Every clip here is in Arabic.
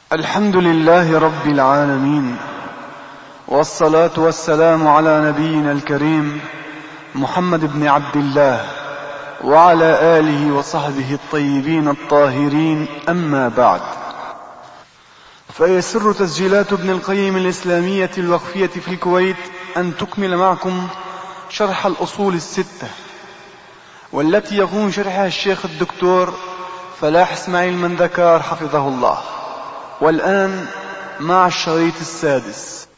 الحمد لله رب العالمين، والصلاة والسلام على نبينا الكريم محمد بن عبد الله وعلى آله وصحبه الطيبين الطاهرين. أما بعد، فيسر تسجيلات ابن القيم الإسلامية الوقفية في الكويت أن تكمل معكم شرح الأصول الستة، والتي يقوم شرحها الشيخ الدكتور فلاح اسماعيل مندكار حفظه الله. والآن مع الشريط السادس.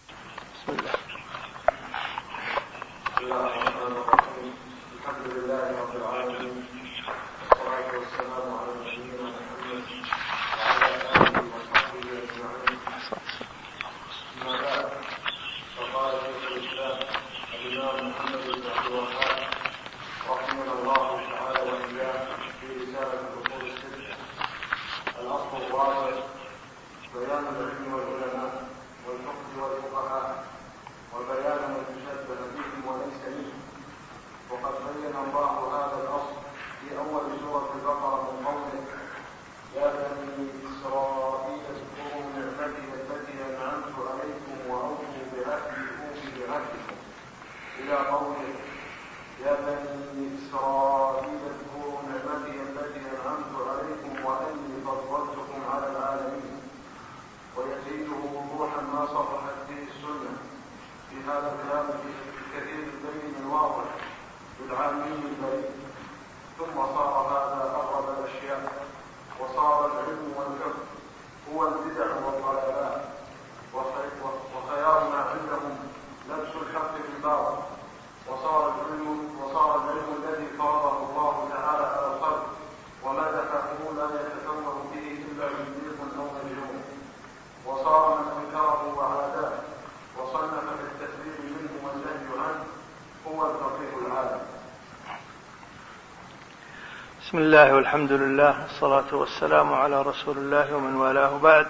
بسم الله والحمد لله والصلاة والسلام على رسول الله ومن والاه. بعد،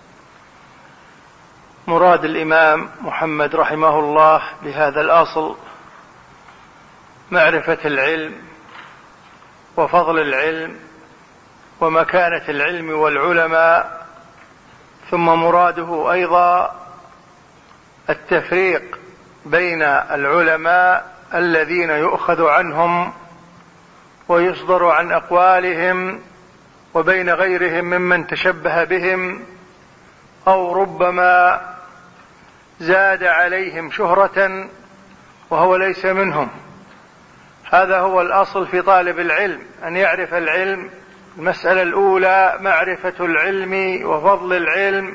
مراد الإمام محمد رحمه الله بهذا الأصل معرفة العلم وفضل العلم ومكانة العلم والعلماء، ثم مراده أيضا التفريق بين العلماء الذين يؤخذ عنهم ويصدر عن أقوالهم وبين غيرهم ممن تشبه بهم أو ربما زاد عليهم شهرة وهو ليس منهم. هذا هو الأصل في طالب العلم، أن يعرف العلم. المسألة الأولى معرفة العلم وفضل العلم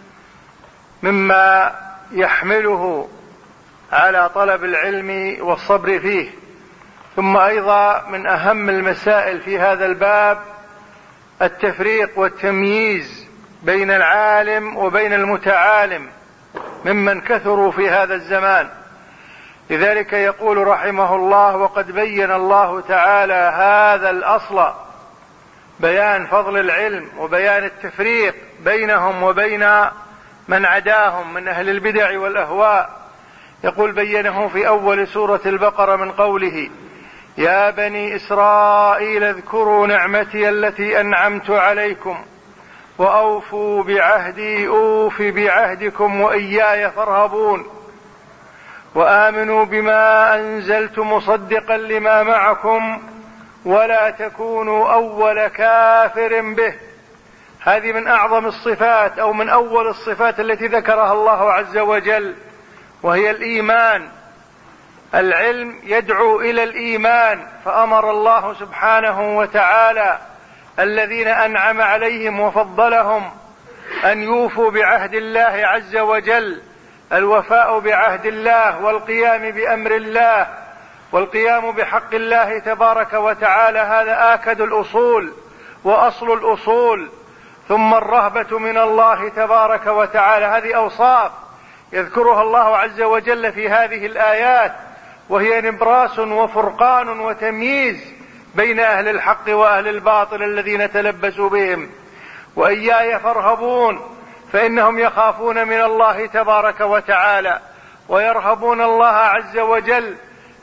مما يحمله على طلب العلم والصبر فيه. ثم أيضا من أهم المسائل في هذا الباب التفريق والتمييز بين العالم وبين المتعالم ممن كثروا في هذا الزمان. لذلك يقول رحمه الله: وقد بين الله تعالى هذا الأصل، بيان فضل العلم وبيان التفريق بينهم وبين من عداهم من أهل البدع والأهواء. يقول: بينه في أول سورة البقرة من قوله: يا بني إسرائيل اذكروا نعمتي التي أنعمت عليكم وأوفوا بعهدي أوف بعهدكم وإياي فارهبون وآمنوا بما أنزلت مصدقا لما معكم ولا تكونوا أول كافر به. هذه من أعظم الصفات أو من أول الصفات التي ذكرها الله عز وجل، وهي الإيمان. العلم يدعو إلى الإيمان، فأمر الله سبحانه وتعالى الذين أنعم عليهم وفضلهم أن يوفوا بعهد الله عز وجل. الوفاء بعهد الله والقيام بأمر الله والقيام بحق الله تبارك وتعالى، هذا آكد الأصول وأصل الأصول. ثم الرهبة من الله تبارك وتعالى، هذه أوصاف يذكرها الله عز وجل في هذه الآيات، وهي نبراس وفرقان وتمييز بين أهل الحق وأهل الباطل الذين تلبسوا بهم. وإياي فارهبون، فإنهم يخافون من الله تبارك وتعالى ويرهبون الله عز وجل،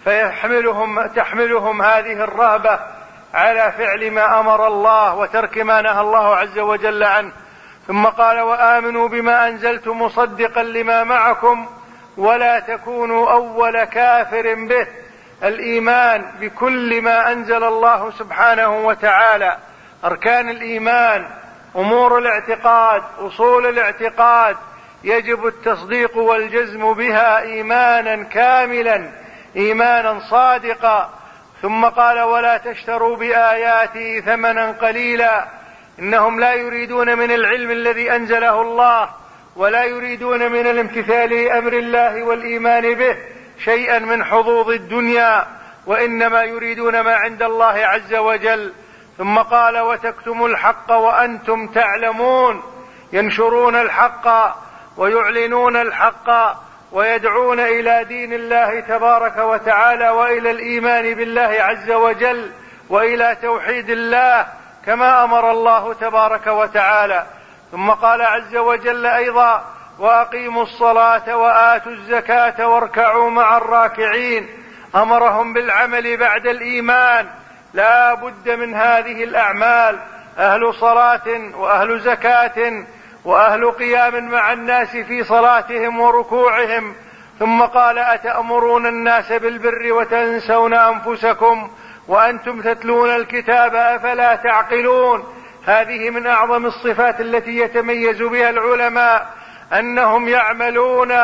تحملهم هذه الرهبة على فعل ما أمر الله وترك ما نهى الله عز وجل عنه. ثم قال وآمنوا بما أنزلت مصدقا لما معكم ولا تكونوا أول كافر به. الإيمان بكل ما أنزل الله سبحانه وتعالى، أركان الإيمان، أمور الاعتقاد، أصول الاعتقاد، يجب التصديق والجزم بها إيمانا كاملا، إيمانا صادقا. ثم قال ولا تشتروا بآياتي ثمنا قليلا. إنهم لا يريدون من العلم الذي أنزله الله ولا يريدون من الامتثال لأمر الله والإيمان به شيئا من حظوظ الدنيا، وإنما يريدون ما عند الله عز وجل. ثم قال وتكتموا الحق وأنتم تعلمون. ينشرون الحق ويعلنون الحق ويدعون إلى دين الله تبارك وتعالى وإلى الإيمان بالله عز وجل وإلى توحيد الله كما أمر الله تبارك وتعالى. ثم قال عز وجل أيضا وأقيموا الصلاة وآتوا الزكاة واركعوا مع الراكعين. أمرهم بالعمل بعد الإيمان، لا بد من هذه الأعمال، أهل صلاة وأهل زكاة وأهل قيام مع الناس في صلاتهم وركوعهم. ثم قال أتأمرون الناس بالبر وتنسون أنفسكم وأنتم تتلون الكتاب أفلا تعقلون. هذه من أعظم الصفات التي يتميز بها العلماء، أنهم يعملون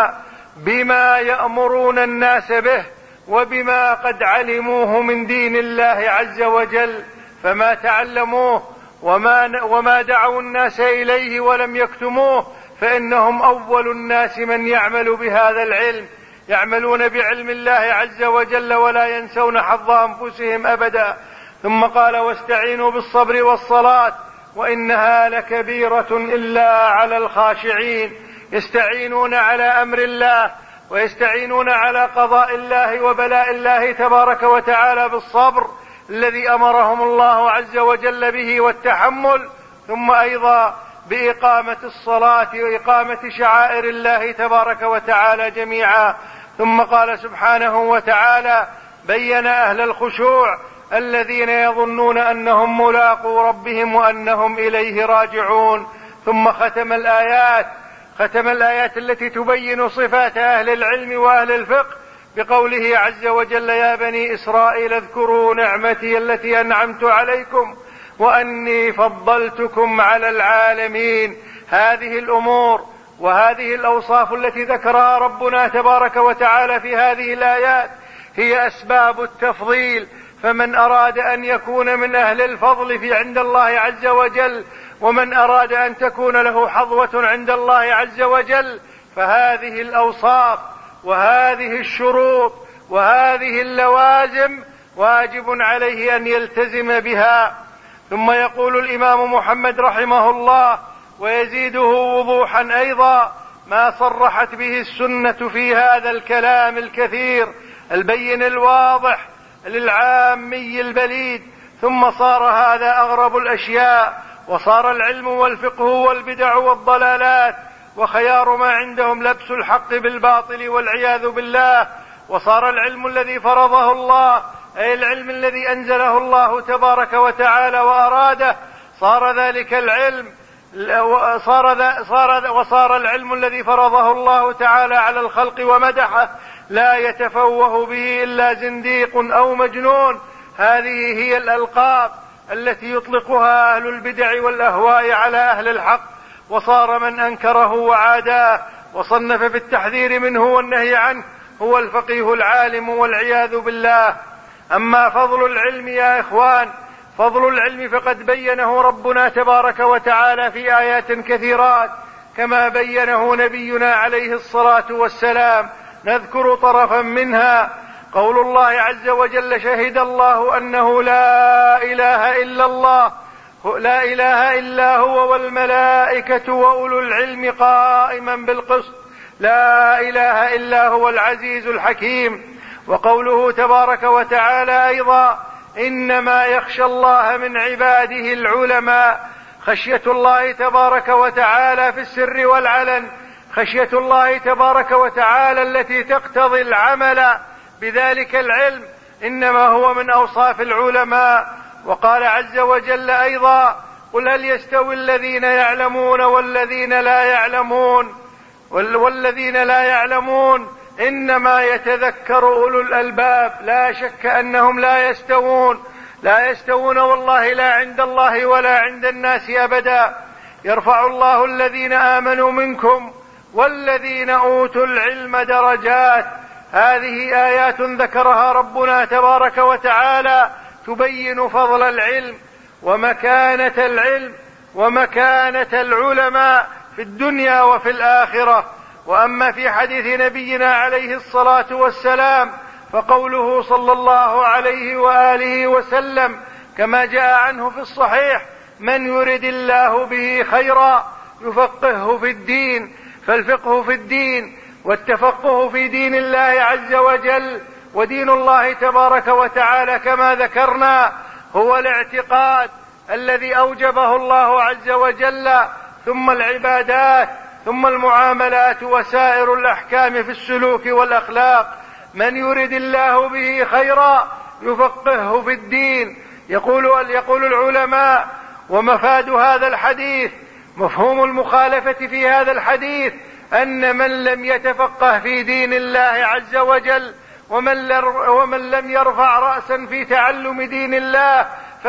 بما يأمرون الناس به وبما قد علموه من دين الله عز وجل، فما تعلموه وما دعوا الناس إليه ولم يكتموه فإنهم أول الناس من يعمل بهذا العلم، يعملون بعلم الله عز وجل ولا ينسون حظ أنفسهم أبدا. ثم قال واستعينوا بالصبر والصلاة وإنها لكبيرة إلا على الخاشعين. يستعينون على أمر الله ويستعينون على قضاء الله وبلاء الله تبارك وتعالى بالصبر الذي أمرهم الله عز وجل به والتحمل، ثم أيضا بإقامة الصلاة وإقامة شعائر الله تبارك وتعالى جميعا. ثم قال سبحانه وتعالى بين أهل الخشوع الذين يظنون أنهم ملاقو ربهم وأنهم إليه راجعون. ثم ختم الآيات التي تبين صفات أهل العلم وأهل الفقه بقوله عز وجل يا بني إسرائيل اذكروا نعمتي التي أنعمت عليكم وأني فضلتكم على العالمين. هذه الأمور وهذه الأوصاف التي ذكرها ربنا تبارك وتعالى في هذه الآيات هي أسباب التفضيل. فمن أراد أن يكون من أهل الفضل في عند الله عز وجل ومن أراد أن تكون له حظوة عند الله عز وجل فهذه الأوصاف وهذه الشروط وهذه اللوازم واجب عليه أن يلتزم بها. ثم يقول الإمام محمد رحمه الله ويزيده وضوحا أيضا ما صرحت به السنة في هذا الكلام الكثير البين الواضح للعامي البليد. ثم صار هذا أغرب الأشياء، وصار العلم والفقه والبدع والضلالات وخيار ما عندهم لبس الحق بالباطل والعياذ بالله. وصار العلم الذي فرضه الله أي العلم الذي أنزله الله تبارك وتعالى وأراده وصار العلم الذي فرضه الله تعالى على الخلق ومدحه لا يتفوه به إلا زنديق أو مجنون. هذه هي الألقاب التي يطلقها أهل البدع والأهواء على أهل الحق. وصار من أنكره وعاداه وصنف بالتحذير منه والنهي عنه هو الفقيه العالم والعياذ بالله. أما فضل العلم يا إخوان، فضل العلم فقد بينه ربنا تبارك وتعالى في آيات كثيرات كما بينه نبينا عليه الصلاة والسلام. نذكر طرفا منها قول الله عز وجل شهد الله أنه لا إله إلا هو والملائكة وأولو العلم قائما بالقسط لا إله إلا هو العزيز الحكيم. وقوله تبارك وتعالى أيضا إنما يخشى الله من عباده العلماء. خشية الله تبارك وتعالى في السر والعلن، خشية الله تبارك وتعالى التي تقتضي العمل بذلك العلم إنما هو من أوصاف العلماء. وقال عز وجل أيضا قل هل يستوي الذين يعلمون والذين لا يعلمون إنما يتذكر أولو الألباب. لا شك أنهم لا يستوون والله، لا عند الله ولا عند الناس أبدا. يرفع الله الذين آمنوا منكم والذين أوتوا العلم درجات. هذه آيات ذكرها ربنا تبارك وتعالى تبين فضل العلم ومكانة العلماء في الدنيا وفي الآخرة. وأما في حديث نبينا عليه الصلاة والسلام فقوله صلى الله عليه وآله وسلم كما جاء عنه في الصحيح: من يرد الله به خيرا يفقهه في الدين. فالفقه في الدين والتفقه في دين الله عز وجل ودين الله تبارك وتعالى كما ذكرنا هو الاعتقاد الذي أوجبه الله عز وجل، ثم العبادات، ثم المعاملات وسائر الأحكام في السلوك والأخلاق. من يرد الله به خيرا يفقهه في الدين. يقول العلماء: ومفاد هذا الحديث، مفهوم المخالفة في هذا الحديث أن من لم يتفقه في دين الله عز وجل ومن لم يرفع رأسا في تعلم دين الله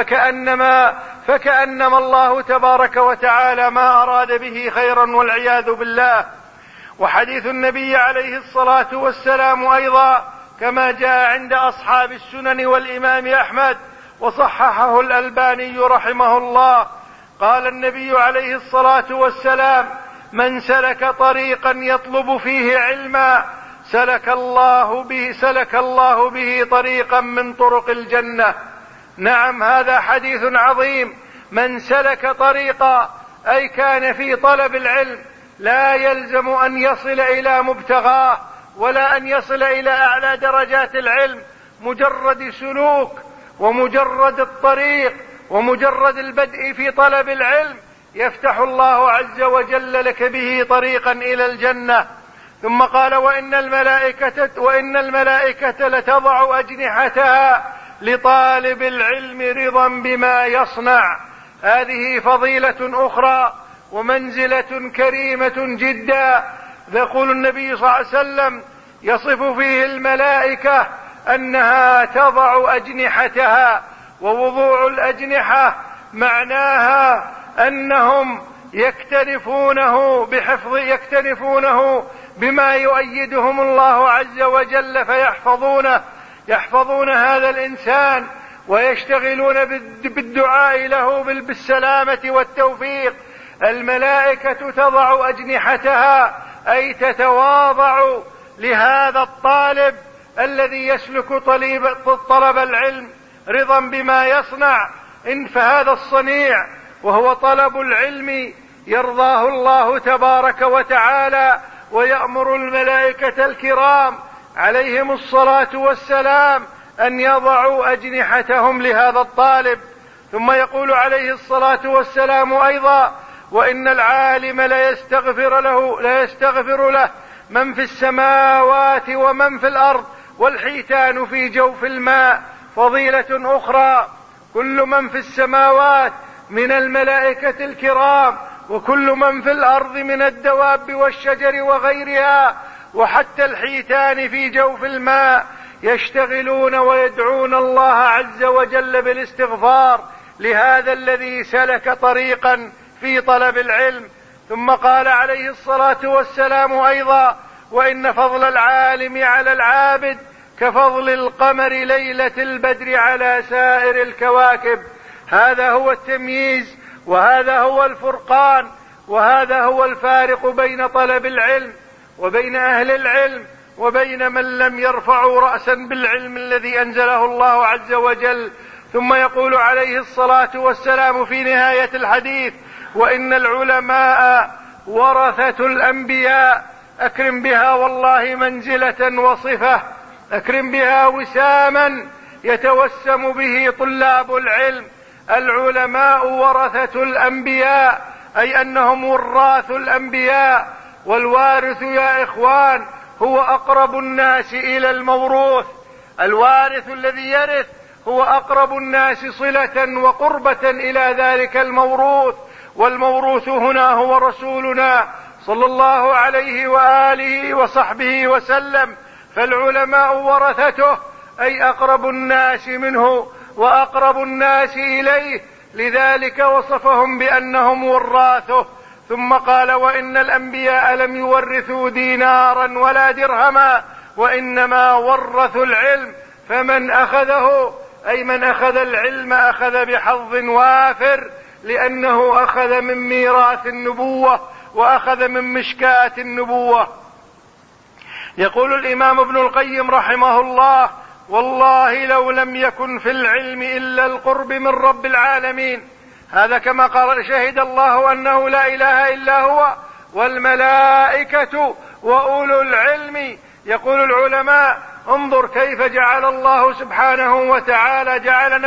فكأنما الله تبارك وتعالى ما أراد به خيرا والعياذ بالله. وحديث النبي عليه الصلاة والسلام أيضا كما جاء عند أصحاب السنن والإمام أحمد وصححه الألباني رحمه الله، قال النبي عليه الصلاة والسلام: من سلك طريقا يطلب فيه علما سلك الله به طريقا من طرق الجنة. نعم، هذا حديث عظيم. من سلك طريقا أي كان في طلب العلم، لا يلزم أن يصل إلى مبتغاه ولا أن يصل إلى أعلى درجات العلم. مجرد سلوك ومجرد الطريق ومجرد البدء في طلب العلم يفتح الله عز وجل لك به طريقا إلى الجنة. ثم قال: وإن الملائكة لتضع أجنحتها لطالب العلم رضا بما يصنع. هذه فضيلة أخرى ومنزلة كريمة جدا. يقول النبي صلى الله عليه وسلم يصف فيه الملائكة أنها تضع أجنحتها، ووضوع الأجنحة معناها أنهم يكتنفونه بما يؤيدهم الله عز وجل يحفظون هذا الإنسان ويشتغلون بالدعاء له بالسلامة والتوفيق. الملائكة تضع أجنحتها أي تتواضع لهذا الطالب الذي يسلك طلب العلم رضا بما يصنع. إن فهذا الصنيع وهو طلب العلم يرضاه الله تبارك وتعالى، ويأمر الملائكة الكرام عليهم الصلاة والسلام أن يضعوا أجنحتهم لهذا الطالب. ثم يقول عليه الصلاة والسلام أيضا: وإن العالم لا يستغفر له من في السماوات ومن في الأرض والحيتان في جوف الماء. فضيلة أخرى: كل من في السماوات من الملائكة الكرام وكل من في الأرض من الدواب والشجر وغيرها وحتى الحيتان في جوف الماء يشتغلون ويدعون الله عز وجل بالاستغفار لهذا الذي سلك طريقا في طلب العلم. ثم قال عليه الصلاة والسلام أيضا: وإن فضل العالم على العابد كفضل القمر ليلة البدر على سائر الكواكب. هذا هو التمييز، وهذا هو الفرقان، وهذا هو الفارق بين طلب العلم وبين أهل العلم وبين من لم يرفعوا رأسا بالعلم الذي أنزله الله عز وجل. ثم يقول عليه الصلاة والسلام في نهاية الحديث: وإن العلماء ورثة الأنبياء. أكرم بها والله منزلة وصفة، أكرم بها وساما يتوسم به طلاب العلم. العلماء ورثة الأنبياء أي أنهم وراث الأنبياء، والوارث يا إخوان هو أقرب الناس إلى الموروث. الوارث الذي يرث هو أقرب الناس صلة وقربة إلى ذلك الموروث، والموروث هنا هو رسولنا صلى الله عليه وآله وصحبه وسلم. فالعلماء ورثته، أي أقرب الناس منه وأقرب الناس إليه، لذلك وصفهم بأنهم وراثه. ثم قال: وإن الأنبياء لم يورثوا دينارا ولا درهما، وإنما ورثوا العلم، فمن أخذه، أي من أخذ العلم، أخذ بحظ وافر، لأنه أخذ من ميراث النبوة وأخذ من مشكاة النبوة. يقول الإمام ابن القيم رحمه الله: والله لو لم يكن في العلم إلا القرب من رب العالمين. هذا كما قال: شهد الله أنه لا إله إلا هو والملائكة وأولو العلم. يقول العلماء: انظر كيف جعل الله سبحانه وتعالى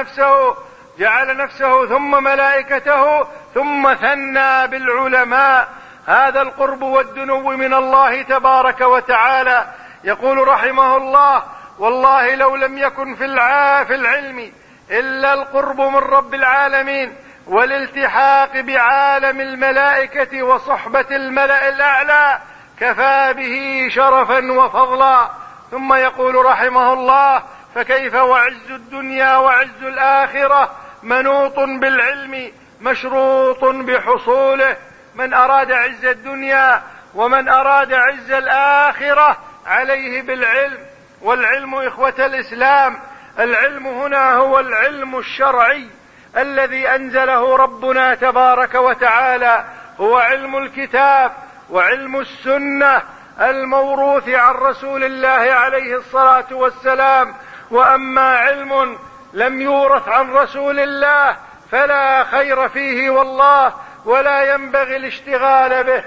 جعل نفسه ثم ملائكته ثم ثنى بالعلماء. هذا القرب والدنو من الله تبارك وتعالى. يقول رحمه الله: والله لو لم يكن في العلم إلا القرب من رب العالمين والالتحاق بعالم الملائكة وصحبة الملأ الأعلى كفى به شرفا وفضلا. ثم يقول رحمه الله: فكيف وعز الدنيا وعز الآخرة منوط بالعلم مشروط بحصوله. من أراد عز الدنيا ومن أراد عز الآخرة عليه بالعلم. والعلم إخوة الإسلام، العلم هنا هو العلم الشرعي الذي أنزله ربنا تبارك وتعالى، هو علم الكتاب وعلم السنة الموروث عن رسول الله عليه الصلاة والسلام. وأما علم لم يورث عن رسول الله فلا خير فيه والله، ولا ينبغي الاشتغال به.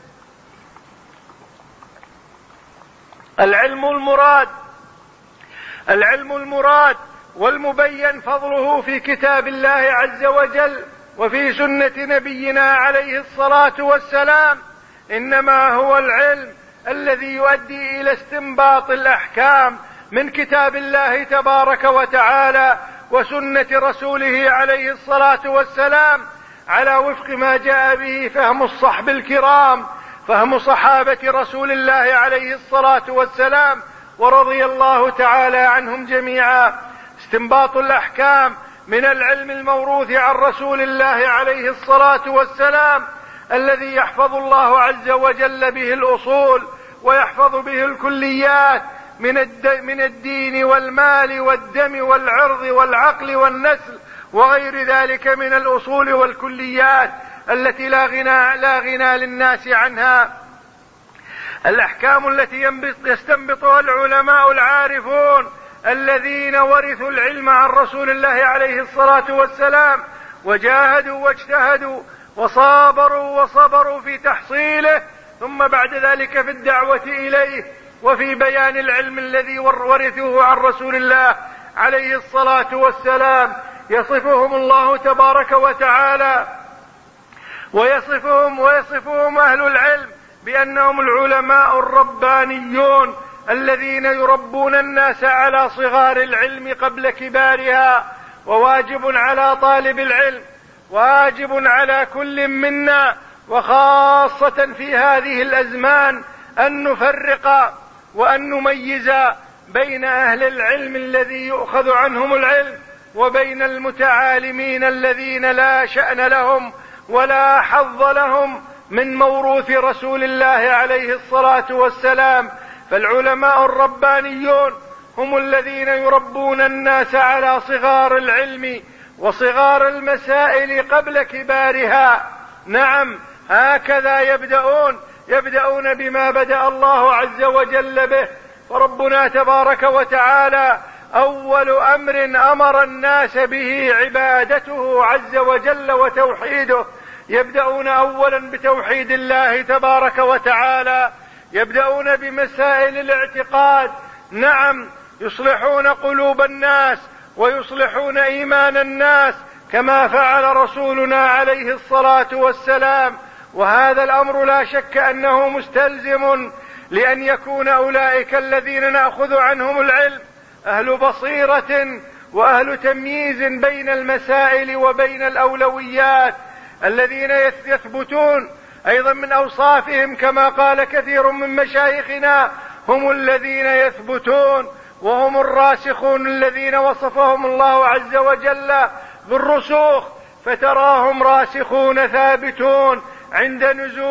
العلم المراد والمبين فضله في كتاب الله عز وجل وفي سنة نبينا عليه الصلاة والسلام، إنما هو العلم الذي يؤدي إلى استنباط الأحكام من كتاب الله تبارك وتعالى وسنة رسوله عليه الصلاة والسلام على وفق ما جاء به فهم الصحب الكرام، فهم صحابة رسول الله عليه الصلاة والسلام ورضي الله تعالى عنهم جميعا. استنباط الأحكام من العلم الموروث عن رسول الله عليه الصلاة والسلام الذي يحفظ الله عز وجل به الأصول ويحفظ به الكليات من الدين والمال والدم والعرض والعقل والنسل وغير ذلك من الأصول والكليات التي لا غنى للناس عنها. الأحكام التي يستنبطها العلماء العارفون الذين ورثوا العلم عن رسول الله عليه الصلاة والسلام وجاهدوا واجتهدوا وصبروا في تحصيله، ثم بعد ذلك في الدعوة إليه وفي بيان العلم الذي ورثوه عن رسول الله عليه الصلاة والسلام. يصفهم الله تبارك وتعالى ويصفهم أهل العلم بأنهم العلماء الربانيون الذين يربون الناس على صغار العلم قبل كبارها. وواجب على طالب العلم، واجب على كل منا وخاصة في هذه الأزمان أن نفرق وأن نميز بين أهل العلم الذي يؤخذ عنهم العلم وبين المتعالمين الذين لا شأن لهم ولا حظ لهم من موروث رسول الله عليه الصلاة والسلام. فالعلماء الربانيون هم الذين يربون الناس على صغار العلم وصغار المسائل قبل كبارها. نعم، هكذا يبدأون بما بدأ الله عز وجل به. فربنا تبارك وتعالى أول أمر أمر الناس به عبادته عز وجل وتوحيده. يبدأون أولا بتوحيد الله تبارك وتعالى، يبدأون بمسائل الاعتقاد. نعم، يصلحون قلوب الناس ويصلحون إيمان الناس كما فعل رسولنا عليه الصلاة والسلام. وهذا الأمر لا شك أنه مستلزم لأن يكون أولئك الذين نأخذ عنهم العلم أهل بصيرة وأهل تمييز بين المسائل وبين الأولويات، الذين يثبتون أيضا من أوصافهم كما قال كثير من مشايخنا هم الذين يثبتون، وهم الراسخون الذين وصفهم الله عز وجل بالرسوخ، فتراهم راسخون ثابتون عند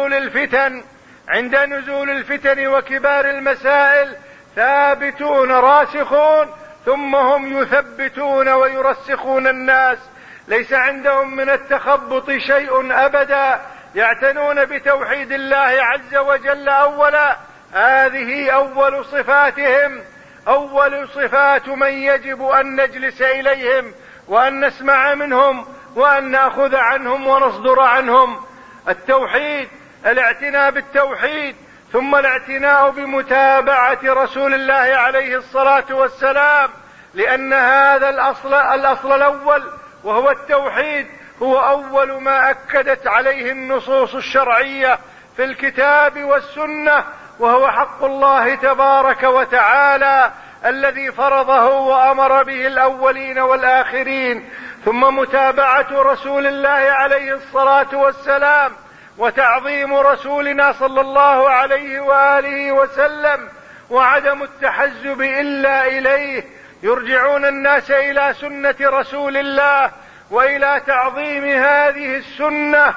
نزول الفتن وكبار المسائل، ثابتون راسخون، ثم هم يثبتون ويرسخون الناس، ليس عندهم من التخبط شيء أبدا، يعتنون بتوحيد الله عز وجل أولا. هذه أول صفاتهم، أول صفات من يجب أن نجلس إليهم وأن نسمع منهم وأن نأخذ عنهم ونصدر عنهم. التوحيد، الاعتناء بالتوحيد، ثم الاعتناء بمتابعة رسول الله عليه الصلاة والسلام، لأن هذا الأصل الأول وهو التوحيد هو أول ما أكدت عليه النصوص الشرعية في الكتاب والسنة، وهو حق الله تبارك وتعالى الذي فرضه وأمر به الأولين والآخرين. ثم متابعة رسول الله عليه الصلاة والسلام وتعظيم رسولنا صلى الله عليه وآله وسلم، وعدم التحزب إلا إليه، يرجعون الناس إلى سنة رسول الله وإلى تعظيم هذه السنة،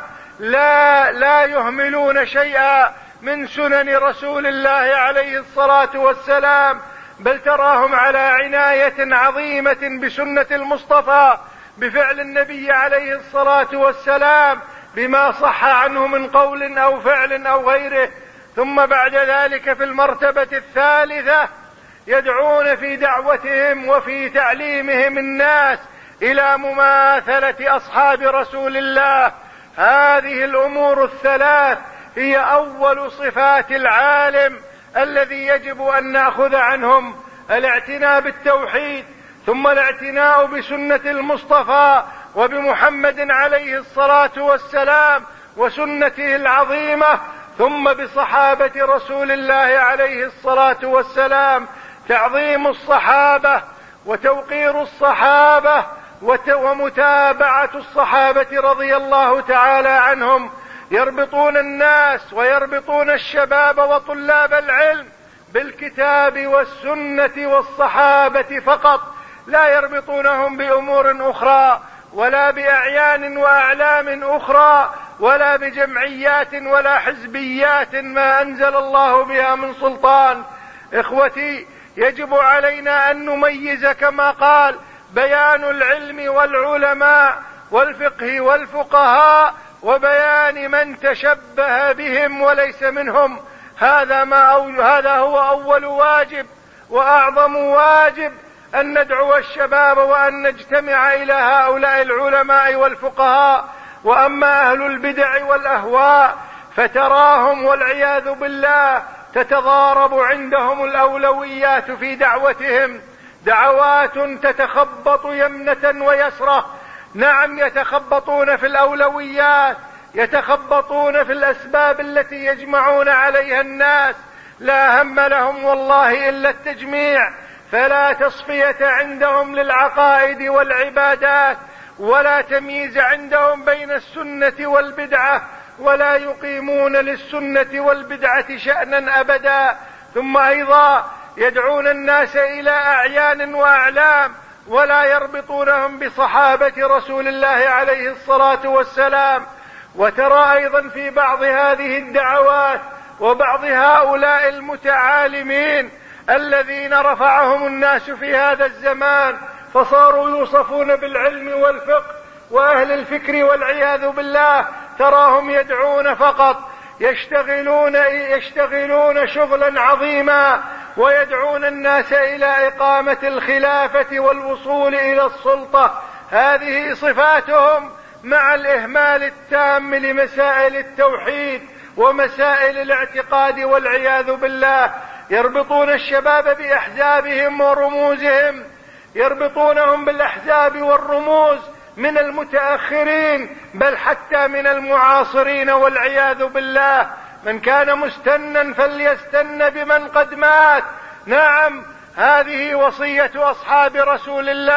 لا يهملون شيئا من سنن رسول الله عليه الصلاة والسلام، بل تراهم على عناية عظيمة بسنة المصطفى، بفعل النبي عليه الصلاة والسلام، بما صح عنه من قول أو فعل أو غيره. ثم بعد ذلك في المرتبة الثالثة يدعون في دعوتهم وفي تعليمهم الناس إلى مماثلة أصحاب رسول الله. هذه الأمور الثلاث هي أول صفات العالم الذي يجب أن نأخذ عنهم: الاعتناء بالتوحيد، ثم الاعتناء بسنة المصطفى وبمحمد عليه الصلاة والسلام وسنته العظيمة، ثم بصحابة رسول الله عليه الصلاة والسلام، تعظيم الصحابة وتوقير الصحابة ومتابعة الصحابة رضي الله تعالى عنهم. يربطون الناس ويربطون الشباب وطلاب العلم بالكتاب والسنة والصحابة فقط، لا يربطونهم بأمور أخرى ولا بأعيان وأعلام أخرى ولا بجمعيات ولا حزبيات ما أنزل الله بها من سلطان. إخوتي، يجب علينا أن نميز كما قال: بيان العلم والعلماء والفقه والفقهاء وبيان من تشبه بهم وليس منهم. هذا هو أول واجب وأعظم واجب، أن ندعو الشباب وأن نجتمع إلى هؤلاء العلماء والفقهاء. وأما أهل البدع والأهواء فتراهم والعياذ بالله تتضارب عندهم الأولويات في دعوتهم، دعوات تتخبط يمنة ويسرة. نعم، يتخبطون في الأولويات، يتخبطون في الأسباب التي يجمعون عليها الناس، لا هم لهم والله إلا التجميع، فلا تصفية عندهم للعقائد والعبادات، ولا تمييز عندهم بين السنة والبدعة، ولا يقيمون للسنة والبدعة شأنا أبدا. ثم أيضا يدعون الناس إلى أعيان وأعلام، ولا يربطونهم بصحابة رسول الله عليه الصلاة والسلام. وترى أيضا في بعض هذه الدعوات وبعض هؤلاء المتعالمين الذين رفعهم الناس في هذا الزمان فصاروا يوصفون بالعلم والفقه وأهل الفكر والعياذ بالله، تراهم يدعون فقط، يشتغلون شغلا عظيما، ويدعون الناس إلى إقامة الخلافة والوصول إلى السلطة. هذه صفاتهم، مع الإهمال التام لمسائل التوحيد ومسائل الاعتقاد والعياذ بالله. يربطون الشباب بأحزابهم ورموزهم، يربطونهم بالأحزاب والرموز من المتأخرين بل حتى من المعاصرين والعياذ بالله. من كان مستنا فليستن بمن قد مات. نعم، هذه وصية أصحاب رسول الله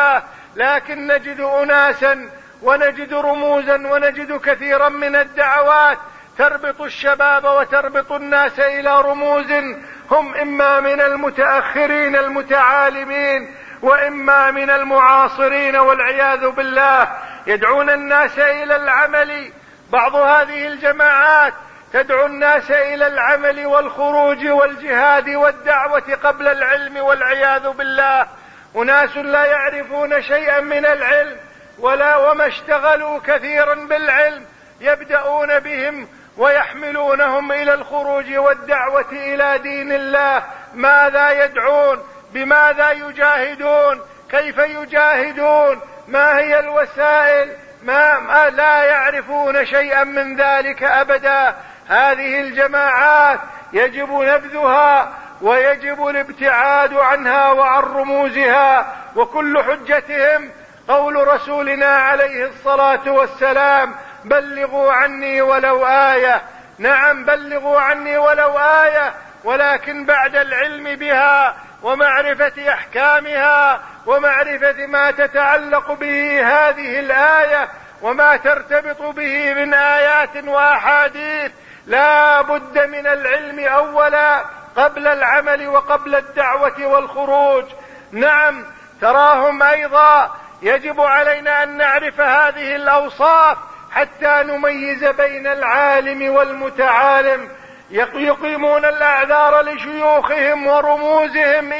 لكن نجد أناسا ونجد رموزا ونجد كثيرا من الدعوات تربط الشباب وتربط الناس إلى رموز هم إما من المتأخرين المتعالمين وإما من المعاصرين والعياذ بالله، يدعون الناس إلى العمل. بعض هذه الجماعات تدعو الناس إلى العمل والخروج والجهاد والدعوة قبل العلم والعياذ بالله. أناس لا يعرفون شيئا من العلم وما اشتغلوا كثيرا بالعلم، يبدأون بهم ويحملونهم إلى الخروج والدعوة إلى دين الله. ماذا يدعون؟ بماذا يجاهدون؟ كيف يجاهدون؟ ما هي الوسائل؟ ما لا يعرفون شيئا من ذلك أبدا. هذه الجماعات يجب نبذها ويجب الابتعاد عنها وعن رموزها، وكل حجتهم قول رسولنا عليه الصلاة والسلام: بلغوا عني ولو آية. نعم، بلغوا عني ولو آية، ولكن بعد العلم بها ومعرفة أحكامها ومعرفة ما تتعلق به هذه الآية وما ترتبط به من آيات وأحاديث، لا بد من العلم أولا قبل العمل وقبل الدعوة والخروج. نعم، تراهم أيضا يجب علينا أن نعرف هذه الأوصاف حتى نميز بين العالم والمتعالم. يقيمون الأعذار لشيوخهم ورموزهم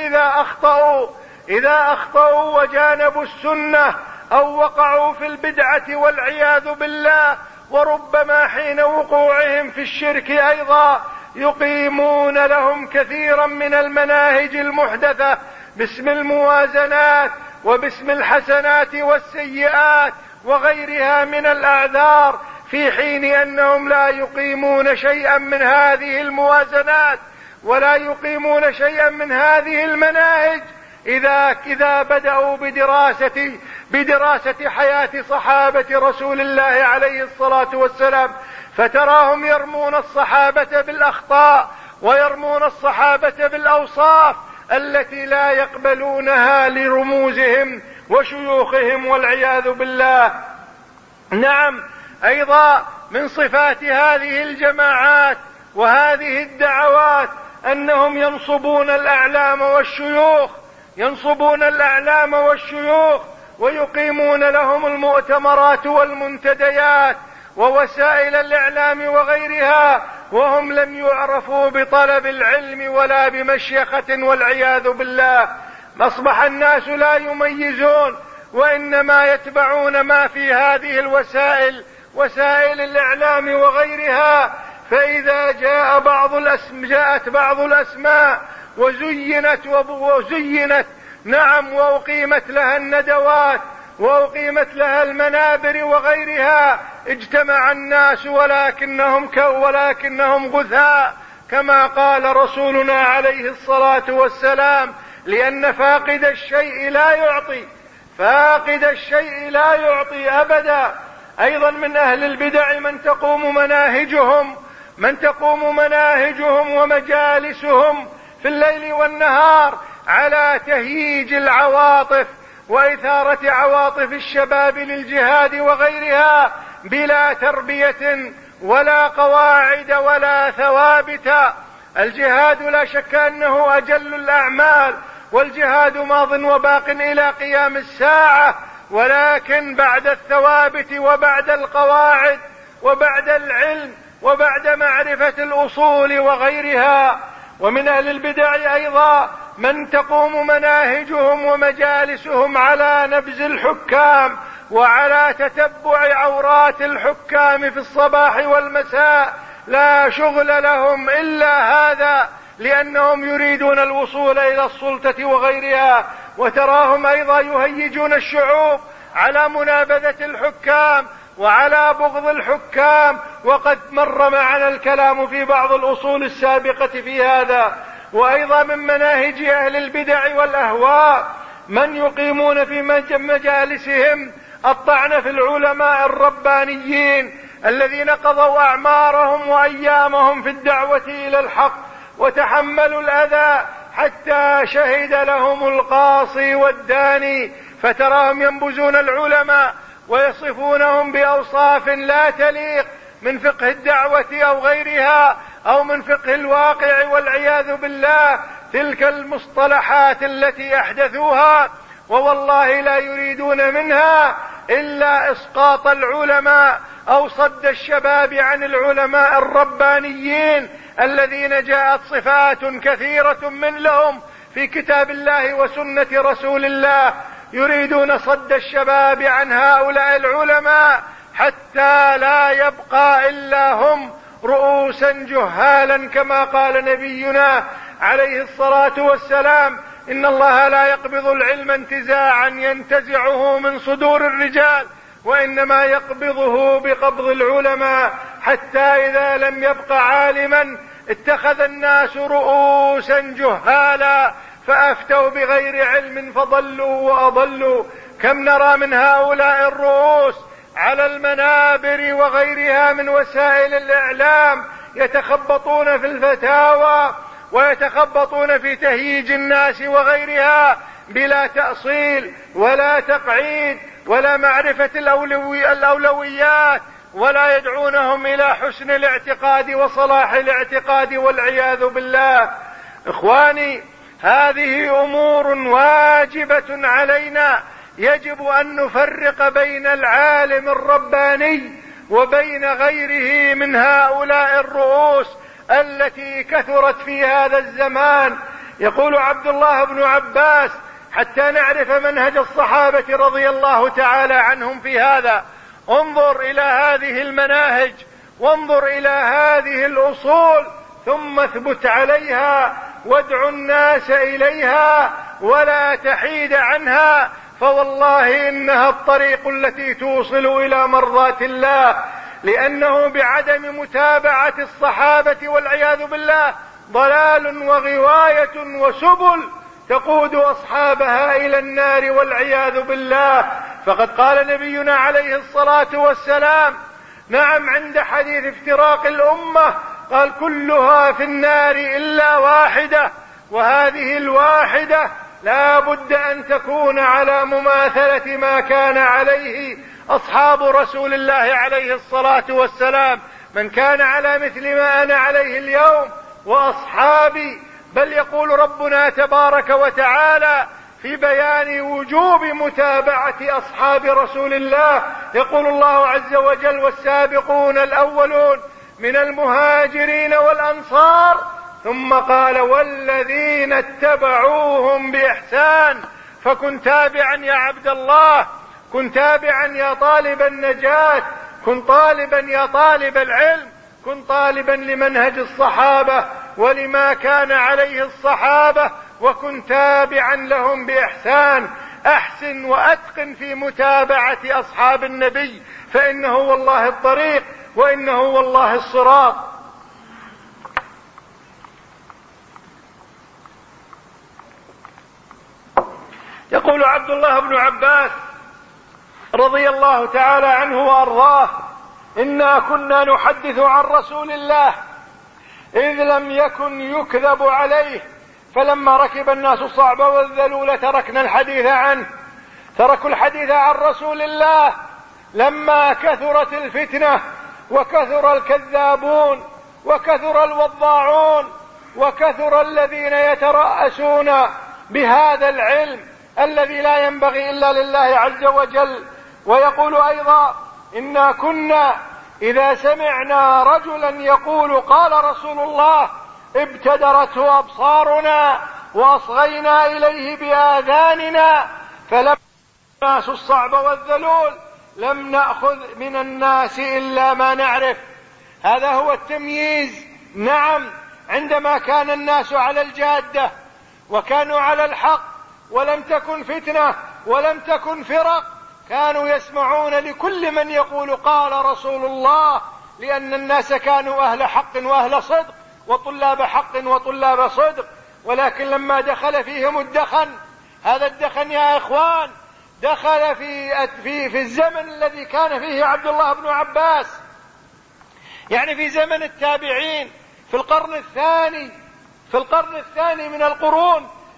إذا أخطأوا وجانبوا السنة أو وقعوا في البدعة والعياذ بالله، وربما حين وقوعهم في الشرك أيضا يقيمون لهم كثيرا من المناهج المحدثة باسم الموازنات وباسم الحسنات والسيئات وغيرها من الأعذار، في حين أنهم لا يقيمون شيئا من هذه الموازنات ولا يقيمون شيئا من هذه المناهج إذا بدأوا بدراسة حياة صحابة رسول الله عليه الصلاة والسلام، فتراهم يرمون الصحابة بالأخطاء ويرمون الصحابة بالأوصاف التي لا يقبلونها لرموزهم وشيوخهم والعياذ بالله. نعم، أيضا من صفات هذه الجماعات وهذه الدعوات أنهم ينصبون الأعلام والشيوخ ويقيمون لهم المؤتمرات والمنتديات ووسائل الإعلام وغيرها، وهم لم يعرفوا بطلب العلم ولا بمشيخة والعياذ بالله. أصبح الناس لا يميزون وإنما يتبعون ما في هذه الوسائل، وسائل الإعلام وغيرها، فإذا جاءت بعض الأسماء وزينت نعم، وأقيمت لها الندوات وأقيمت لها المنابر وغيرها، اجتمع الناس ولكنهم غثاء، كما قال رسولنا عليه الصلاة والسلام: لأن فاقد الشيء لا يعطي أبدا. أيضا من أهل البدع من تقوم مناهجهم ومجالسهم في الليل والنهار على تهييج العواطف وإثارة عواطف الشباب للجهاد وغيرها، بلا تربية ولا قواعد ولا ثوابت. الجهاد لا شك أنه أجل الأعمال، والجهاد ماض وباق إلى قيام الساعة، ولكن بعد الثوابت وبعد القواعد وبعد العلم وبعد معرفة الأصول وغيرها. ومن أهل البدع أيضا من تقوم مناهجهم ومجالسهم على نبذ الحكام وعلى تتبع عورات الحكام في الصباح والمساء، لا شغل لهم إلا هذا، لأنهم يريدون الوصول إلى السلطة وغيرها. وتراهم أيضا يهيجون الشعوب على منابذة الحكام وعلى بغض الحكام، وقد مر معنا الكلام في بعض الأصول السابقة في هذا. وأيضا من مناهج أهل البدع والأهواء من يقيمون في مجالسهم الطعن في العلماء الربانيين الذين قضوا أعمارهم وأيامهم في الدعوة إلى الحق وتحملوا الأذى حتى شهد لهم القاصي والداني فتراهم ينبذون العلماء ويصفونهم بأوصاف لا تليق من فقه الدعوة أو غيرها أو من فقه الواقع، والعياذ بالله تلك المصطلحات التي أحدثوها، ووالله لا يريدون منها إلا إسقاط العلماء أو صد الشباب عن العلماء الربانيين الذين جاءت صفات كثيرة من لهم في كتاب الله وسنة رسول الله. يريدون صد الشباب عن هؤلاء العلماء حتى لا يبقى إلا هم رؤوسا جهالا، كما قال نبينا عليه الصلاة والسلام: إن الله لا يقبض العلم انتزاعا ينتزعه من صدور الرجال، وإنما يقبضه بقبض العلماء، حتى إذا لم يبق عالما اتخذ الناس رؤوسا جهالا فأفتوا بغير علم فضلوا وأضلوا. كم نرى من هؤلاء الرؤوس على المنابر وغيرها من وسائل الإعلام يتخبطون في الفتاوى ويتخبطون في تهييج الناس وغيرها بلا تأصيل ولا تقعيد ولا معرفة الأولويات، ولا يدعونهم إلى حسن الاعتقاد وصلاح الاعتقاد، والعياذ بالله. إخواني، هذه أمور واجبة علينا، يجب أن نفرق بين العالم الرباني وبين غيره من هؤلاء الرؤوس التي كثرت في هذا الزمان. يقول عبد الله بن عباس: حتى نعرف منهج الصحابة رضي الله تعالى عنهم في هذا، انظر إلى هذه المناهج وانظر إلى هذه الأصول، ثم اثبت عليها وادع الناس إليها ولا تحيد عنها، فوالله إنها الطريق التي توصل إلى مرضاة الله. لأنه بعدم متابعة الصحابة والعياذ بالله ضلال وغواية وسبل تقود أصحابها إلى النار والعياذ بالله. فقد قال نبينا عليه الصلاة والسلام: نعم، عند حديث افتراق الأمة قال: كلها في النار إلا واحدة، وهذه الواحدة لا بد أن تكون على مماثلة ما كان عليه أصحاب رسول الله عليه الصلاة والسلام. من كان على مثل ما أنا عليه اليوم وأصحابي، بل يقول ربنا تبارك وتعالى في بيان وجوب متابعة أصحاب رسول الله، يقول الله عز وجل: والسابقون الأولون من المهاجرين والأنصار، ثم قال: والذين اتبعوهم بإحسان. فكن تابعا يا عبد الله، كن تابعا يا طالب النجاة، كن طالبا يا طالب العلم، كن طالبا لمنهج الصحابة ولما كان عليه الصحابة، وكن تابعا لهم بإحسان. أحسن وأتقن في متابعة أصحاب النبي، فإنه والله الطريق وإنه والله الصراط. يقول عبد الله بن عباس رضي الله تعالى عنه وأرضاه: إنا كنا نحدث عن رسول الله إذ لم يكن يكذب عليه، فلما ركب الناس الصعب والذلول تركنا الحديث عنه. تركوا الحديث عن رسول الله لما كثرت الفتنة وكثر الكذابون وكثر الوضاعون وكثر الذين يترأسون بهذا العلم الذي لا ينبغي إلا لله عز وجل. ويقول أيضا: إنا كنا إذا سمعنا رجلا يقول قال رسول الله ابتدرته أبصارنا وأصغينا إليه بآذاننا، فلما الناس الصعب والذلول لم نأخذ من الناس إلا ما نعرف. هذا هو التمييز. نعم، عندما كان الناس على الجادة وكانوا على الحق ولم تكن فتنة ولم تكن فرق، كانوا يسمعون لكل من يقول قال رسول الله، لأن الناس كانوا أهل حق وأهل صدق وطلاب حق وطلاب صدق. ولكن لما دخل فيهم الدخن، هذا الدخن يا إخوان دخل في الزمن الذي كان فيه عبد الله بن عباس، يعني في زمن التابعين، في القرن الثاني من القرون،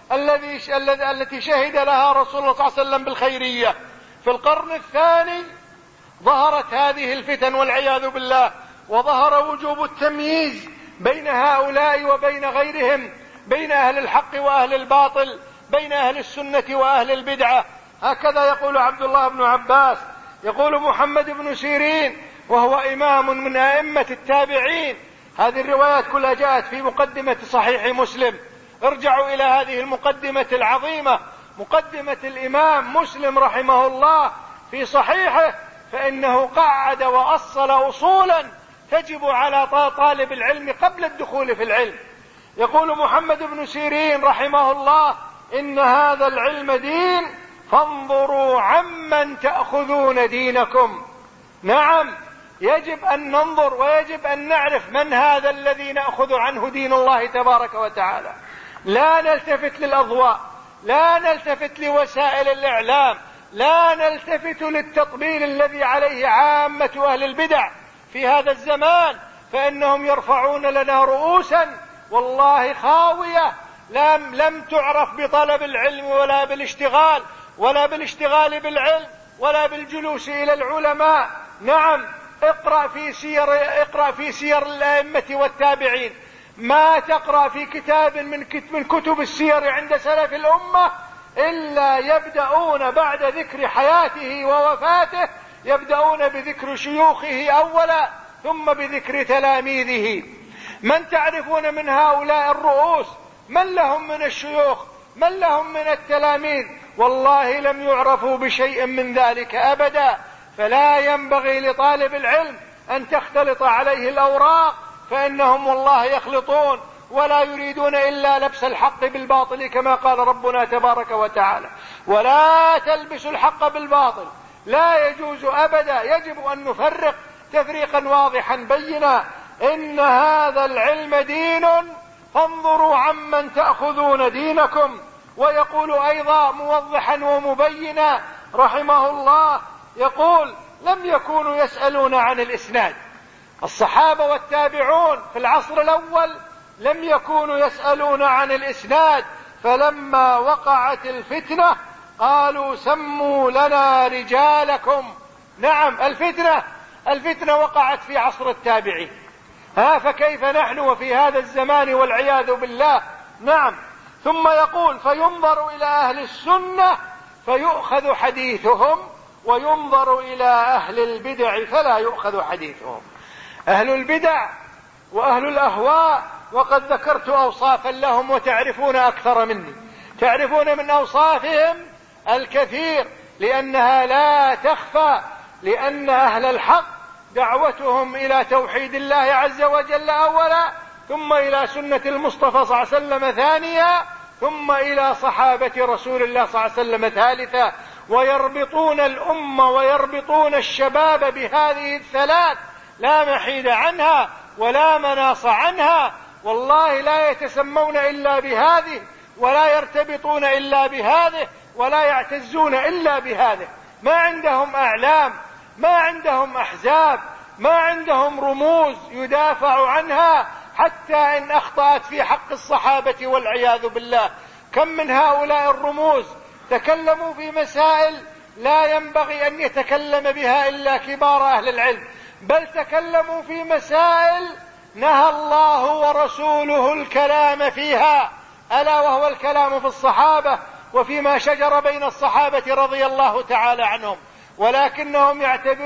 التي شهد لها رسول الله صلى الله عليه وسلم بالخيرية. في القرن الثاني ظهرت هذه الفتن والعياذ بالله، وظهر وجوب التمييز بين هؤلاء وبين غيرهم، بين أهل الحق وأهل الباطل، بين أهل السنة وأهل البدعة. هكذا يقول عبد الله بن عباس، يقول محمد بن سيرين وهو إمام من أئمة التابعين. هذه الروايات كلها جاءت في مقدمة صحيح مسلم. ارجعوا إلى هذه المقدمة العظيمة، مقدمة الإمام مسلم رحمه الله في صحيحه، فإنه قعد وأصل أصولا تجب على طالب العلم قبل الدخول في العلم. يقول محمد بن سيرين رحمه الله: إن هذا العلم دين، فانظروا عمن تأخذون دينكم. نعم، يجب أن ننظر ويجب أن نعرف من هذا الذي نأخذ عنه دين الله تبارك وتعالى. لا نلتفت للأضواء، لا نلتفت لوسائل الإعلام، لا نلتفت للتطبيل الذي عليه عامة أهل البدع في هذا الزمان، فإنهم يرفعون لنا رؤوسا والله خاوية لم تعرف بطلب العلم ولا بالاشتغال بالعلم ولا بالجلوس إلى العلماء. نعم، اقرأ في سير الأئمة والتابعين، ما تقرأ في كتاب من كتب السير عند سلف الأمة إلا يبدأون بعد ذكر حياته ووفاته، يبدأون بذكر شيوخه أولا ثم بذكر تلاميذه. من تعرفون من هؤلاء الرؤوس؟ من لهم من الشيوخ؟ من لهم من التلاميذ؟ والله لم يعرفوا بشيء من ذلك أبدا. فلا ينبغي لطالب العلم أن تختلط عليه الأوراق، فإنهم والله يخلطون ولا يريدون إلا لبس الحق بالباطل، كما قال ربنا تبارك وتعالى: ولا تلبسوا الحق بالباطل. لا يجوز أبدا، يجب أن نفرق تفريقا واضحا بينا. إن هذا العلم دين، فانظروا عمن تأخذون دينكم. ويقول أيضا موضحا ومبينا رحمه الله، يقول: لم يكونوا يسألون عن الإسناد. الصحابة والتابعون في العصر الأول لم يكونوا يسألون عن الإسناد، فلما وقعت الفتنة قالوا: سموا لنا رجالكم. نعم، الفتنة وقعت في عصر التابعين، فكيف نحن وفي هذا الزمان والعياذ بالله؟ نعم. ثم يقول: فينظر إلى أهل السنة فيؤخذ حديثهم، وينظر إلى أهل البدع فلا يؤخذ حديثهم. أهل البدع وأهل الأهواء، وقد ذكرت أوصافا لهم وتعرفون أكثر مني، تعرفون من أوصافهم الكثير، لأنها لا تخفى، لأن أهل الحق دعوتهم إلى توحيد الله عز وجل أولا، ثم إلى سنة المصطفى صلى الله عليه وسلم ثانيا، ثم إلى صحابة رسول الله صلى الله عليه وسلم ثالثا. ويربطون الأمة ويربطون الشباب بهذه الثلاث، لا محيد عنها ولا مناص عنها. والله لا يتسمون إلا بهذه، ولا يرتبطون إلا بهذه، ولا يعتزون إلا بهذه. ما عندهم أعلام، ما عندهم أحزاب، ما عندهم رموز يدافع عنها حتى إن أخطأت في حق الصحابة والعياذ بالله. كم من هؤلاء الرموز تكلموا في مسائل لا ينبغي أن يتكلم بها إلا كبار أهل العلم، بل تكلموا في مسائل نهى الله ورسوله الكلام فيها، ألا وهو الكلام في الصحابة وفيما شجر بين الصحابة رضي الله تعالى عنهم. ولكنهم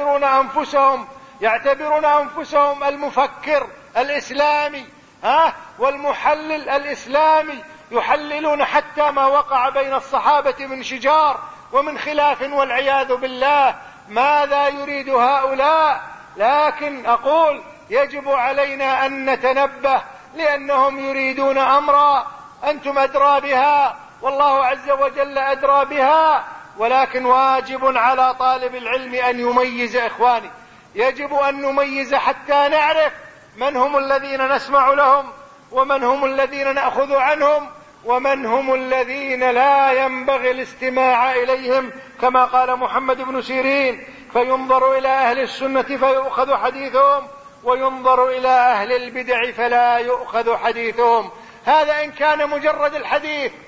يعتبرون أنفسهم المفكر الإسلامي والمحلل الإسلامي، يحللون حتى ما وقع بين الصحابة من شجار ومن خلاف والعياذ بالله. ماذا يريد هؤلاء؟ لكن أقول يجب علينا أن نتنبه، لأنهم يريدون أمرا أنتم أدرى بها والله عز وجل أدرى بها، ولكن واجب على طالب العلم أن يميز. إخواني، يجب أن نميز حتى نعرف من هم الذين نسمع لهم، ومن هم الذين نأخذ عنهم، ومن هم الذين لا ينبغي الاستماع إليهم، كما قال محمد بن سيرين: فينظر إلى أهل السنة فيؤخذ حديثهم، وينظر إلى أهل البدع فلا يؤخذ حديثهم. هذا إن كان مجرد الحديث.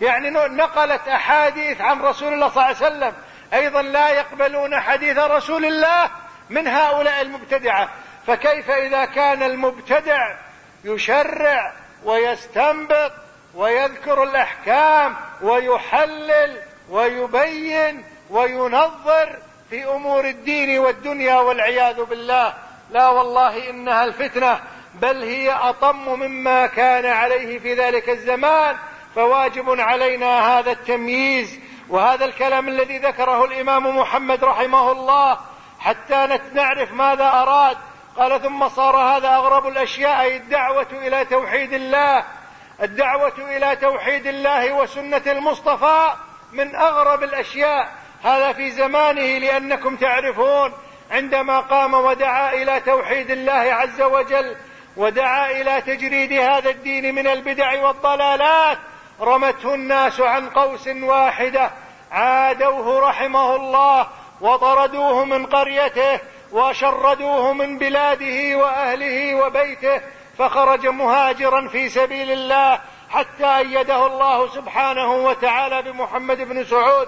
يعني نقلت أحاديث عن رسول الله صلى الله عليه وسلم، أيضا لا يقبلون حديث رسول الله من هؤلاء المبتدعة. فكيف إذا كان المبتدع يشرع ويستنبط ويذكر الأحكام ويحلل ويبين وينظر في أمور الدين والدنيا والعياذ بالله؟ لا والله إنها الفتنة، بل هي أطم مما كان عليه في ذلك الزمان. فواجب علينا هذا التمييز، وهذا الكلام الذي ذكره الإمام محمد رحمه الله حتى نعرف ماذا أراد. قال: ثم صار هذا أغرب الأشياء، أي الدعوة إلى توحيد الله. الدعوة إلى توحيد الله وسنة المصطفى من أغرب الأشياء، هذا في زمانه، لأنكم تعرفون عندما قام ودعا إلى توحيد الله عز وجل ودعا إلى تجريد هذا الدين من البدع والضلالات، رمته الناس عن قوس واحدة، عادوه رحمه الله وطردوه من قريته وشردوه من بلاده وأهله وبيته، فخرج مهاجرا في سبيل الله حتى أيده الله سبحانه وتعالى بمحمد بن سعود،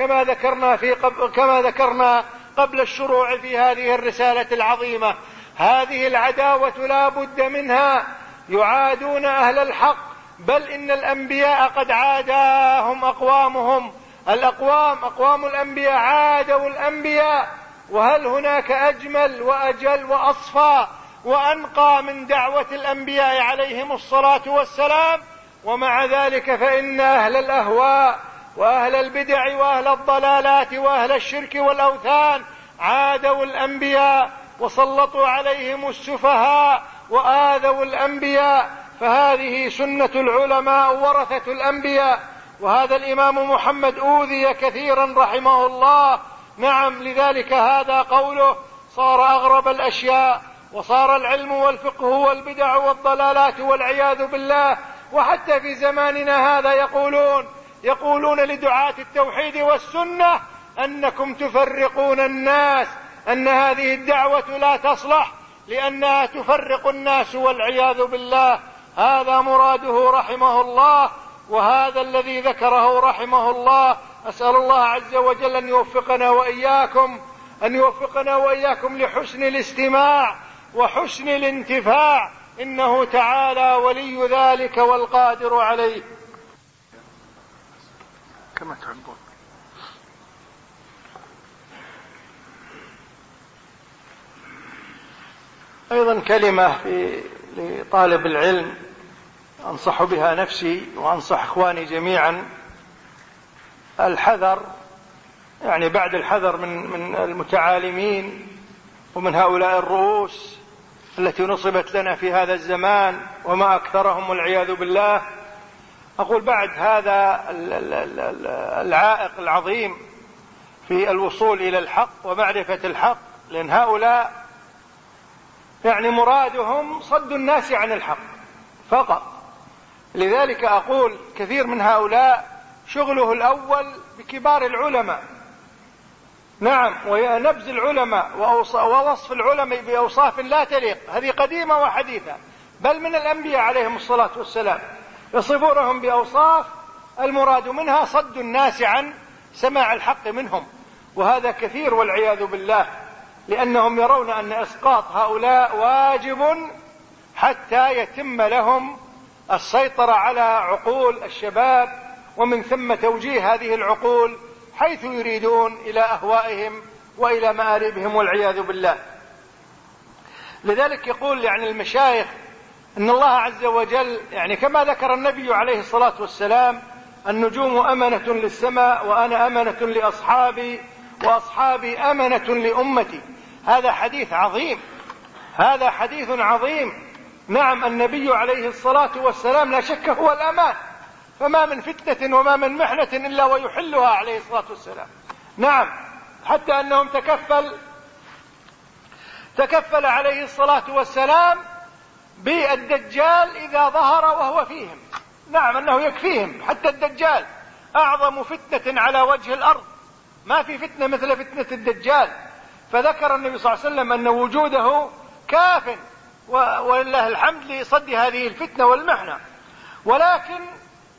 كما ذكرنا قبل الشروع في هذه الرسالة العظيمة. هذه العداوة لا بد منها، يعادون أهل الحق، بل إن الأنبياء قد عاداهم أقوامهم. أقوام الأنبياء عادوا الأنبياء، وهل هناك أجمل وأجل وأصفى وأنقى من دعوة الأنبياء عليهم الصلاة والسلام؟ ومع ذلك فإن أهل الأهواء وأهل البدع وأهل الضلالات وأهل الشرك والأوثان عادوا الأنبياء وسلطوا عليهم السفهاء وآذوا الأنبياء. فهذه سنة العلماء ورثة الأنبياء، وهذا الإمام محمد أوذي كثيرا رحمه الله. نعم، لذلك هذا قوله: صار أغرب الأشياء، وصار العلم والفقه والبدع والضلالات والعياذ بالله. وحتى في زماننا هذا يقولون لدعاة التوحيد والسنة أنكم تفرقون الناس، أن هذه الدعوة لا تصلح لأنها تفرق الناس والعياذ بالله. هذا مراده رحمه الله، وهذا الذي ذكره رحمه الله. أسأل الله عز وجل أن يوفقنا وإياكم لحسن الاستماع وحسن الانتفاع، إنه تعالى ولي ذلك والقادر عليه. كما تحبون. أيضا كلمة لطالب العلم أنصح بها نفسي وأنصح إخواني جميعا: الحذر، يعني بعد الحذر من المتعالمين ومن هؤلاء الرؤوس التي نصبت لنا في هذا الزمان وما أكثرهم والعياذ بالله، أقول بعد هذا العائق العظيم في الوصول إلى الحق ومعرفة الحق، لأن هؤلاء يعني مرادهم صد الناس عن الحق فقط. لذلك أقول كثير من هؤلاء شغله الأول بكبار العلماء، نعم، ونبذ العلماء ووصف العلماء بأوصاف لا تليق، هذه قديمة وحديثة، بل من الأنبياء عليهم الصلاة والسلام يصفونهم بأوصاف المراد منها صد الناس عن سماع الحق منهم، وهذا كثير والعياذ بالله، لأنهم يرون أن إسقاط هؤلاء واجب حتى يتم لهم السيطرة على عقول الشباب، ومن ثم توجيه هذه العقول حيث يريدون إلى أهوائهم وإلى مآربهم والعياذ بالله. لذلك يقول يعني المشايخ أن الله عز وجل، يعني كما ذكر النبي عليه الصلاة والسلام: النجوم أمنة للسماء وأنا أمنة لأصحابي وأصحابي أمنة لأمتي. هذا حديث عظيم، هذا حديث عظيم. نعم، النبي عليه الصلاة والسلام لا شك هو الأمان، فما من فتنة وما من محنة إلا ويحلها عليه الصلاة والسلام. نعم، حتى أنهم تكفل عليه الصلاة والسلام بالدجال إذا ظهر وهو فيهم. نعم، أنه يكفيهم، حتى الدجال أعظم فتنة على وجه الأرض، ما في فتنة مثل فتنة الدجال. فذكر النبي صلى الله عليه وسلم أن وجوده كاف ولله الحمد لصد هذه الفتنة والمحنة. ولكن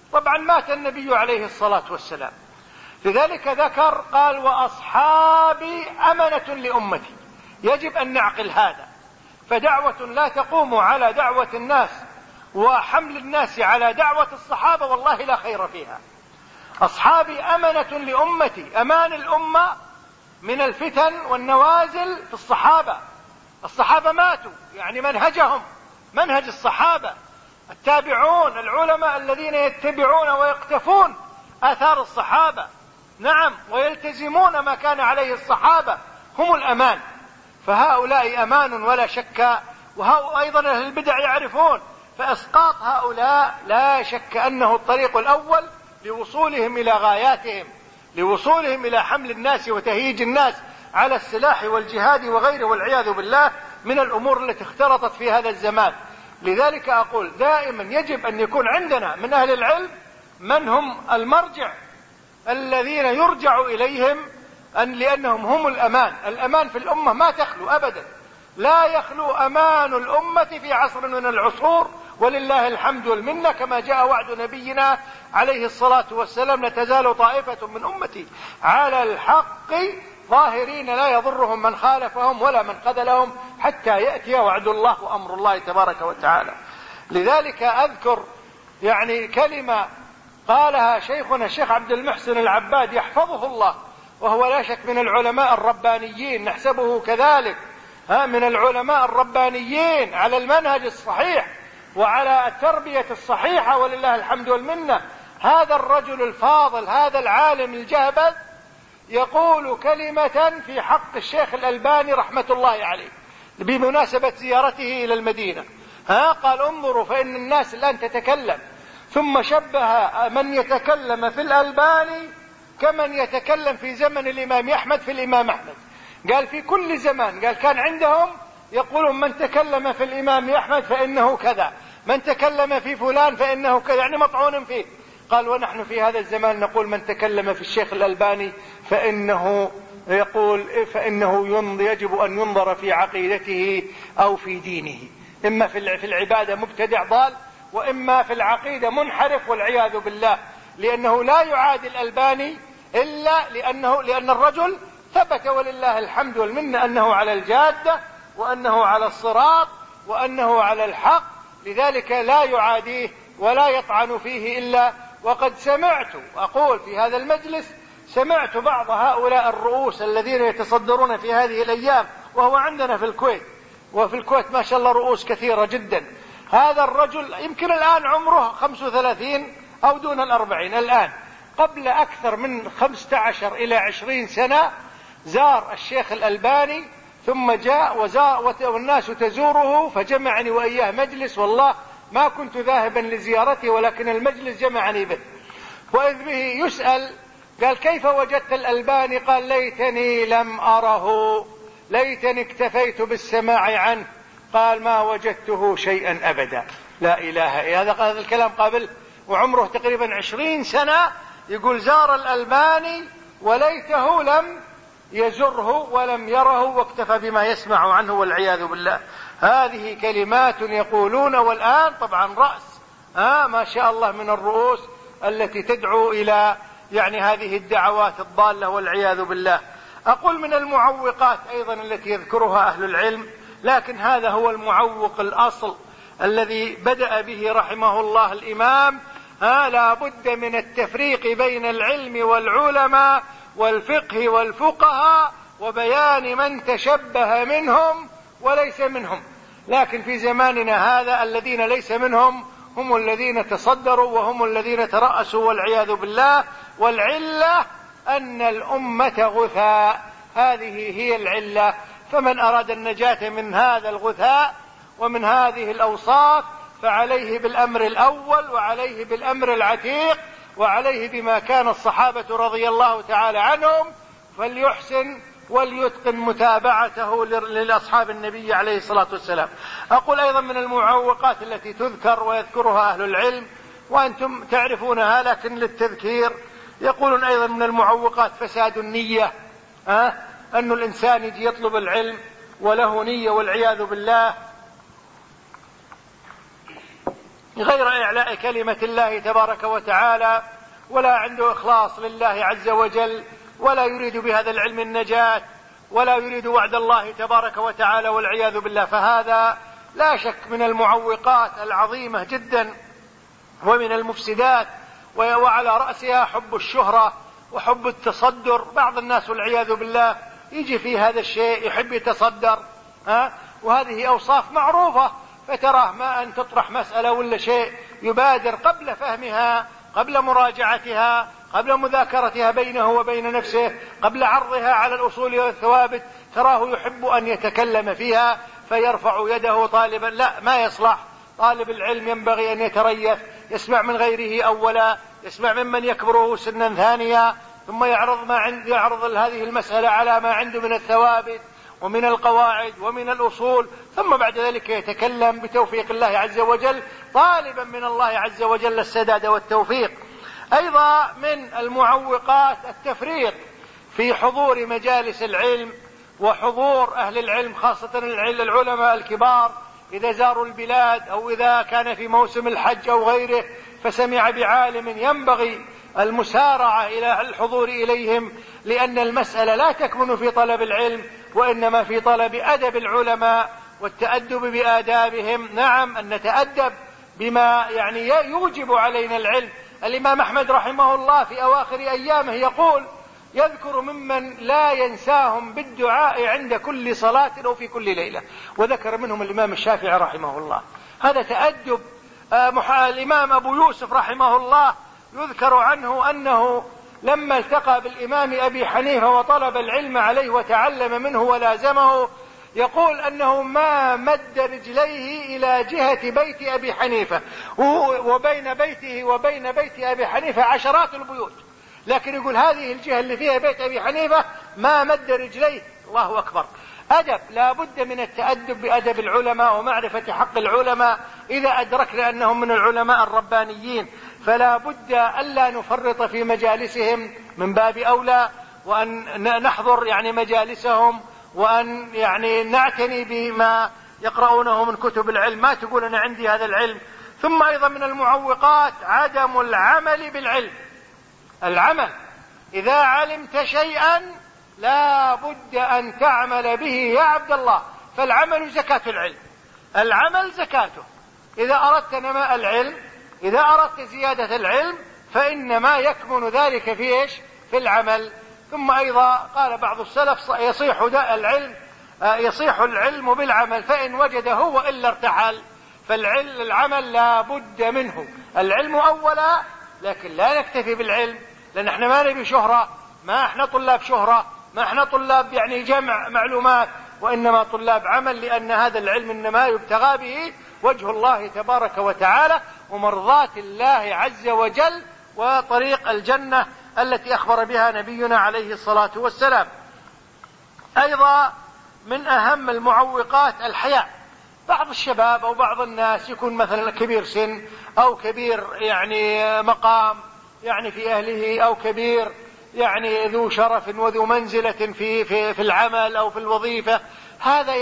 طبعا مات النبي عليه الصلاة والسلام، لذلك ذكر قال وأصحابي أمنة لأمتي. يجب أن نعقل هذا، فدعوة لا تقوم على دعوة الناس وحمل الناس على دعوة الصحابة والله لا خير فيها. أصحابي أمنة لأمتي، أمان الأمة من الفتن والنوازل في الصحابة. الصحابة ماتوا، يعني منهجهم منهج الصحابة، التابعون العلماء الذين يتبعون ويقتفون آثار الصحابة، نعم، ويلتزمون ما كان عليه الصحابة هم الأمان. فهؤلاء أمان ولا شك، أيضا أهل البدع يعرفون، فإسقاط هؤلاء لا شك أنه الطريق الأول لوصولهم إلى غاياتهم، لوصولهم إلى حمل الناس وتهييج الناس على السلاح والجهاد وغيره والعياذ بالله من الأمور التي اختلطت في هذا الزمان. لذلك أقول دائما يجب أن يكون عندنا من أهل العلم من هم المرجع الذين يرجع إليهم، لأنهم هم الأمان في الأمة ما تخلو أبدا، لا يخلو أمان الأمة في عصر من العصور، ولله الحمد والمنة، كما جاء وعد نبينا عليه الصلاة والسلام لا تزال طائفة من أمتي على الحق ظاهرين لا يضرهم من خالفهم ولا من خذلهم حتى يأتي وعد الله وأمر الله تبارك وتعالى. لذلك أذكر يعني كلمة قالها شيخنا الشيخ عبد المحسن العباد يحفظه الله، وهو لا شك من العلماء الربانيين، نحسبه كذلك من العلماء الربانيين على المنهج الصحيح وعلى التربية الصحيحة ولله الحمد والمنة. هذا الرجل الفاضل، هذا العالم الجهبذ، يقول كلمة في حق الشيخ الألباني رحمة الله عليه بمناسبة زيارته إلى المدينة. قال انظروا فإن الناس الآن تتكلم، ثم شبه من يتكلم في الألباني كمن يتكلم في زمن الإمام أحمد في الإمام أحمد. قال في كل زمان، قال كان عندهم يقولون من تكلم في الإمام أحمد فإنه كذا، من تكلم في فلان فإنه كذا، يعني مطعون فيه. قال ونحن في هذا الزمان نقول من تكلم في الشيخ الألباني فإنه يجب أن ينظر في عقيدته أو في دينه، إما في العبادة مبتدع ضال، وإما في العقيدة منحرف والعياذ بالله، لأنه لا يعادي الألباني إلا لأن الرجل ثبت ولله الحمد والمنة أنه على الجادة وأنه على الصراط وأنه على الحق، لذلك لا يعاديه ولا يطعن فيه إلا وقد أقول في هذا المجلس سمعت بعض هؤلاء الرؤوس الذين يتصدرون في هذه الأيام، وهو عندنا في الكويت، وفي الكويت ما شاء الله رؤوس كثيرة جدا. هذا الرجل يمكن الآن عمره 35 أو دون 40، الآن قبل أكثر من 15 إلى 20 سنة زار الشيخ الألباني، ثم جاء والناس تزوره، فجمعني وإياه مجلس، والله ما كنت ذاهبا لزيارته ولكن المجلس جمعني به، وإذ به يسأل قال كيف وجدت الألباني؟ قال ليتني لم أره، ليتني اكتفيت بالسماع عنه. قال ما وجدته شيئا أبدا. لا إله إلا هذا الكلام قبل وعمره تقريبا 20 سنة، يقول زار الألباني وليته لم يزره ولم يره واكتفى بما يسمع عنه والعياذ بالله. هذه كلمات يقولون، والآن طبعا رأس ما شاء الله من الرؤوس التي تدعو إلى يعني هذه الدعوات الضالة والعياذ بالله. أقول من المعوقات أيضا التي يذكرها أهل العلم، لكن هذا هو المعوق الأصل الذي بدأ به رحمه الله الإمام، لا بد من التفريق بين العلم والعلماء والفقه والفقهاء وبيان من تشبه منهم وليس منهم. لكن في زماننا هذا الذين ليس منهم هم الذين تصدروا وهم الذين ترأسوا والعياذ بالله. والعلة أن الأمة غثاء، هذه هي العلة. فمن أراد النجاة من هذا الغثاء ومن هذه الأوصاف فعليه بالأمر الأول وعليه بالأمر العتيق وعليه بما كان الصحابة رضي الله تعالى عنهم، فليحسن وليتقن متابعته للأصحاب النبي عليه الصلاة والسلام. أقول أيضا من المعوقات التي تذكر ويذكرها أهل العلم وأنتم تعرفونها لكن للتذكير، يقولون أيضا من المعوقات فساد النية، أن الإنسان يجي يطلب العلم وله نية والعياذ بالله غير إعلاء كلمة الله تبارك وتعالى، ولا عنده إخلاص لله عز وجل، ولا يريد بهذا العلم النجاة، ولا يريد وعد الله تبارك وتعالى والعياذ بالله، فهذا لا شك من المعوقات العظيمة جدا ومن المفسدات، وعلى رأسها حب الشهرة وحب التصدر. بعض الناس والعياذ بالله يجي في هذا الشيء يحب يتصدر، وهذه أوصاف معروفة، فتراه ما أن تطرح مسألة ولا شيء يبادر قبل فهمها، قبل مراجعتها، قبل مذاكرتها بينه وبين نفسه، قبل عرضها على الأصول والثوابت، تراه يحب أن يتكلم فيها فيرفع يده طالبا. لا، ما يصلح. طالب العلم ينبغي أن يتريث، يسمع من غيره أولا، يسمع ممن يكبره سنا ثانيا، ثم يعرض هذه المسألة على ما عنده من الثوابت ومن القواعد ومن الأصول، ثم بعد ذلك يتكلم بتوفيق الله عز وجل، طالبا من الله عز وجل السداد والتوفيق. أيضا من المعوقات التفريط في حضور مجالس العلم وحضور أهل العلم، خاصة العلماء الكبار، إذا زاروا البلاد أو إذا كان في موسم الحج أو غيره فسمع بعالم، ينبغي المسارعة إلى الحضور إليهم، لأن المسألة لا تكمن في طلب العلم، وإنما في طلب أدب العلماء والتأدب بآدابهم. نعم، أن نتأدب بما يوجب علينا العلم. الإمام أحمد رحمه الله في أواخر أيامه يقول، يذكر ممن لا ينساهم بالدعاء عند كل صلاة أو في كل ليلة، وذكر منهم الإمام الشافعي رحمه الله. هذا تأدب. الإمام أبو يوسف رحمه الله يذكر عنه أنه لما التقى بالإمام أبي حنيفة وطلب العلم عليه وتعلم منه ولازمه، يقول أنه ما مد رجليه إلى جهة بيت أبي حنيفة، وبين بيته وبين بيت أبي حنيفة عشرات البيوت، لكن يقول هذه الجهة اللي فيها بيت أبي حنيفة ما مد رجليه. الله أكبر. أدب، لا بد من التأدب بأدب العلماء ومعرفة حق العلماء إذا أدركنا أنهم من العلماء الربانيين، فلا بد ألا نفرط في مجالسهم، من باب أولى وأن نحضر مجالسهم، وأن نعتني بما يقرؤونه من كتب العلم، ما تقول أنا عندي هذا العلم. ثم أيضا من المعوقات عدم العمل بالعلم. العمل، إذا علمت شيئا لا بد أن تعمل به يا عبد الله، فالعمل زكاة العلم، العمل زكاته. إذا أردت نماء العلم، إذا أردت زيادة العلم، فإنما يكمن ذلك في إيش؟ في العمل. ثم أيضا قال بعض السلف يصيح العلم بالعمل، فإن وجده وإلا ارتحل. فالعمل لا بد منه. العلم أولا، لكن لا نكتفي بالعلم، لأن احنا ما نبي شهرة، ما احنا طلاب شهرة، ما احنا طلاب جمع معلومات، وإنما طلاب عمل، لأن هذا العلم إنما يبتغى به وجه الله تبارك وتعالى ومرضاة الله عز وجل وطريق الجنة التي أخبر بها نبينا عليه الصلاة والسلام. أيضا من أهم المعوقات الحياء. بعض الشباب أو بعض الناس يكون مثلا كبير سن أو كبير مقام في أهله، أو كبير ذو شرف وذو منزلة في العمل أو في الوظيفة، هذا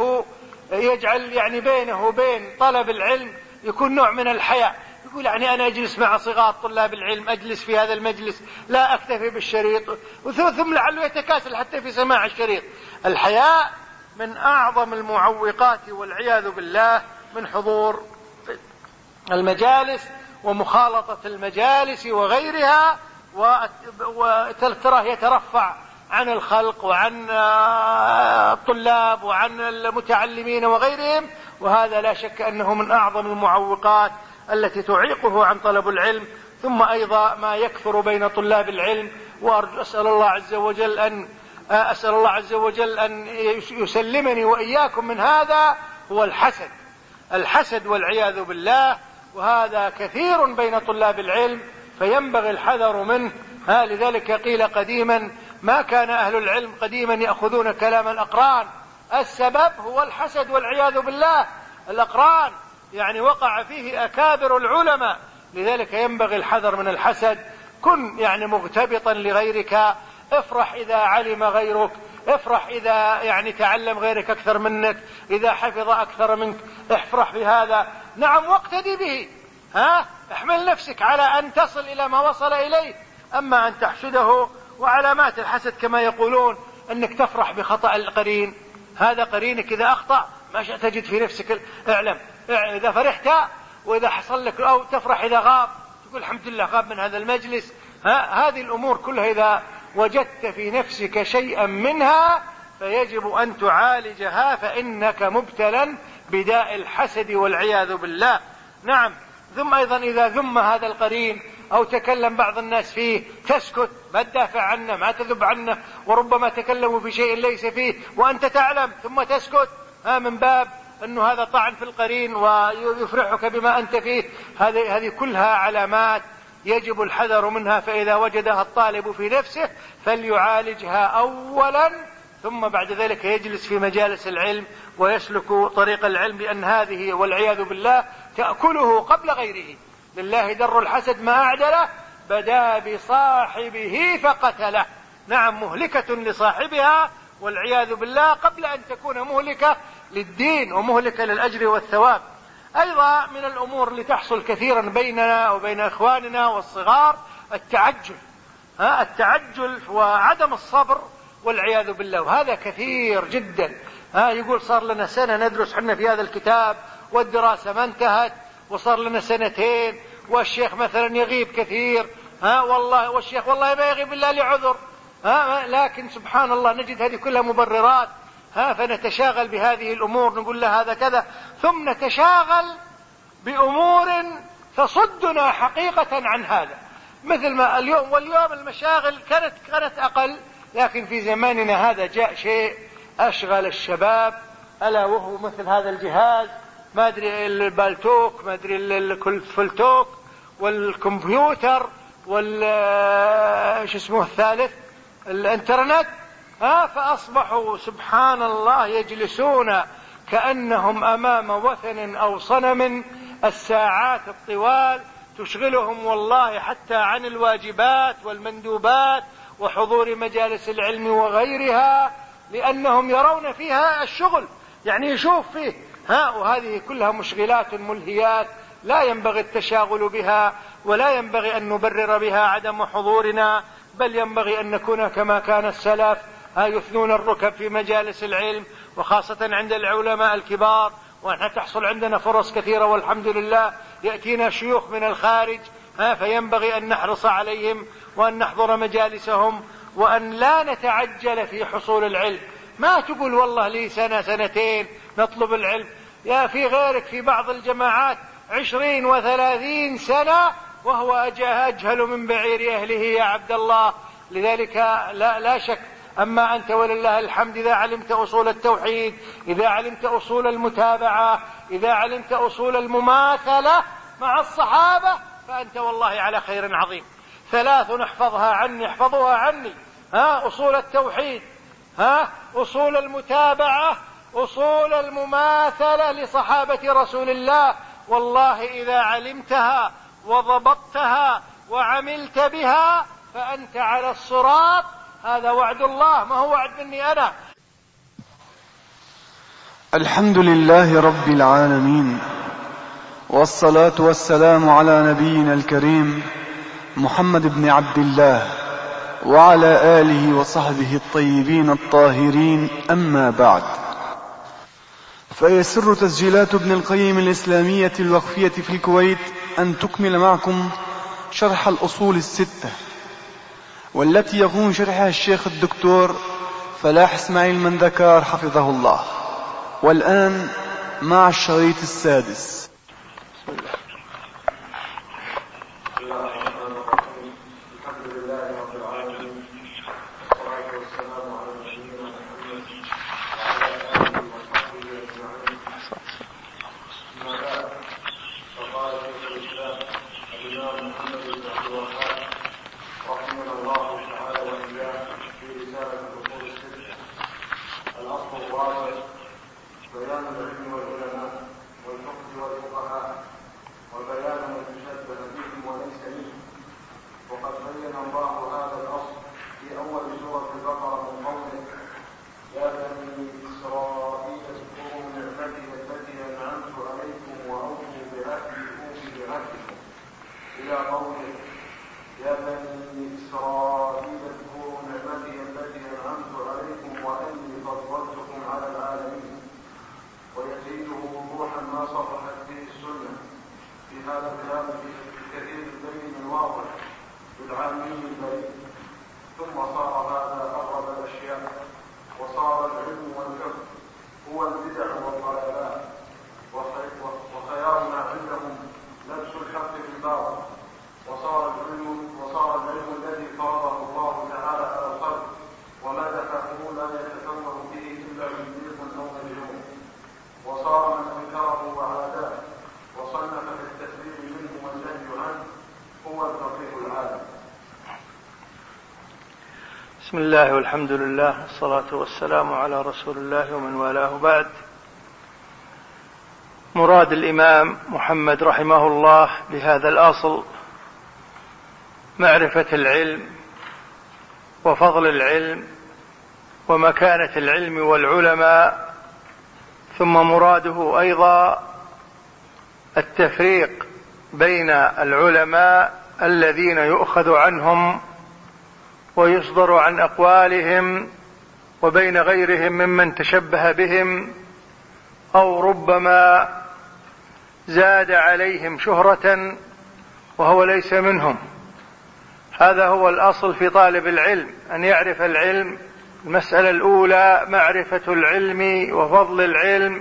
يجعل بينه وبين طلب العلم يكون نوع من الحياء. يقول أنا أجلس مع صغار طلاب العلم، أجلس في هذا المجلس، لا أكتفي بالشريط، ثم لعله يتكاسل حتى في سماع الشريط. الحياء من أعظم المعوقات والعياذ بالله من حضور المجالس ومخالطة المجالس وغيرها، وتراه يترفع عن الخلق وعن الطلاب وعن المتعلمين وغيرهم، وهذا لا شك أنه من أعظم المعوقات التي تعيقه عن طلب العلم. ثم أيضا ما يكثر بين طلاب العلم، وأسأل الله عز وجل أن يسلمني وإياكم من هذا، هو الحسد والعياذ بالله، وهذا كثير بين طلاب العلم، فينبغي الحذر منه. لذلك قيل قديما ما كان أهل العلم قديما يأخذون كلام الأقران، السبب هو الحسد والعياذ بالله. الأقران وقع فيه أكابر العلماء، لذلك ينبغي الحذر من الحسد. كن مغتبطا لغيرك، افرح إذا علم غيرك، افرح إذا تعلم غيرك أكثر منك، إذا حفظ أكثر منك افرح بهذا. نعم، واقتدي به، احمل نفسك على أن تصل إلى ما وصل إليه. أما أن تحسده، وعلامات الحسد كما يقولون أنك تفرح بخطأ القرين، هذا قرينك إذا أخطأ ما شئت تجد في نفسك اعلم إذا فرحت، وإذا حصل لك أو تفرح إذا غاب تقول الحمد لله غاب من هذا المجلس. هذه الأمور كلها إذا وجدت في نفسك شيئا منها فيجب أن تعالجها، فإنك مبتلا بداء الحسد والعياذ بالله. نعم. ثم أيضا إذا ذم هذا القرين أو تكلم بعض الناس فيه تسكت، ما تدافع عنه، ما تذب عنه، وربما تكلموا في شيء ليس فيه وأنت تعلم ثم تسكت، من باب أنه هذا طعن في القرين ويفرحك بما أنت فيه. هذه كلها علامات يجب الحذر منها، فإذا وجدها الطالب في نفسه فليعالجها أولا، ثم بعد ذلك يجلس في مجالس العلم ويسلك طريق العلم، لأن هذه والعياذ بالله تأكله قبل غيره. لله در الحسد ما أعدله، بدا بصاحبه فقتله. نعم، مهلكة لصاحبها والعياذ بالله قبل أن تكون مهلكة للدين ومهلكة للأجر والثواب. أيضا من الأمور اللي تحصل كثيرا بيننا وبين إخواننا والصغار التعجل وعدم الصبر والعياذ بالله، وهذا كثير جدا. يقول صار لنا سنة ندرس حنا في هذا الكتاب والدراسة ما انتهت، وصار لنا سنتين، والشيخ مثلا يغيب كثير، والله والشيخ والله ما يغيب إلا لعذر، لكن سبحان الله نجد هذه كلها مبررات، فنتشاغل بهذه الأمور، نقول له هذا كذا، ثم نتشاغل بأمور تصدنا حقيقة عن هذا. مثل ما واليوم المشاغل كانت أقل، لكن في زماننا هذا جاء شيء أشغل الشباب، ألا وهو مثل هذا الجهاز، ما أدري البالتوك، ما أدري الفلتوك، والكمبيوتر، شو اسمه الثالث، الانترنت. فأصبحوا سبحان الله يجلسون كأنهم أمام وثن أو صنم، الساعات الطوال تشغلهم والله حتى عن الواجبات والمندوبات وحضور مجالس العلم وغيرها، لأنهم يرون فيها الشغل، يعني يشوف فيه. وهذه كلها مشغلات ملهيات لا ينبغي التشاغل بها، ولا ينبغي أن نبرر بها عدم حضورنا، بل ينبغي أن نكون كما كان السلف يثنون الركب في مجالس العلم، وخاصة عند العلماء الكبار. ونحن تحصل عندنا فرص كثيرة والحمد لله، يأتينا شيوخ من الخارج، فينبغي أن نحرص عليهم وأن نحضر مجالسهم، وأن لا نتعجل في حصول العلم. ما تقول والله لي سنة سنتين نطلب العلم، يا في غيرك في بعض الجماعات 20 و30 سنة وهو أجهل من بعير أهله يا عبد الله. لذلك لا شك. أما أنت ولله الحمد إذا علمت أصول التوحيد، إذا علمت أصول المتابعة، إذا علمت أصول المماثلة مع الصحابة، فأنت والله على خير عظيم. 3 احفظها عني، احفظوها عني، أصول التوحيد، أصول المتابعة، أصول المماثلة لصحابة رسول الله. والله إذا علمتها وضبطتها وعملت بها فأنت على الصراط. هذا وعد الله، ما هو وعد مني أنا. الحمد لله رب العالمين، والصلاة والسلام على نبينا الكريم محمد بن عبد الله وعلى آله وصحبه الطيبين الطاهرين. أما بعد، فيسر تسجيلات ابن القيم الإسلامية الوقفية في الكويت أن تكمل معكم شرح الأصول 6، والتي يقوم شرحها الشيخ الدكتور فلاح إسماعيل منذكار حفظه الله. والآن مع الشريط 6. بيان العلم والعلماء والفقه والفقهاء إلى قوله يا بني إسرائيل اذكروا نعمتي التي أنعمت عليكم وأني فضلتكم على العالمين، ويزيده وضوحا ما صرحت به السنة في هذا الكلام الكثير البين الواضح بالعامي البين. ثم صار هذا أغرب الأشياء، وصار العلم والفقه هو البدع والضلالات، وخيارنا عندهم لبس الحق بالباطل، وصار العلم الذي فرضه الله تعالى على الخلق ومدحه لا يتفوه به إلا مزيد أو مجنون، وصار من أنكره وعاداه وصنف في التكذيب منه والنهي عنه هو الفقيه العالم. بسم الله والحمد لله والصلاة والسلام على رسول الله ومن والاه، بعد. مراد الإمام محمد رحمه الله بهذا الأصل معرفة العلم وفضل العلم ومكانة العلم والعلماء، ثم مراده أيضا التفريق بين العلماء الذين يؤخذ عنهم ويصدر عن أقوالهم وبين غيرهم ممن تشبه بهم أو ربما زاد عليهم شهرة وهو ليس منهم. هذا هو الأصل في طالب العلم، أن يعرف العلم. المسألة الأولى معرفة العلم وفضل العلم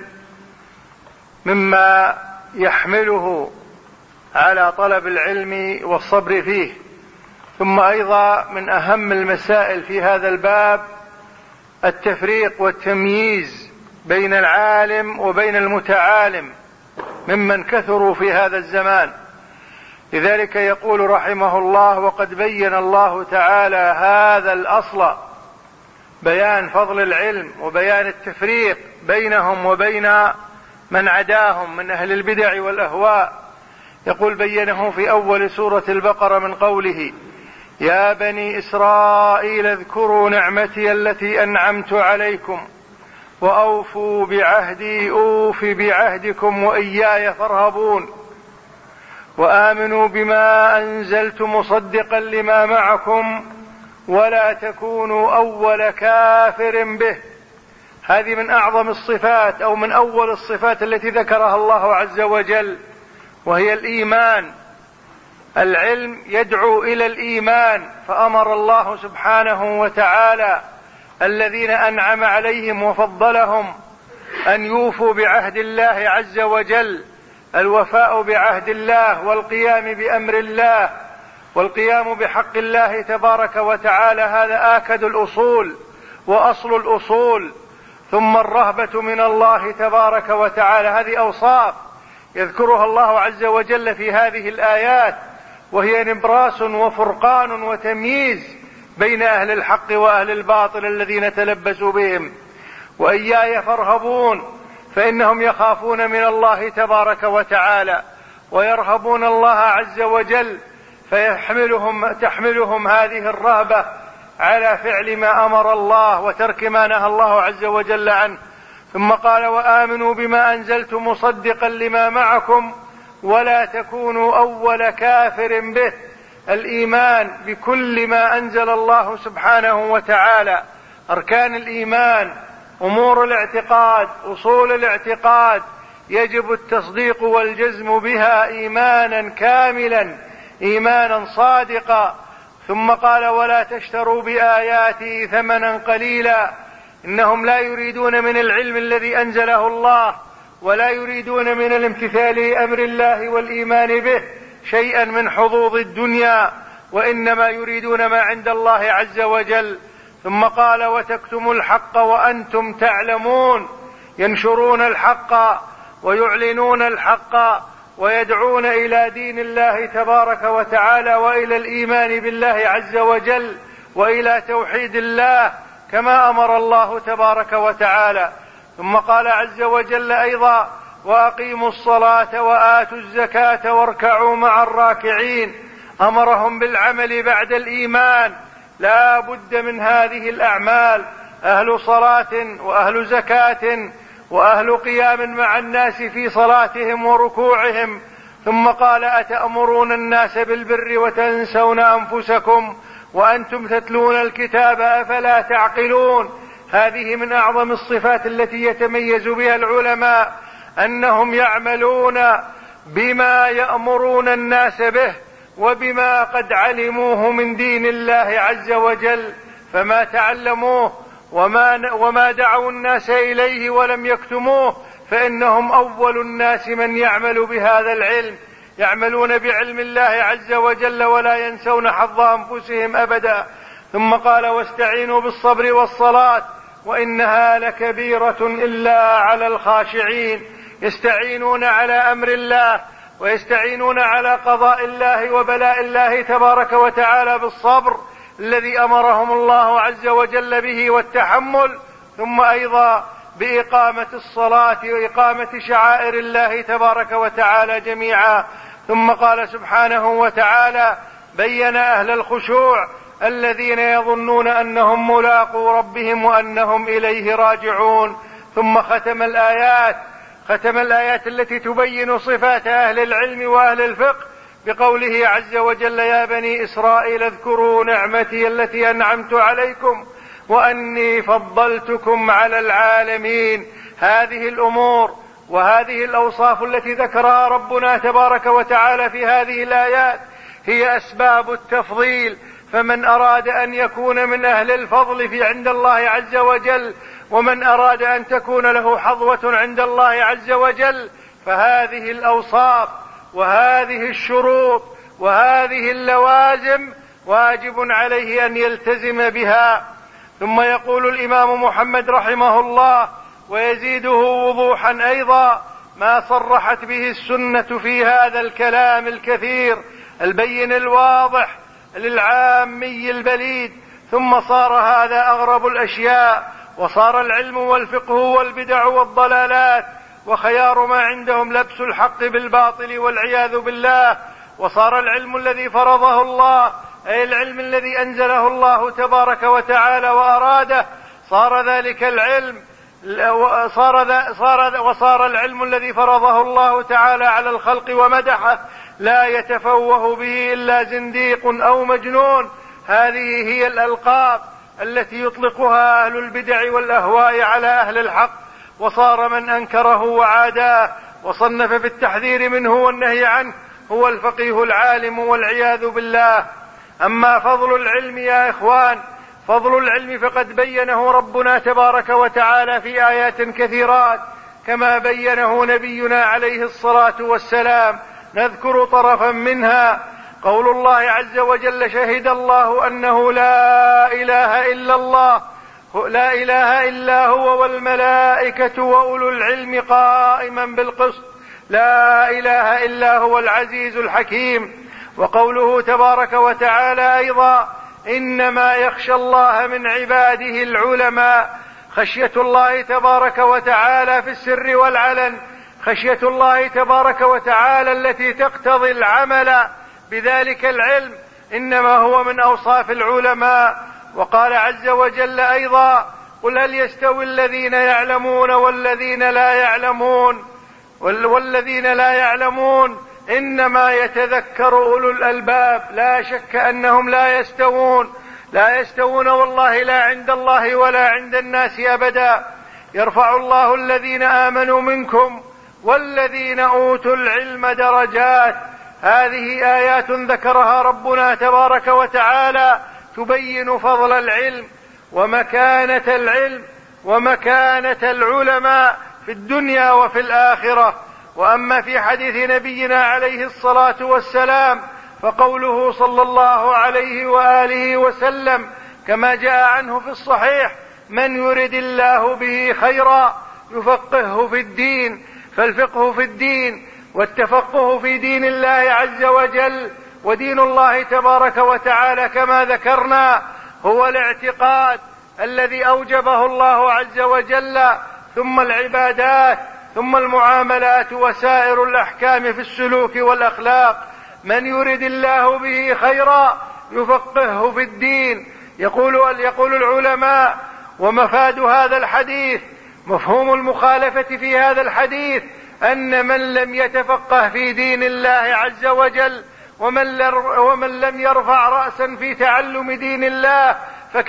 مما يحمله على طلب العلم والصبر فيه. ثم أيضا من أهم المسائل في هذا الباب التفريق والتمييز بين العالم وبين المتعالم ممن كثروا في هذا الزمان. لذلك يقول رحمه الله: وقد بين الله تعالى هذا الأصل، بيان فضل العلم وبيان التفريق بينهم وبين من عداهم من أهل البدع والأهواء. يقول: بينه في أول سورة البقرة من قوله: يا بني إسرائيل اذكروا نعمتي التي أنعمت عليكم وأوفوا بعهدي أوف بعهدكم وإياي فارهبون، وآمنوا بما أنزلت مصدقا لما معكم ولا تكونوا أول كافر به. هذه من أعظم الصفات أو من أول الصفات التي ذكرها الله عز وجل، وهي الإيمان. العلم يدعو إلى الإيمان، فأمر الله سبحانه وتعالى الذين أنعم عليهم وفضلهم أن يوفوا بعهد الله عز وجل. الوفاء بعهد الله والقيام بأمر الله والقيام بحق الله تبارك وتعالى، هذا آكد الأصول وأصل الأصول. ثم الرهبة من الله تبارك وتعالى، هذه أوصاف يذكرها الله عز وجل في هذه الآيات، وهي نبراس وفرقان وتمييز بين أهل الحق وأهل الباطل الذين تلبسوا بهم. وإياي فارهبون، فإنهم يخافون من الله تبارك وتعالى ويرهبون الله عز وجل، تحملهم هذه الرهبة على فعل ما أمر الله وترك ما نهى الله عز وجل عنه. ثم قال: وآمنوا بما أنزلت مصدقا لما معكم ولا تكونوا أول كافر به. الإيمان بكل ما أنزل الله سبحانه وتعالى، أركان الإيمان، أمور الاعتقاد، أصول الاعتقاد، يجب التصديق والجزم بها إيمانا كاملا، إيمانا صادقا. ثم قال: ولا تشتروا بآياتي ثمنا قليلا. إنهم لا يريدون من العلم الذي أنزله الله ولا يريدون من الامتثال لأمر الله والإيمان به شيئا من حظوظ الدنيا، وإنما يريدون ما عند الله عز وجل. ثم قال: وتكتموا الحق وأنتم تعلمون. ينشرون الحق ويعلنون الحق ويدعون إلى دين الله تبارك وتعالى وإلى الإيمان بالله عز وجل وإلى توحيد الله كما أمر الله تبارك وتعالى. ثم قال عز وجل أيضا: وأقيموا الصلاة وآتوا الزكاة واركعوا مع الراكعين. أمرهم بالعمل بعد الإيمان، لا بد من هذه الأعمال، أهل صلاة وأهل زكاة وأهل قيام مع الناس في صلاتهم وركوعهم، ثم قال أتأمرون الناس بالبر وتنسون أنفسكم وأنتم تتلون الكتاب أفلا تعقلون. هذه من أعظم الصفات التي يتميز بها العلماء، أنهم يعملون بما يأمرون الناس به وبما قد علموه من دين الله عز وجل، فما تعلموه وما دعوا الناس إليه ولم يكتموه فإنهم أول الناس من يعمل بهذا العلم، يعملون بعلم الله عز وجل ولا ينسون حظ أنفسهم أبدا. ثم قال واستعينوا بالصبر والصلاة وإنها لكبيرة إلا على الخاشعين. يستعينون على أمر الله ويستعينون على قضاء الله وبلاء الله تبارك وتعالى بالصبر الذي أمرهم الله عز وجل به والتحمل، ثم أيضا بإقامة الصلاة وإقامة شعائر الله تبارك وتعالى جميعا. ثم قال سبحانه وتعالى بين أهل الخشوع الذين يظنون أنهم ملاقو ربهم وأنهم إليه راجعون. ثم ختم الآيات التي تبين صفات أهل العلم وأهل الفقه بقوله عز وجل يا بني إسرائيل اذكروا نعمتي التي أنعمت عليكم وأني فضلتكم على العالمين. هذه الأمور وهذه الأوصاف التي ذكرها ربنا تبارك وتعالى في هذه الآيات هي أسباب التفضيل، فمن أراد أن يكون من أهل الفضل في عند الله عز وجل ومن أراد أن تكون له حظوة عند الله عز وجل فهذه الأوصاف وهذه الشروط وهذه اللوازم واجب عليه أن يلتزم بها. ثم يقول الإمام محمد رحمه الله ويزيده وضوحا أيضا ما صرحت به السنة في هذا الكلام الكثير البين الواضح للعامي البليد. ثم صار هذا أغرب الأشياء، وصار العلم والفقه والبدع والضلالات وخيار ما عندهم لبس الحق بالباطل والعياذ بالله. وصار العلم الذي فرضه الله أي العلم الذي أنزله الله تبارك وتعالى وأراده صار ذلك العلم وصار العلم الذي فرضه الله تعالى على الخلق ومدحه لا يتفوه به إلا زنديق أو مجنون. هذه هي الألقاب التي يطلقها أهل البدع والأهواء على أهل الحق، وصار من أنكره وعاداه وصنف في التحذير منه والنهي عنه هو الفقيه العالم والعياذ بالله. أما فضل العلم يا إخوان، فضل العلم فقد بينه ربنا تبارك وتعالى في آيات كثيرات كما بينه نبينا عليه الصلاة والسلام. نذكر طرفا منها قول الله عز وجل شهد الله أنه لا إله إلا هو والملائكة وأولو العلم قائما بالقسط لا إله إلا هو العزيز الحكيم. وقوله تبارك وتعالى أيضا إنما يخشى الله من عباده العلماء. خشية الله تبارك وتعالى في السر والعلن، خشية الله تبارك وتعالى التي تقتضي العمل بذلك العلم إنما هو من أوصاف العلماء. وقال عز وجل أيضا قل هل يستوي الذين يعلمون والذين لا يعلمون إنما يتذكر أولو الألباب. لا شك أنهم لا يستوون والله لا عند الله ولا عند الناس أبدا. يرفع الله الذين آمنوا منكم والذين أوتوا العلم درجات. هذه آيات ذكرها ربنا تبارك وتعالى تبين فضل العلم ومكانة العلماء في الدنيا وفي الآخرة. وأما في حديث نبينا عليه الصلاة والسلام فقوله صلى الله عليه وآله وسلم كما جاء عنه في الصحيح من يرد الله به خيرا يفقهه في الدين. فالفقه في الدين والتفقه في دين الله عز وجل ودين الله تبارك وتعالى كما ذكرنا هو الاعتقاد الذي أوجبه الله عز وجل، ثم العبادات، ثم المعاملات وسائر الأحكام في السلوك والأخلاق. من يرد الله به خيرا يفقهه في الدين. يقول العلماء ومفاد هذا الحديث مفهوم المخالفة في هذا الحديث أن من لم يتفقه في دين الله عز وجل ومن لم يرفع رأسا في تعلم دين الله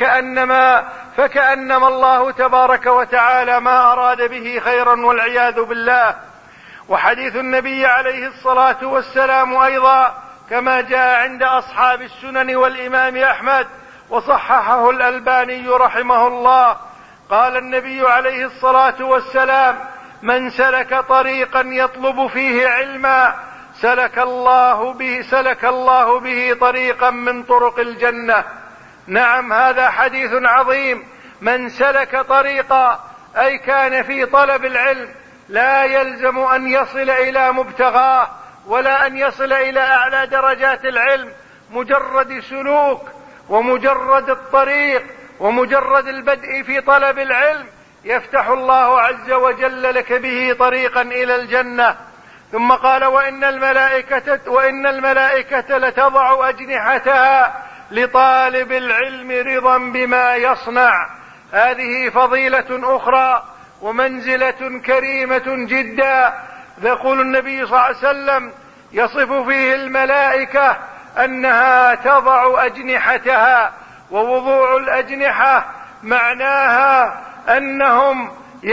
فكأنما الله تبارك وتعالى ما أراد به خيرا والعياذ بالله. وحديث النبي عليه الصلاة والسلام أيضا كما جاء عند أصحاب السنن والإمام أحمد وصححه الألباني رحمه الله، قال النبي عليه الصلاة والسلام: من سلك طريقا يطلب فيه علما سلك الله به طريقا من طرق الجنة. نعم، هذا حديث عظيم. من سلك طريقا أي كان في طلب العلم، لا يلزم أن يصل إلى مبتغاه ولا أن يصل إلى أعلى درجات العلم، مجرد سلوك ومجرد الطريق ومجرد البدء في طلب العلم يفتح الله عز وجل لك به طريقا إلى الجنة. ثم قال: وإن الملائكة لتضع أجنحتها لطالب العلم رضا بما يصنع. هذه فضيلة أخرى ومنزلة كريمة جدا. يقول النبي صلى الله عليه وسلم يصف فيه الملائكة أنها تضع أجنحتها، ووضوع الأجنحة معناها أنهم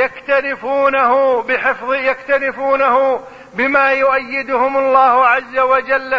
يكتنفونه بما يؤيدهم الله عز وجل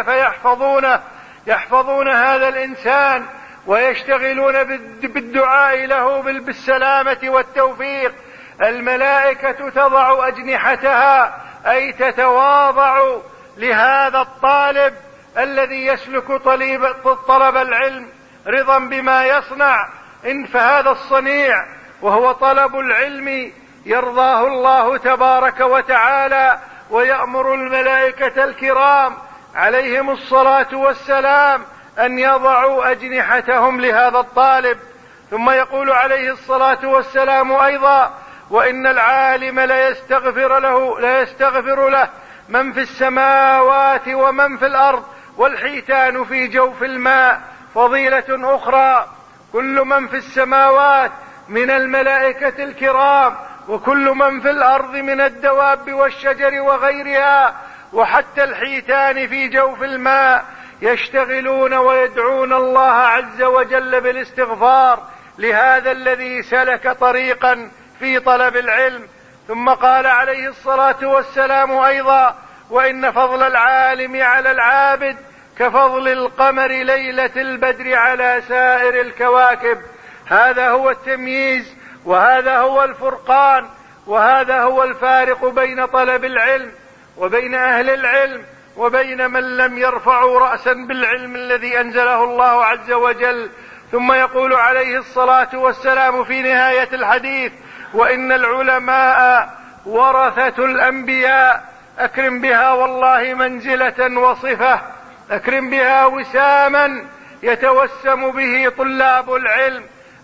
يحفظون هذا الإنسان ويشتغلون بالدعاء له بالسلامة والتوفيق. الملائكة تضع أجنحتها أي تتواضع لهذا الطالب الذي يسلك طلب العلم رضا بما يصنع. فهذا الصنيع وهو طلب العلم يرضاه الله تبارك وتعالى، ويأمر الملائكة الكرام عليهم الصلاة والسلام أن يضعوا أجنحتهم لهذا الطالب. ثم يقول عليه الصلاة والسلام أيضا: وإن العالم لا يستغفر له من في السماوات ومن في الأرض والحيتان في جوف الماء. فضيلة أخرى: كل من في السماوات من الملائكة الكرام وكل من في الأرض من الدواب والشجر وغيرها وحتى الحيتان في جوف الماء يشتغلون ويدعون الله عز وجل بالاستغفار لهذا الذي سلك طريقا في طلب العلم. ثم قال عليه الصلاة والسلام أيضا: وإن فضل العالم على العابد كفضل القمر ليلة البدر على سائر الكواكب. هذا هو التمييز، وهذا هو الفرقان، وهذا هو الفارق بين طلب العلم وبين أهل العلم وبين من لم يرفعوا رأسا بالعلم الذي أنزله الله عز وجل. ثم يقول عليه الصلاة والسلام في نهاية الحديث: وإن العلماء ورثة الأنبياء. أكرم بها والله منزلة وصفة، أكرم بها وساما يتوسم به طلاب العلم.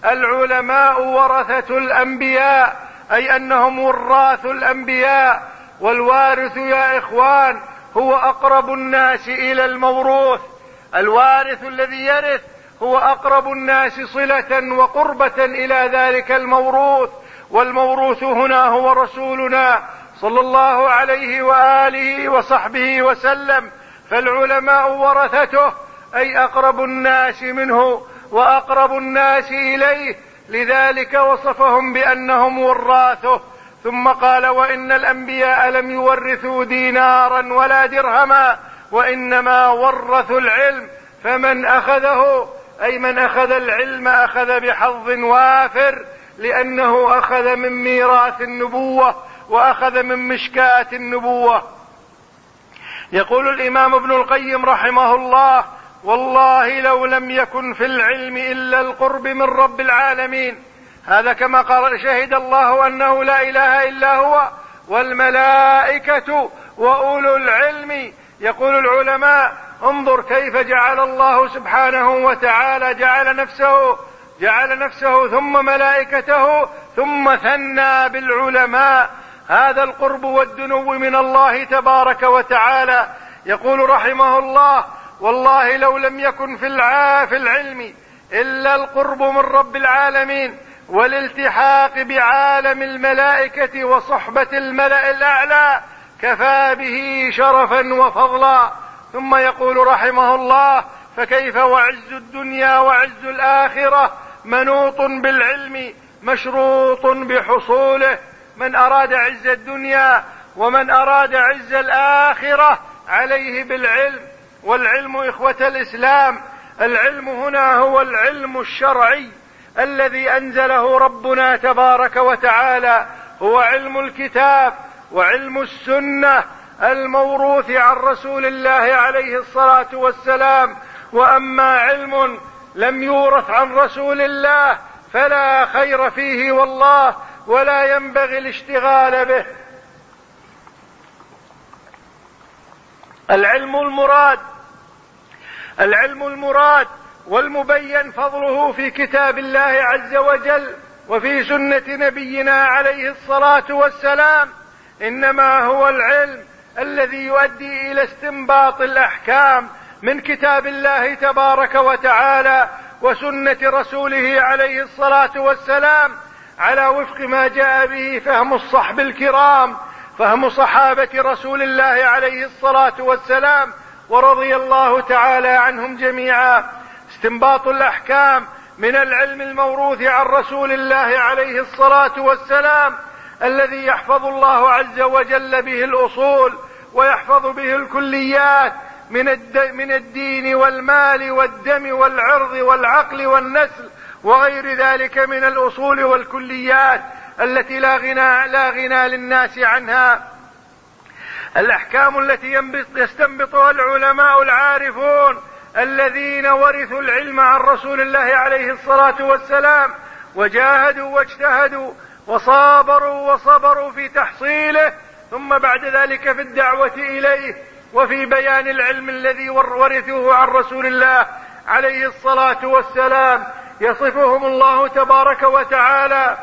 العلماء ورثة الأنبياء أي أنهم وراث الأنبياء، والوارث يا إخوان هو أقرب الناس إلى الموروث. الوارث الذي يرث هو أقرب الناس صلة وقربة إلى ذلك الموروث، والموروث هنا هو رسولنا صلى الله عليه وآله وصحبه وسلم. فالعلماء ورثته أي أقرب الناس منه وأقرب الناس إليه، لذلك وصفهم بأنهم وراثه. ثم قال: وإن الأنبياء لم يورثوا دينارا ولا درهما وإنما ورثوا العلم، فمن أخذه أي من أخذ العلم أخذ بحظ وافر، لأنه أخذ من ميراث النبوة وأخذ من مشكاة النبوة. يقول الإمام ابن القيم رحمه الله: والله لو لم يكن في العلم إلا القرب من رب العالمين. هذا كما قال: شهد الله أنه لا إله إلا هو والملائكة وأولو العلم. يقول العلماء: انظر كيف جعل الله سبحانه وتعالى جعل نفسه ثم ملائكته ثم ثنى بالعلماء. هذا القرب والدنو من الله تبارك وتعالى. يقول رحمه الله: والله لو لم يكن في العلم إلا القرب من رب العالمين والالتحاق بعالم الملائكة وصحبة الملأ الأعلى كفى به شرفا وفضلا. ثم يقول رحمه الله: فكيف وعز الدنيا وعز الآخرة منوط بالعلم مشروط بحصوله. من أراد عز الدنيا ومن أراد عز الآخرة عليه بالعلم. والعلم إخوة الإسلام، العلم هنا هو العلم الشرعي الذي أنزله ربنا تبارك وتعالى، هو علم الكتاب وعلم السنة الموروث عن رسول الله عليه الصلاة والسلام. وأما علم لم يورث عن رسول الله فلا خير فيه والله، ولا ينبغي الاشتغال به. العلم المراد والمبين فضله في كتاب الله عز وجل وفي سنة نبينا عليه الصلاة والسلام إنما هو العلم الذي يؤدي إلى استنباط الأحكام من كتاب الله تبارك وتعالى وسنة رسوله عليه الصلاة والسلام على وفق ما جاء به فهم الصحب الكرام، فهم صحابة رسول الله عليه الصلاة والسلام ورضي الله تعالى عنهم جميعا. استنباط الأحكام من العلم الموروث عن رسول الله عليه الصلاة والسلام الذي يحفظ الله عز وجل به الأصول ويحفظ به الكليات من الدين والمال والدم والعرض والعقل والنسل وغير ذلك من الأصول والكليات التي لا غنى للناس عنها. الأحكام التي يستنبطها العلماء العارفون الذين ورثوا العلم عن رسول الله عليه الصلاة والسلام وجاهدوا واجتهدوا وصبروا في تحصيله، ثم بعد ذلك في الدعوة إليه وفي بيان العلم الذي ورثوه عن رسول الله عليه الصلاة والسلام. يصفهم الله تبارك وتعالى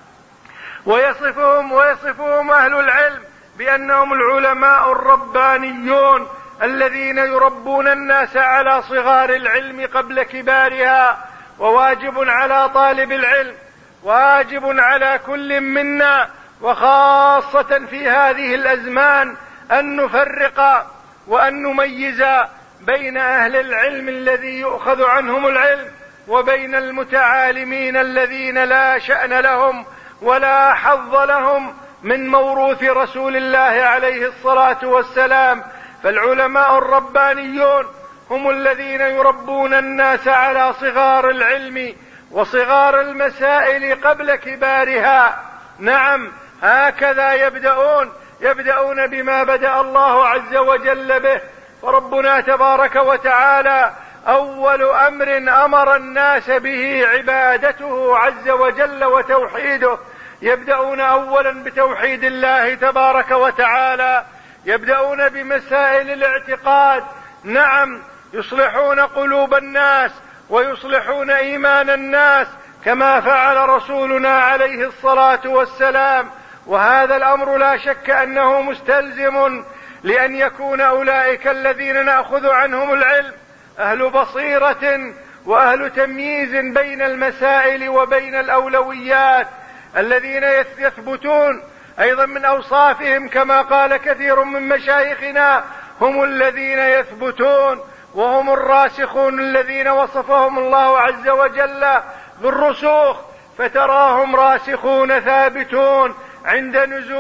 ويصفهم أهل العلم بأنهم العلماء الربانيون الذين يربون الناس على صغار العلم قبل كبارها. وواجب على طالب العلم، واجب على كل منا وخاصة في هذه الأزمان أن نفرق وأن نميز بين أهل العلم الذي يؤخذ عنهم العلم وبين المتعالمين الذين لا شأن لهم ولا حظ لهم من موروث رسول الله عليه الصلاة والسلام. فالعلماء الربانيون هم الذين يربون الناس على صغار العلم وصغار المسائل قبل كبارها. نعم، هكذا يبدأون بما بدأ الله عز وجل به. فربنا تبارك وتعالى أول أمر أمر الناس به عبادته عز وجل وتوحيده. يبدأون أولا بتوحيد الله تبارك وتعالى، يبدأون بمسائل الاعتقاد. نعم، يصلحون قلوب الناس ويصلحون إيمان الناس كما فعل رسولنا عليه الصلاة والسلام. وهذا الأمر لا شك أنه مستلزم لأن يكون أولئك الذين نأخذ عنهم العلم أهل بصيرة وأهل تمييز بين المسائل وبين الأولويات، الذين يثبتون أيضا من أوصافهم كما قال كثير من مشايخنا هم الذين يثبتون، وهم الراسخون الذين وصفهم الله عز وجل بالرسوخ، فتراهم راسخون ثابتون عند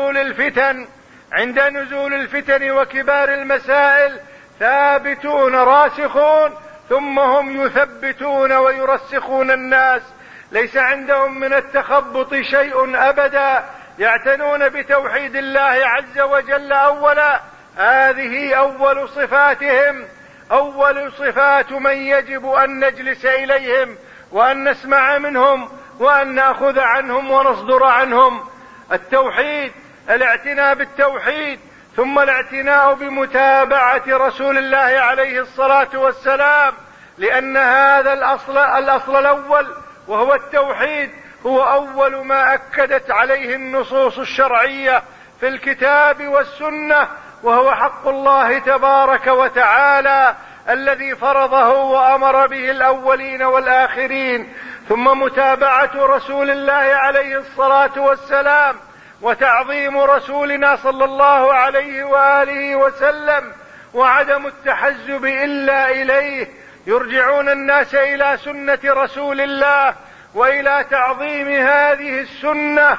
نزول الفتن وكبار المسائل، ثابتون راسخون، ثم هم يثبتون ويرسخون الناس. ليس عندهم من التخبط شيء أبدا، يعتنون بتوحيد الله عز وجل أولا. هذه أول صفاتهم، أول صفات من يجب أن نجلس إليهم وأن نسمع منهم وأن نأخذ عنهم ونصدر عنهم. التوحيد، الاعتناء بالتوحيد، ثم الاعتناء بمتابعة رسول الله عليه الصلاة والسلام، لأن هذا الأصل الأول وهو التوحيد هو أول ما أكدت عليه النصوص الشرعية في الكتاب والسنة، وهو حق الله تبارك وتعالى الذي فرضه وأمر به الأولين والآخرين. ثم متابعة رسول الله عليه الصلاة والسلام وتعظيم رسولنا صلى الله عليه وآله وسلم، وعدم التحزب إلا إليه. يرجعون الناس إلى سنة رسول الله وإلى تعظيم هذه السنة،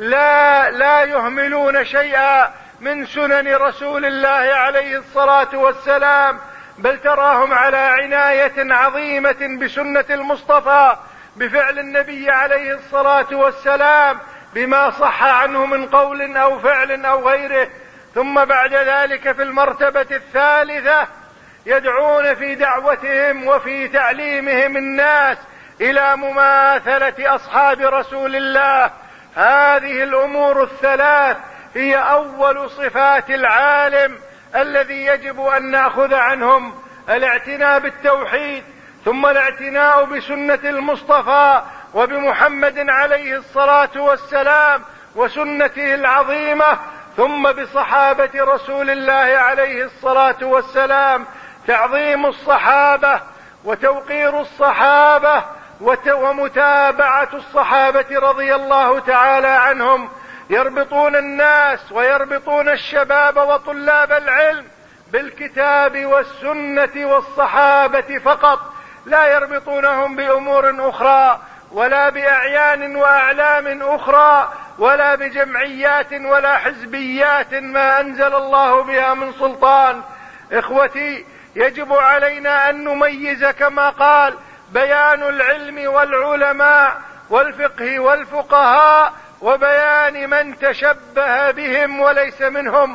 لا يهملون شيئا من سنن رسول الله عليه الصلاة والسلام، بل تراهم على عناية عظيمة بسنة المصطفى، بفعل النبي عليه الصلاة والسلام، بما صح عنه من قول أو فعل أو غيره. ثم بعد ذلك في المرتبة الثالثة يدعون في دعوتهم وفي تعليمهم الناس إلى مماثلة أصحاب رسول الله. هذه الأمور الثلاث هي أول صفات العالم الذي يجب أن نأخذ عنهم: الاعتناء بالتوحيد، ثم الاعتناء بسنة المصطفى وبمحمد عليه الصلاة والسلام وسنته العظيمة، ثم بصحابة رسول الله عليه الصلاة والسلام، تعظيم الصحابة وتوقير الصحابة ومتابعة الصحابة رضي الله تعالى عنهم. يربطون الناس ويربطون الشباب وطلاب العلم بالكتاب والسنة والصحابة فقط، لا يربطونهم بأمور أخرى ولا بأعيان وأعلام أخرى ولا بجمعيات ولا حزبيات ما أنزل الله بها من سلطان. إخوتي، يجب علينا أن نميز كما قال: بيان العلم والعلماء والفقه والفقهاء وبيان من تشبه بهم وليس منهم.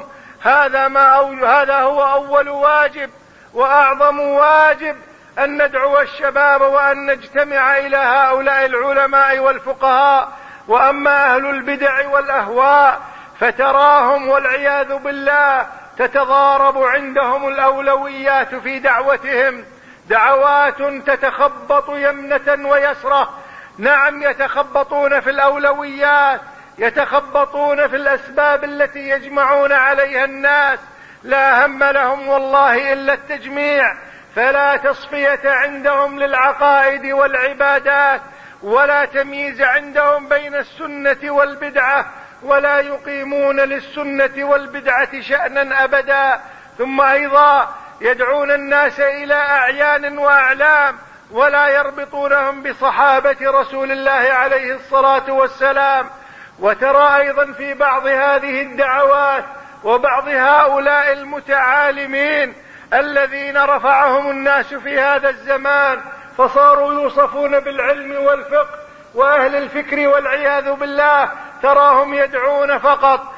هذا هو أول واجب وأعظم واجب، أن ندعو الشباب وأن نجتمع إلى هؤلاء العلماء والفقهاء. وأما أهل البدع والأهواء فتراهم والعياذ بالله تتضارب عندهم الأولويات في دعوتهم، دعوات تتخبط يمنة ويسرة. نعم، يتخبطون في الأولويات، يتخبطون في الأسباب التي يجمعون عليها الناس، لا هم لهم والله إلا التجميع، فلا تصفية عندهم للعقائد والعبادات، ولا تمييز عندهم بين السنة والبدعة، ولا يقيمون للسنة والبدعة شأنا أبدا. ثم أيضا يدعون الناس إلى أعيان وأعلام، ولا يربطونهم بصحابة رسول الله عليه الصلاة والسلام. وترى أيضا في بعض هذه الدعوات وبعض هؤلاء المتعالمين الذين رفعهم الناس في هذا الزمان فصاروا يوصفون بالعلم والفقه وأهل الفكر والعياذ بالله، تراهم يدعون فقط،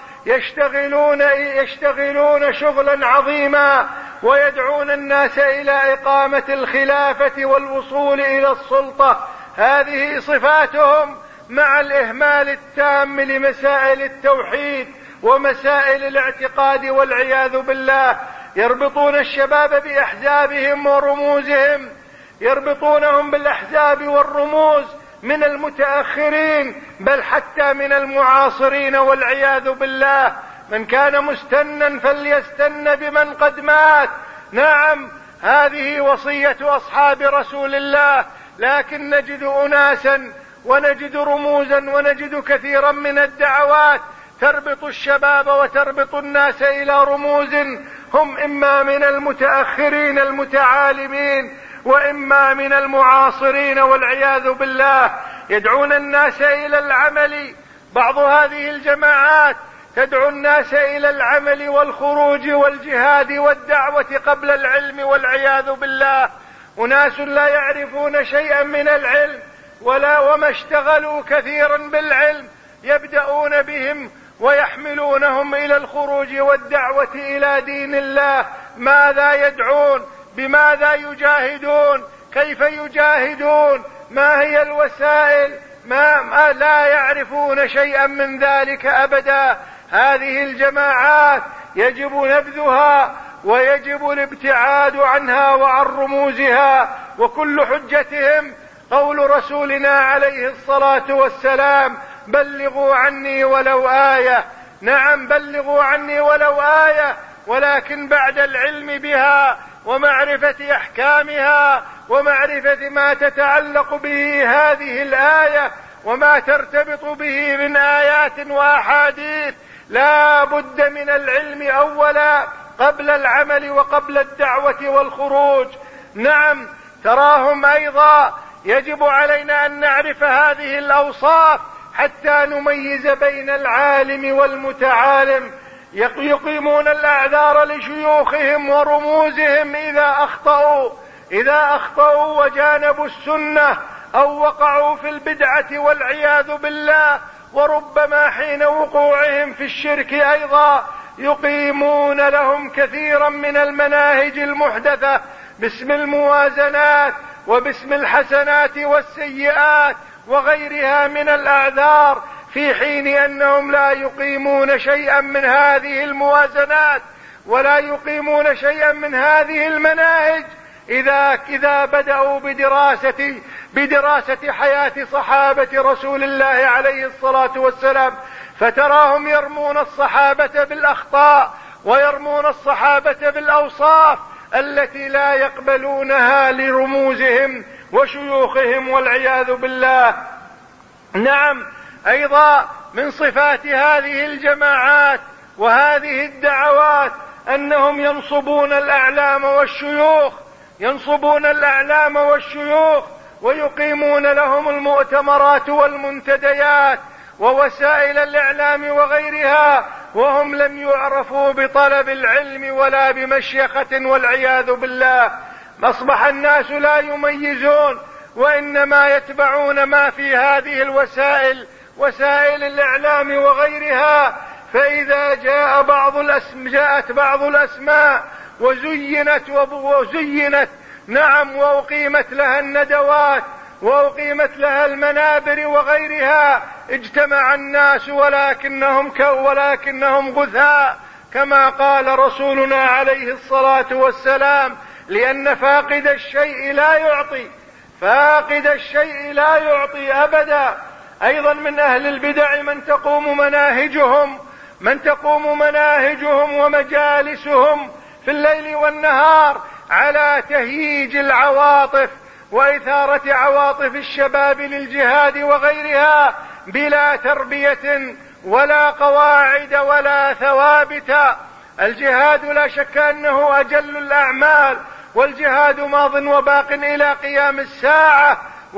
يشتغلون شغلا عظيما ويدعون الناس إلى إقامة الخلافة والوصول إلى السلطة. هذه صفاتهم مع الإهمال التام لمسائل التوحيد ومسائل الاعتقاد والعياذ بالله. يربطون الشباب بأحزابهم ورموزهم، يربطونهم بالأحزاب والرموز من المتأخرين بل حتى من المعاصرين والعياذ بالله. من كان مستنا فليستن بمن قد مات. نعم، هذه وصية أصحاب رسول الله، لكن نجد أناسا ونجد رموزا ونجد كثيرا من الدعوات تربط الشباب وتربط الناس إلى رموز هم إما من المتأخرين المتعالمين وإما من المعاصرين والعياذ بالله. يدعون الناس إلى العمل، بعض هذه الجماعات تدعو الناس إلى العمل والخروج والجهاد والدعوة قبل العلم والعياذ بالله. أناس لا يعرفون شيئا من العلم وما اشتغلوا كثيرا بالعلم، يبدأون بهم ويحملونهم إلى الخروج والدعوة إلى دين الله. ماذا يدعون؟ بماذا يجاهدون؟ كيف يجاهدون؟ ما هي الوسائل؟ ما لا يعرفون شيئا من ذلك أبدا. هذه الجماعات يجب نبذها ويجب الابتعاد عنها وعن رموزها، وكل حجتهم قول رسولنا عليه الصلاة والسلام: بلغوا عني ولو آية. نعم، بلغوا عني ولو آية، ولكن بعد العلم بها ومعرفة أحكامها ومعرفة ما تتعلق به هذه الآية وما ترتبط به من آيات وأحاديث. لا بد من العلم أولا قبل العمل وقبل الدعوة والخروج. نعم، تراهم أيضا يجب علينا أن نعرف هذه الأوصاف حتى نميز بين العالم والمتعالم. يقيمون الأعذار لشيوخهم ورموزهم إذا أخطأوا وجانبوا السنة أو وقعوا في البدعة والعياذ بالله. وربما حين وقوعهم في الشرك أيضا يقيمون لهم كثيرا من المناهج المحدثة باسم الموازنات وباسم الحسنات والسيئات وغيرها من الأعذار، في حين أنهم لا يقيمون شيئا من هذه الموازنات ولا يقيمون شيئا من هذه المناهج إذا بدأوا بدراسة حياة صحابة رسول الله عليه الصلاة والسلام. فتراهم يرمون الصحابة بالأخطاء ويرمون الصحابة بالأوصاف التي لا يقبلونها لرموزهم وشيوخهم والعياذ بالله. نعم، أيضا من صفات هذه الجماعات وهذه الدعوات أنهم ينصبون الأعلام والشيوخ ويقيمون لهم المؤتمرات والمنتديات ووسائل الإعلام وغيرها، وهم لم يعرفوا بطلب العلم ولا بمشيخة والعياذ بالله. أصبح الناس لا يميزون وإنما يتبعون ما في هذه الوسائل، وسائل الإعلام وغيرها. فإذا جاءت بعض الأسماء وزينت نعم، وأقيمت لها الندوات وأقيمت لها المنابر وغيرها، اجتمع الناس ولكنهم غثاء، كما قال رسولنا عليه الصلاة والسلام: لأن فاقد الشيء لا يعطي أبدا. أيضا من أهل البدع من تقوم مناهجهم ومجالسهم في الليل والنهار على تهييج العواطف وإثارة عواطف الشباب للجهاد وغيرها، بلا تربية ولا قواعد ولا ثوابت. الجهاد لا شك أنه أجل الأعمال، والجهاد ماض وباق إلى قيام الساعة،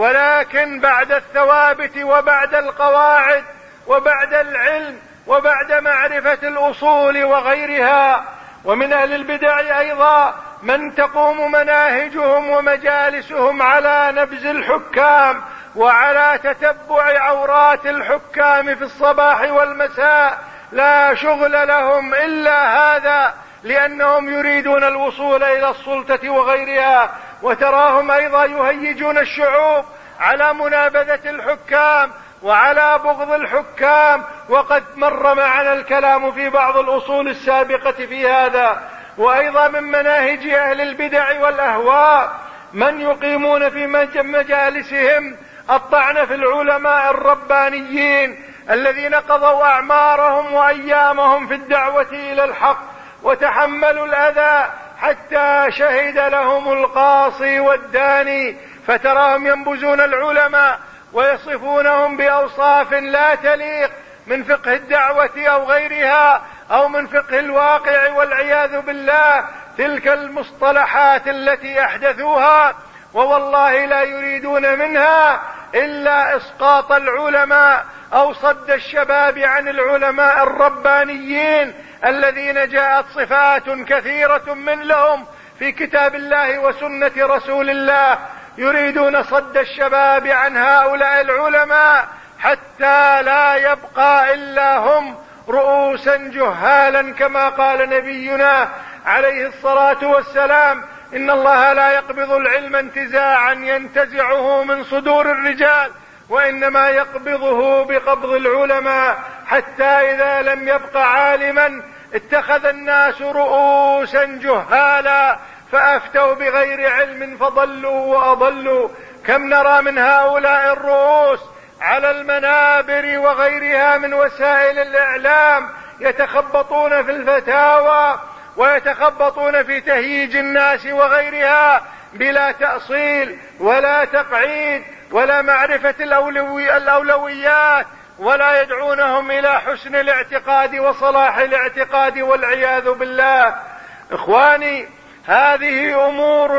ولكن بعد الثوابت وبعد القواعد وبعد العلم وبعد معرفة الأصول وغيرها. ومن أهل البدع أيضا من تقوم مناهجهم ومجالسهم على نبذ الحكام وعلى تتبع عورات الحكام في الصباح والمساء، لا شغل لهم إلا هذا، لأنهم يريدون الوصول إلى السلطة وغيرها. وتراهم أيضا يهيجون الشعوب على منابذة الحكام وعلى بغض الحكام، وقد مر معنا الكلام في بعض الأصول السابقة في هذا. وأيضا من مناهج أهل البدع والأهواء من يقيمون في مجالسهم الطعن في العلماء الربانيين الذين قضوا أعمارهم وأيامهم في الدعوة إلى الحق وتحملوا الأذى حتى شهد لهم القاصي والداني. فتراهم ينبذون العلماء ويصفونهم بأوصاف لا تليق من فقه الدعوة أو غيرها أو من فقه الواقع والعياذ بالله، تلك المصطلحات التي أحدثوها، ووالله لا يريدون منها إلا إسقاط العلماء أو صد الشباب عن العلماء الربانيين الذين جاءت صفات كثيرة من لهم في كتاب الله وسنة رسول الله. يريدون صد الشباب عن هؤلاء العلماء حتى لا يبقى إلا هم رؤوسا جهالا، كما قال نبينا عليه الصلاة والسلام: إن الله لا يقبض العلم انتزاعا ينتزعه من صدور الرجال، وإنما يقبضه بقبض العلماء، حتى إذا لم يبق عالما اتخذ الناس رؤوسا جهالا فأفتوا بغير علم فضلوا وأضلوا. كم نرى من هؤلاء الرؤوس على المنابر وغيرها من وسائل الإعلام يتخبطون في الفتاوى ويتخبطون في تهييج الناس وغيرها بلا تأصيل ولا تقعيد ولا معرفة الأولويات، ولا يدعونهم إلى حسن الاعتقاد وصلاح الاعتقاد والعياذ بالله. إخواني، هذه أمور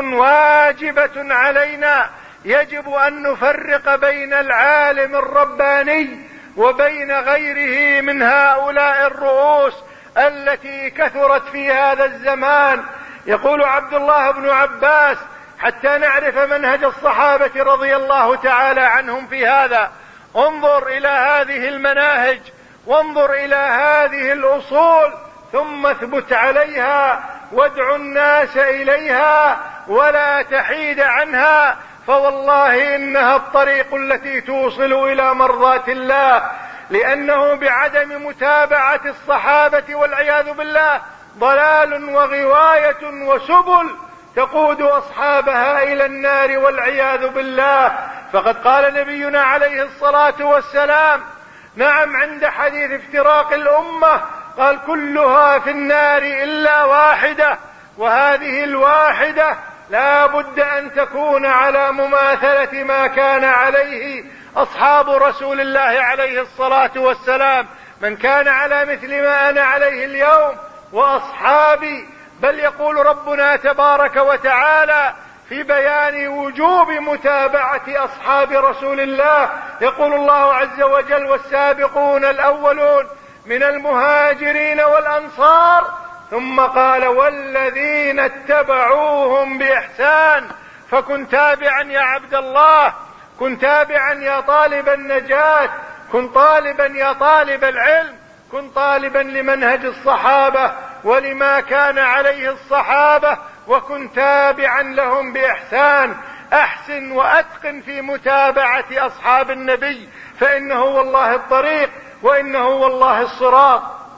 واجبة علينا، يجب أن نفرق بين العالم الرباني وبين غيره من هؤلاء الرؤوس التي كثرت في هذا الزمان. يقول عبد الله بن عباس: حتى نعرف منهج الصحابة رضي الله تعالى عنهم في هذا، انظر إلى هذه المناهج، وانظر إلى هذه الأصول، ثم اثبت عليها وادع الناس إليها ولا تحيد عنها، فوالله إنها الطريق التي توصل إلى مرضاة الله. لأنه بعدم متابعة الصحابة والعياذ بالله ضلال وغواية وسبل تقود أصحابها إلى النار والعياذ بالله. فقد قال نبينا عليه الصلاة والسلام: نعم، عند حديث افتراق الأمة قال: كلها في النار إلا واحدة، وهذه الواحدة لا بد أن تكون على مماثلة ما كان عليه أصحاب رسول الله عليه الصلاة والسلام. من كان على مثل ما أنا عليه اليوم وأصحابي. بل يقول ربنا تبارك وتعالى في بيان وجوب متابعة أصحاب رسول الله، يقول الله عز وجل: والسابقون الأولون من المهاجرين والأنصار، ثم قال: والذين اتبعوهم بإحسان. فكن تابعا يا عبد الله، كن تابعا يا طالب النجاة، كن طالبا يا طالب العلم، كن طالبا لمنهج الصحابة ولما كان عليه الصحابة، وكن تابعا لهم بإحسان. أحسن وأتقن في متابعة أصحاب النبي، فإنه والله الطريق وإنه والله الصراط.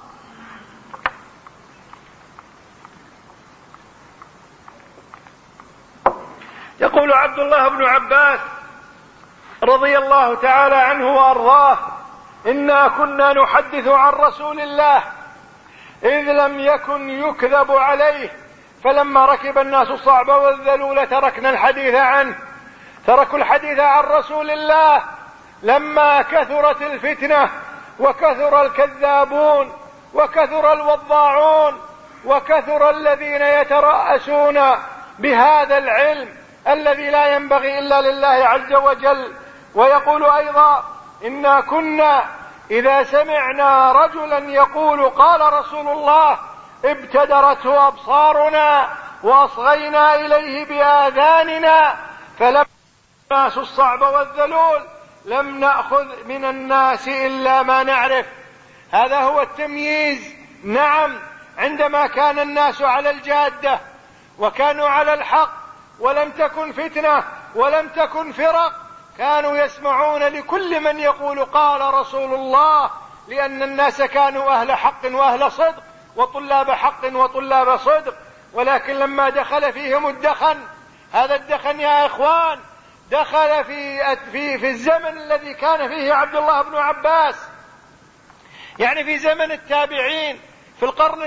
يقول عبد الله بن عباس رضي الله تعالى عنه وأرضاه: إنا كنا نحدث عن رسول الله إذ لم يكن يكذب عليه، فلما ركب الناس الصعب والذلول تركنا الحديث عنه. تركوا الحديث عن رسول الله لما كثرت الفتنة وكثر الكذابون وكثر الوضاعون وكثر الذين يترأسون بهذا العلم الذي لا ينبغي إلا لله عز وجل. ويقول أيضا: إنا كنا إذا سمعنا رجلا يقول قال رسول الله ابتدرته أبصارنا وأصغينا إليه بآذاننا، فلما الناس الصعب والذلول لم نأخذ من الناس إلا ما نعرف. هذا هو التمييز. نعم، عندما كان الناس على الجادة وكانوا على الحق ولم تكن فتنة ولم تكن فرق، كانوا يسمعون لكل من يقول قال رسول الله، لأن الناس كانوا أهل حق وأهل صدق وطلاب حق وطلاب صدق. ولكن لما دخل فيهم الدخن، هذا الدخن يا إخوان دخل في الزمن الذي كان فيه عبد الله بن عباس، يعني في زمن التابعين، في القرن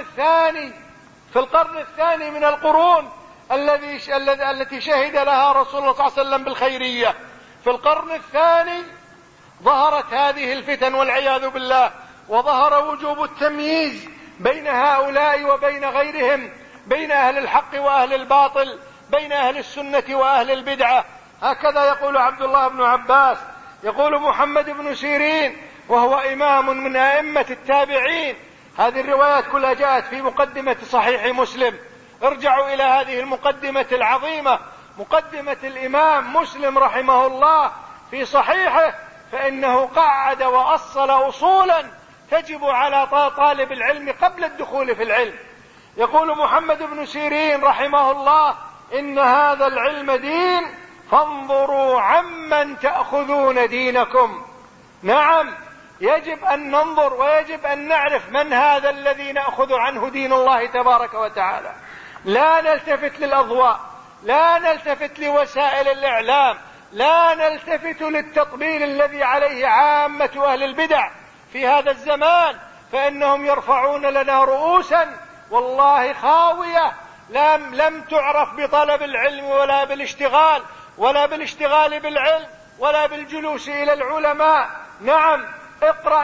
الثاني من القرون التي شهد لها رسول الله صلى الله عليه وسلم بالخيرية. في القرن الثاني ظهرت هذه الفتن والعياذ بالله، وظهر وجوب التمييز بين هؤلاء وبين غيرهم، بين أهل الحق وأهل الباطل، بين أهل السنة وأهل البدعة. هكذا يقول عبد الله بن عباس. يقول محمد بن سيرين وهو إمام من أئمة التابعين، هذه الروايات كلها جاءت في مقدمة صحيح مسلم، ارجعوا إلى هذه المقدمة العظيمة، مقدمة الإمام مسلم رحمه الله في صحيحه، فإنه قعد وأصل أصولا تجب على طالب العلم قبل الدخول في العلم. يقول محمد بن سيرين رحمه الله: إن هذا العلم دين، فانظروا عمن تأخذون دينكم. نعم، يجب أن ننظر ويجب أن نعرف من هذا الذي نأخذ عنه دين الله تبارك وتعالى. لا نلتفت للأضواء، لا نلتفت لوسائل الإعلام، لا نلتفت للتطبيل الذي عليه عامة أهل البدع في هذا الزمان، فإنهم يرفعون لنا رؤوسا والله خاوية لم تعرف بطلب العلم ولا بالاشتغال بالعلم، ولا بالجلوس إلى العلماء. نعم، اقرأ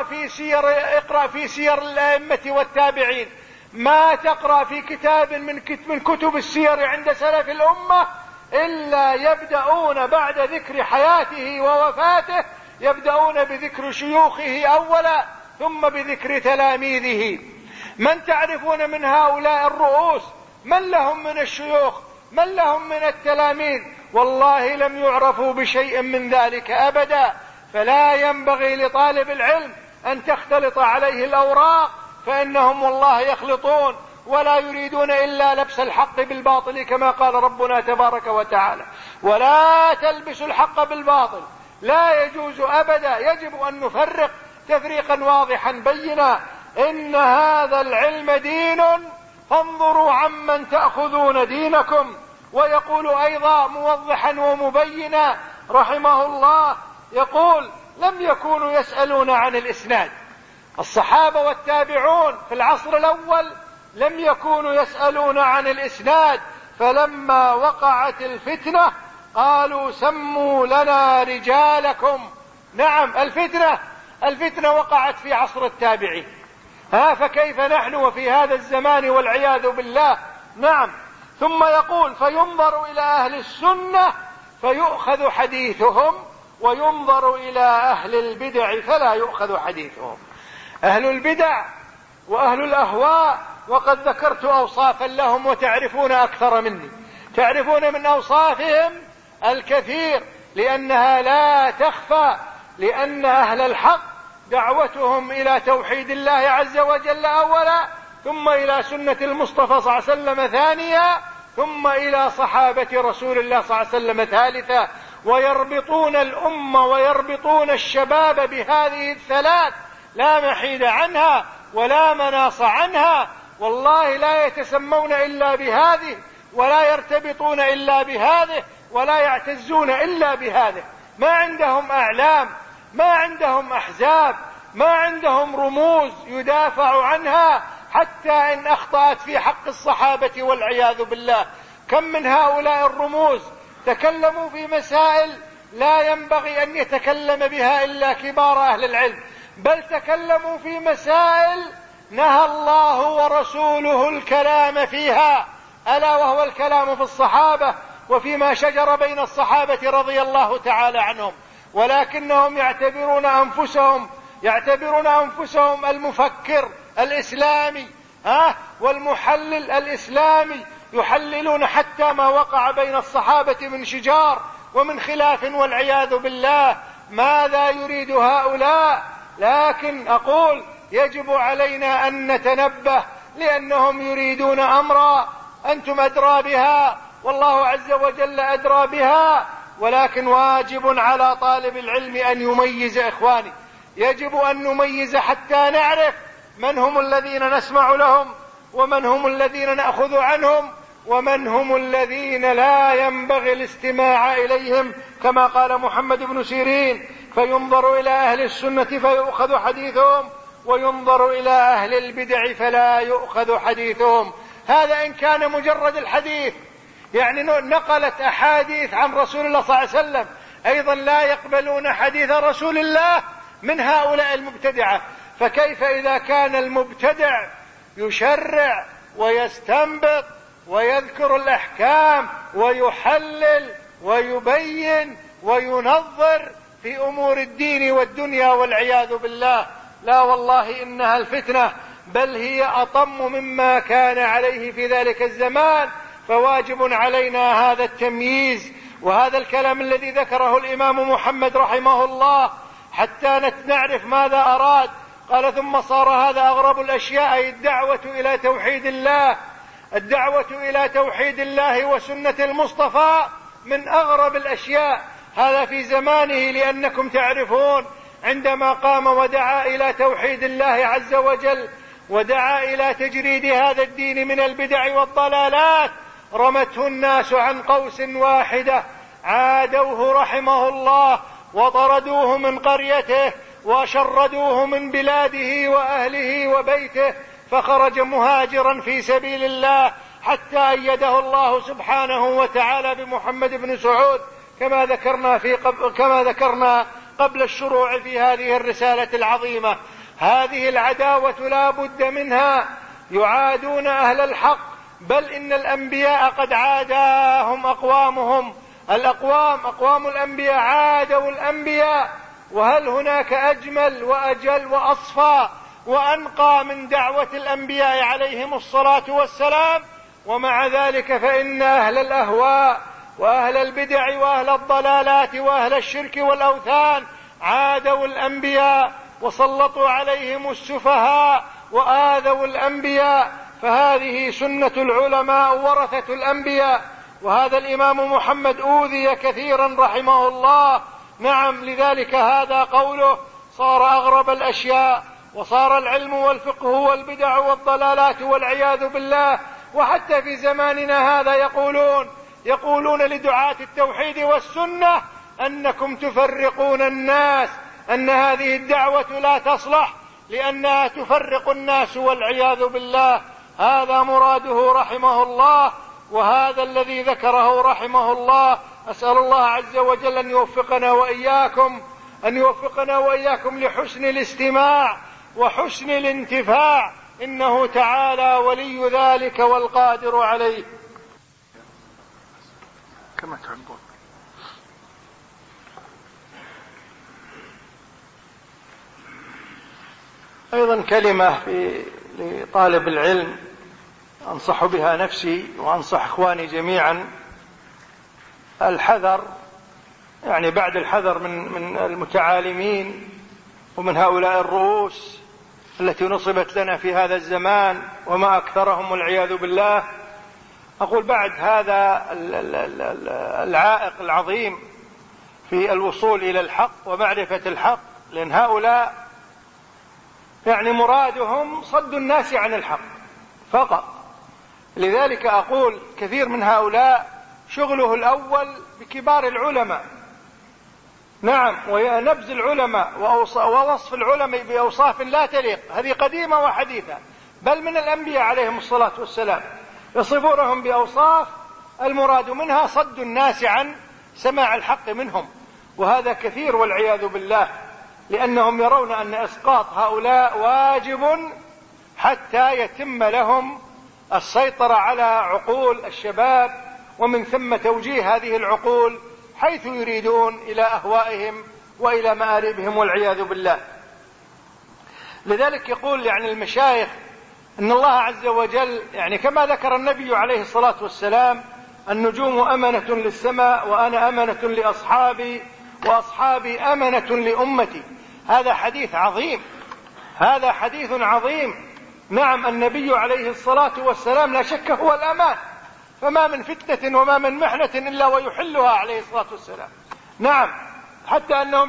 في سير الأئمة والتابعين، ما تقرأ في كتاب من كتب السير عند سلف الأمة إلا يبدأون بعد ذكر حياته ووفاته يبدأون بذكر شيوخه أولا ثم بذكر تلاميذه. من تعرفون من هؤلاء الرؤوس؟ من لهم من الشيوخ؟ من لهم من التلاميذ؟ والله لم يعرفوا بشيء من ذلك أبدا. فلا ينبغي لطالب العلم أن تختلط عليه الأوراق، فإنهم والله يخلطون ولا يريدون إلا لبس الحق بالباطل كما قال ربنا تبارك وتعالى: ولا تلبسوا الحق بالباطل. لا يجوز أبدا، يجب أن نفرق تفريقا واضحا بينا. إن هذا العلم دين فانظروا عمن تأخذون دينكم. ويقول أيضا موضحا ومبينا رحمه الله، يقول: لم يكونوا يسألون عن الإسناد. الصحابة والتابعون في العصر الأول لم يكونوا يسألون عن الإسناد، فلما وقعت الفتنة قالوا: سموا لنا رجالكم. نعم، الفتنة وقعت في عصر التابعين، فكيف نحن وفي هذا الزمان والعياذ بالله؟ نعم. ثم يقول: فينظر إلى أهل السنة فيؤخذ حديثهم، وينظر إلى أهل البدع فلا يؤخذ حديثهم. أهل البدع وأهل الأهواء، وقد ذكرت أوصافا لهم وتعرفون أكثر مني، تعرفون من أوصافهم الكثير لأنها لا تخفى، لأن أهل الحق دعوتهم إلى توحيد الله عز وجل أولا، ثم إلى سنة المصطفى صلى الله عليه وسلم ثانيا، ثم إلى صحابة رسول الله صلى الله عليه وسلم ثالثا، ويربطون الأمة ويربطون الشباب بهذه الثلاث، لا محيد عنها ولا مناص عنها. والله لا يتسمون إلا بهذه، ولا يرتبطون إلا بهذه، ولا يعتزون إلا بهذه. ما عندهم أعلام، ما عندهم أحزاب، ما عندهم رموز يدافع عنها حتى إن أخطأت في حق الصحابة والعياذ بالله. كم من هؤلاء الرموز تكلموا في مسائل لا ينبغي أن يتكلم بها إلا كبار أهل العلم، بل تكلموا في مسائل نهى الله ورسوله الكلام فيها، ألا وهو الكلام في الصحابة وفيما شجر بين الصحابة رضي الله تعالى عنهم. ولكنهم يعتبرون أنفسهم المفكر الإسلامي والمحلل الإسلامي، يحللون حتى ما وقع بين الصحابة من شجار ومن خلاف والعياذ بالله. ماذا يريد هؤلاء؟ لكن أقول يجب علينا أن نتنبه، لأنهم يريدون أمرا أنتم أدرى بها والله عز وجل أدرى بها، ولكن واجب على طالب العلم أن يميز. إخواني، يجب أن نميز حتى نعرف من هم الذين نسمع لهم، ومن هم الذين نأخذ عنهم، ومن هم الذين لا ينبغي الاستماع إليهم، كما قال محمد بن سيرين: فينظر إلى أهل السنة فيؤخذ حديثهم، وينظر إلى أهل البدع فلا يؤخذ حديثهم. هذا إن كان مجرد الحديث، يعني نقلت أحاديث عن رسول الله صلى الله عليه وسلم، أيضا لا يقبلون حديث رسول الله من هؤلاء المبتدعة. فكيف إذا كان المبتدع يشرع ويستنبط ويذكر الأحكام ويحلل ويبين وينظر في أمور الدين والدنيا والعياذ بالله؟ لا والله إنها الفتنة، بل هي أطم مما كان عليه في ذلك الزمان. فواجب علينا هذا التمييز، وهذا الكلام الذي ذكره الإمام محمد رحمه الله حتى نعرف ماذا أراد. قال: ثم صار هذا أغرب الأشياء، أي الدعوة إلى توحيد الله. الدعوة إلى توحيد الله وسنة المصطفى من أغرب الأشياء، هذا في زمانه، لأنكم تعرفون عندما قام ودعا إلى توحيد الله عز وجل ودعا إلى تجريد هذا الدين من البدع والضلالات، رمته الناس عن قوس واحدة، عادوه رحمه الله وطردوه من قريته وشردوه من بلاده وأهله وبيته، فخرج مهاجرا في سبيل الله حتى أيده الله سبحانه وتعالى بمحمد بن سعود كما ذكرنا قبل الشروع في هذه الرسالة العظيمة. هذه العداوة لا بد منها، يعادون أهل الحق، بل إن الأنبياء قد عاداهم أقوامهم. أقوام الأنبياء عادوا الأنبياء، وهل هناك أجمل وأجل وأصفى وأنقى من دعوة الأنبياء عليهم الصلاة والسلام؟ ومع ذلك فإن أهل الأهواء وأهل البدع وأهل الضلالات وأهل الشرك والأوثان عادوا الأنبياء وسلطوا عليهم السفهاء وآذوا الأنبياء. فهذه سنة العلماء ورثة الأنبياء. وهذا الإمام محمد أوذي كثيرا رحمه الله. نعم، لذلك هذا قوله: صار أغرب الأشياء، وصار العلم والفقه والبدع والضلالات والعياذ بالله. وحتى في زماننا هذا يقولون لدعاة التوحيد والسنة أنكم تفرقون الناس، أن هذه الدعوة لا تصلح لأنها تفرق الناس والعياذ بالله. هذا مراده رحمه الله، وهذا الذي ذكره رحمه الله. أسأل الله عز وجل أن يوفقنا وإياكم لحسن الاستماع وحسن الانتفاع، إنه تعالى ولي ذلك والقادر عليه. كما تحبون. أيضا كلمة لطالب العلم أنصح بها نفسي وأنصح إخواني جميعا: الحذر، يعني بعد الحذر من المتعالمين ومن هؤلاء الرؤوس التي نصبت لنا في هذا الزمان وما أكثرهم والعياذ بالله. أقول بعد هذا العائق العظيم في الوصول إلى الحق ومعرفة الحق، لأن هؤلاء يعني مرادهم صد الناس عن الحق فقط. لذلك أقول كثير من هؤلاء شغله الأول بكبار العلماء، نعم، ونبذ العلماء ووصف العلماء بأوصاف لا تليق، هذه قديمة وحديثة، بل من الأنبياء عليهم الصلاة والسلام يصفونهم بأوصاف المراد منها صد الناس عن سماع الحق منهم. وهذا كثير والعياذ بالله، لأنهم يرون أن إسقاط هؤلاء واجب حتى يتم لهم السيطرة على عقول الشباب، ومن ثم توجيه هذه العقول حيث يريدون إلى أهوائهم وإلى مآربهم والعياذ بالله. لذلك يقول يعني المشايخ أن الله عز وجل يعني كما ذكر النبي عليه الصلاة والسلام: النجوم أمنة للسماء وأنا أمنة لأصحابي وأصحابي أمنة لأمتي. هذا حديث عظيم، هذا حديث عظيم. نعم، النبي عليه الصلاة والسلام لا شك هو الأمان، فما من فتنة وما من محنة إلا ويحلها عليه الصلاة والسلام. نعم، حتى أنهم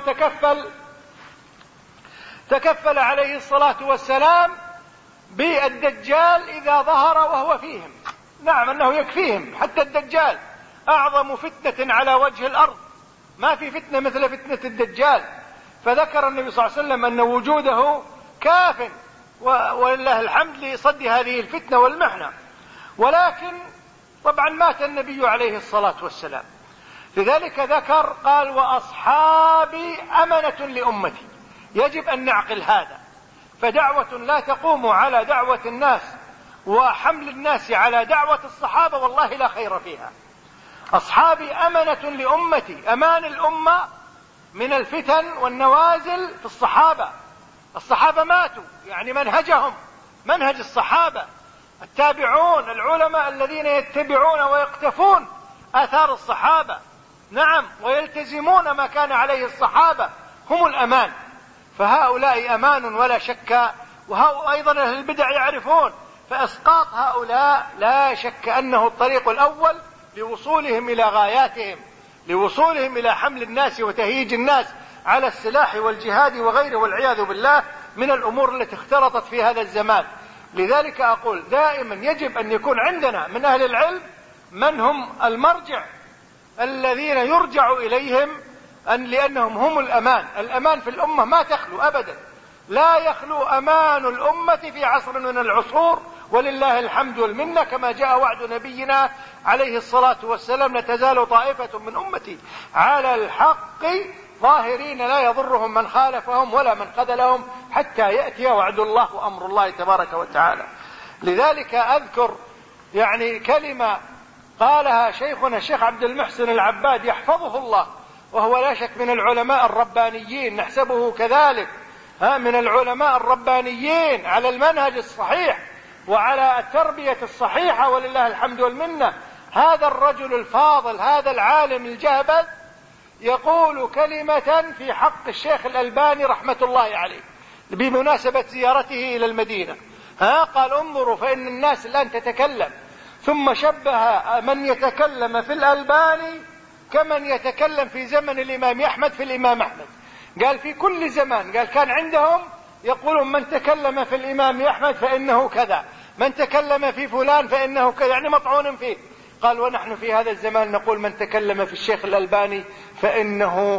تكفل عليه الصلاة والسلام بالدجال إذا ظهر وهو فيهم. نعم، أنه يكفيهم، حتى الدجال أعظم فتنة على وجه الأرض، ما في فتنة مثل فتنة الدجال. فذكر النبي صلى الله عليه وسلم أن وجوده كاف ولله الحمد لصد هذه الفتنة والمحنة. ولكن طبعا مات النبي عليه الصلاة والسلام، لذلك ذكر قال: وأصحابي أمنة لأمتي. يجب أن نعقل هذا، فدعوة لا تقوم على دعوة الناس وحمل الناس على دعوة الصحابة والله لا خير فيها. أصحابي أمنة لأمتي، أمان الأمة من الفتن والنوازل في الصحابة. الصحابة ماتوا، يعني منهجهم منهج الصحابة، التابعون العلماء الذين يتبعون ويقتفون آثار الصحابة، نعم، ويلتزمون ما كان عليه الصحابة، هم الأمان. فهؤلاء أمان ولا شك، وأيضا أهل البدع يعرفون. فإسقاط هؤلاء لا شك أنه الطريق الأول لوصولهم إلى غاياتهم، لوصولهم إلى حمل الناس وتهييج الناس على السلاح والجهاد وغيره والعياذ بالله من الأمور التي اختلطت في هذا الزمان. لذلك أقول دائما يجب أن يكون عندنا من أهل العلم من هم المرجع الذين يرجع إليهم، لأنهم هم الأمان. الأمان في الأمة ما تخلو أبدا، لا يخلو أمان الأمة في عصر من العصور ولله الحمد والمنة، كما جاء وعد نبينا عليه الصلاة والسلام: لا تزال طائفة من أمتي على الحق ظاهرين لا يضرهم من خالفهم ولا من خذلهم حتى يأتي وعد الله وأمر الله تبارك وتعالى. لذلك أذكر كلمة قالها شيخنا الشيخ عبد المحسن العباد يحفظه الله، وهو لا شك من العلماء الربانيين، نحسبه كذلك من العلماء الربانيين على المنهج الصحيح وعلى التربية الصحيحة ولله الحمد والمنة. هذا الرجل الفاضل، هذا العالم الجهبذ، يقول كلمة في حق الشيخ الألباني رحمة الله عليه بمناسبة زيارته إلى المدينة. قال: انظروا فإن الناس الآن تتكلم، ثم شبه من يتكلم في الألباني كمن يتكلم في زمن الإمام أحمد في الإمام أحمد. قال: في كل زمان، قال كان عندهم يقولون من تكلم في الإمام أحمد فإنه كذا، من تكلم في فلان فإنه كذا، مطعون فيه. قال: ونحن في هذا الزمان نقول من تكلم في الشيخ الألباني فإنه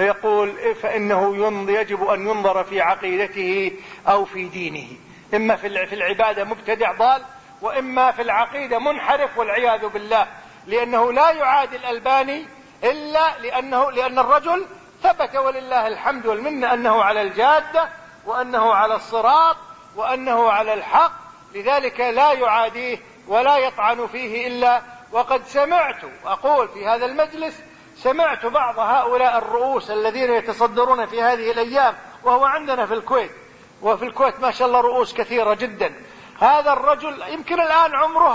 يجب أن ينظر في عقيدته أو في دينه، إما في العبادة مبتدع ضال، وإما في العقيدة منحرف والعياذ بالله، لأنه لا يعادي الألباني إلا لأن الرجل ثبت ولله الحمد والمنة أنه على الجادة وأنه على الصراط وأنه على الحق، لذلك لا يعاديه ولا يطعن فيه إلا وقد أقول في هذا المجلس سمعت بعض هؤلاء الرؤوس الذين يتصدرون في هذه الأيام، وهو عندنا في الكويت، وفي الكويت ما شاء الله رؤوس كثيرة جدا. هذا الرجل يمكن الآن عمره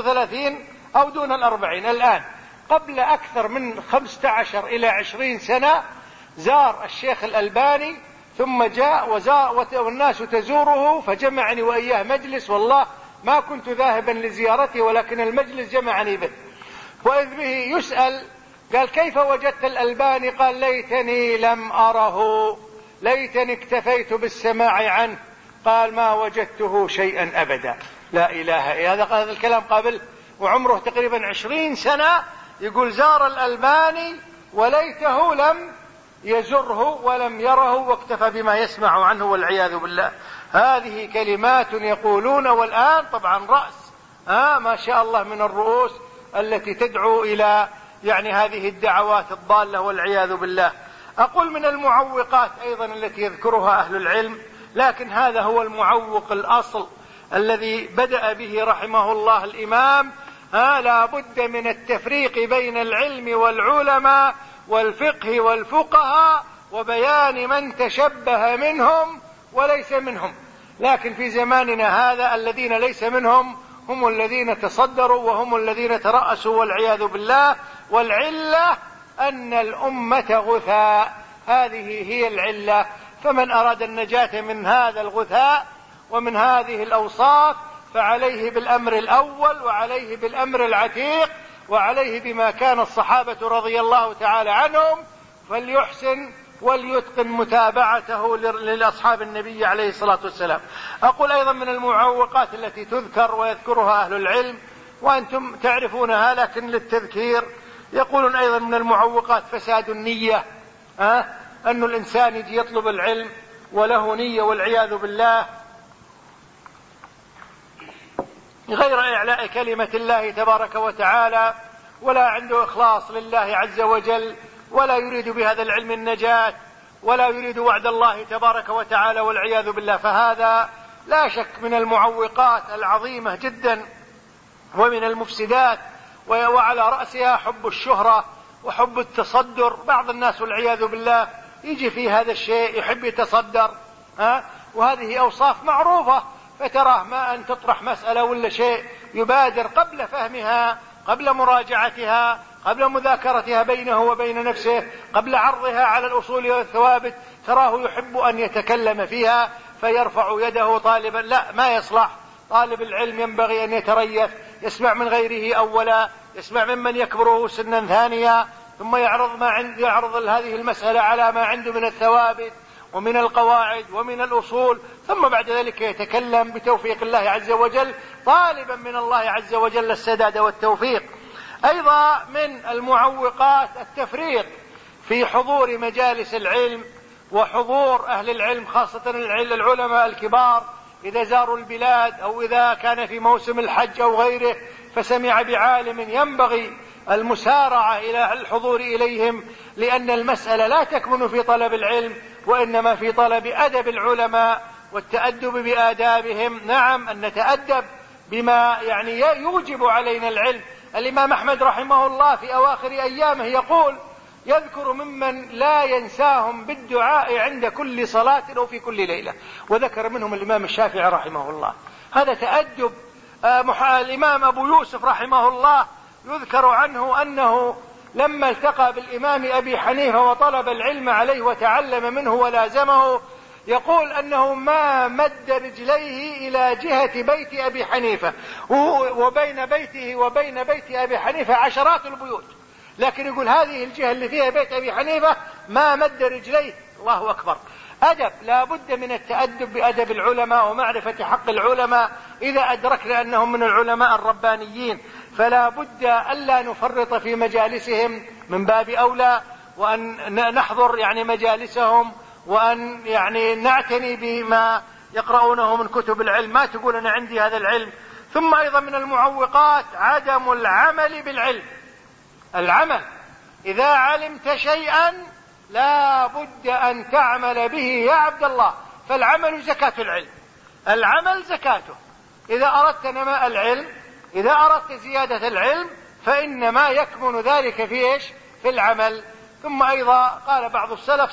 35 أو دون 40 الآن، قبل أكثر من 15 إلى 20 سنة زار الشيخ الألباني، ثم جاء والناس تزوره، فجمعني وإياه مجلس، والله ما كنت ذاهبا لزيارته ولكن المجلس جمعني به. وإذ به يسأل قال: كيف وجدت الألباني؟ قال: ليتني لم أره، ليتني اكتفيت بالسماع عنه. قال: ما وجدته شيئا أبدا. لا إله إلا هذا الكلام قبل، وعمره تقريبا 20 سنة يقول زار الألباني وليته لم يزره ولم يره واكتفى بما يسمع عنه والعياذ بالله. هذه كلمات يقولون، والآن طبعا رأس ما شاء الله من الرؤوس التي تدعو إلى هذه الدعوات الضالة والعياذ بالله. أقول من المعوقات أيضا التي يذكرها أهل العلم، لكن هذا هو المعوق الأصل الذي بدأ به رحمه الله الإمام: لا بد من التفريق بين العلم والعلماء والفقه والفقهاء وبيان من تشبه منهم وليس منهم. لكن في زماننا هذا الذين ليس منهم هم الذين تصدروا وهم الذين ترأسوا والعياذ بالله. والعلة أن الأمة غثاء، هذه هي العلة. فمن أراد النجاة من هذا الغثاء ومن هذه الأوصاف فعليه بالأمر الأول، وعليه بالأمر العتيق، وعليه بما كان الصحابة رضي الله تعالى عنهم، فليحسن وليتقن متابعته للأصحاب النبي عليه الصلاة والسلام. أقول أيضا من المعوقات التي تذكر ويذكرها أهل العلم وأنتم تعرفونها لكن للتذكير، يقولون أيضا من المعوقات فساد النية، أن الإنسان يجي يطلب العلم وله نية والعياذ بالله غير إعلاء كلمة الله تبارك وتعالى، ولا عنده إخلاص لله عز وجل، ولا يريد بهذا العلم النجاة، ولا يريد وعد الله تبارك وتعالى والعياذ بالله. فهذا لا شك من المعوقات العظيمة جدا ومن المفسدات، وعلى رأسها حب الشهرة وحب التصدر. بعض الناس والعياذ بالله يجي في هذا الشيء يحب يتصدر، وهذه أوصاف معروفة، فتراه ما أن تطرح مسألة ولا شيء يبادر قبل فهمها، قبل مراجعتها، قبل مذاكرتها بينه وبين نفسه، قبل عرضها على الأصول والثوابت، تراه يحب أن يتكلم فيها فيرفع يده طالبا. لا، ما يصلح. طالب العلم ينبغي أن يتريث، يسمع من غيره أولا، يسمع ممن يكبره سنا ثانيا، ثم يعرض هذه المسألة على ما عنده من الثوابت ومن القواعد ومن الأصول، ثم بعد ذلك يتكلم بتوفيق الله عز وجل، طالبا من الله عز وجل السداد والتوفيق. أيضا من المعوقات التفريط في حضور مجالس العلم وحضور أهل العلم، خاصة العلماء الكبار إذا زاروا البلاد أو إذا كان في موسم الحج أو غيره فسمع بعالم ينبغي المسارعة إلى الحضور إليهم، لأن المسألة لا تكمن في طلب العلم وإنما في طلب أدب العلماء والتأدب بآدابهم. نعم، أن نتأدب بما يعني يوجب علينا العلم. الإمام أحمد رحمه الله في أواخر أيامه يقول يذكر ممن لا ينساهم بالدعاء عند كل صلاة أو في كل ليلة، وذكر منهم الإمام الشافعي رحمه الله. هذا تأدب. الإمام أبو يوسف رحمه الله يذكر عنه أنه لما التقى بالإمام أبي حنيفة وطلب العلم عليه وتعلم منه ولازمه، يقول أنه ما مد رجليه إلى جهة بيت أبي حنيفة، وبين بيته وبين بيت أبي حنيفة عشرات البيوت، لكن يقول هذه الجهة اللي فيها بيت أبي حنيفة ما مد رجليه. الله أكبر. أدب، لا بد من التأدب بأدب العلماء ومعرفة حق العلماء إذا أدركنا أنهم من العلماء الربانيين، فلا بد ألا نفرط في مجالسهم من باب أولى، وأن نحضر يعني مجالسهم، وأن يعني نعتني بما يقرؤونه من كتب العلم. ما تقول أنا عندي هذا العلم. ثم أيضا من المعوقات عدم العمل بالعلم. العمل، إذا علمت شيئا لا بد أن تعمل به يا عبد الله، فالعمل زكاة العلم. العمل زكاته. إذا أردت نماء العلم، إذا أردت زيادة العلم، فإنما يكمن ذلك في إيش؟ في العمل. ثم أيضا قال بعض السلف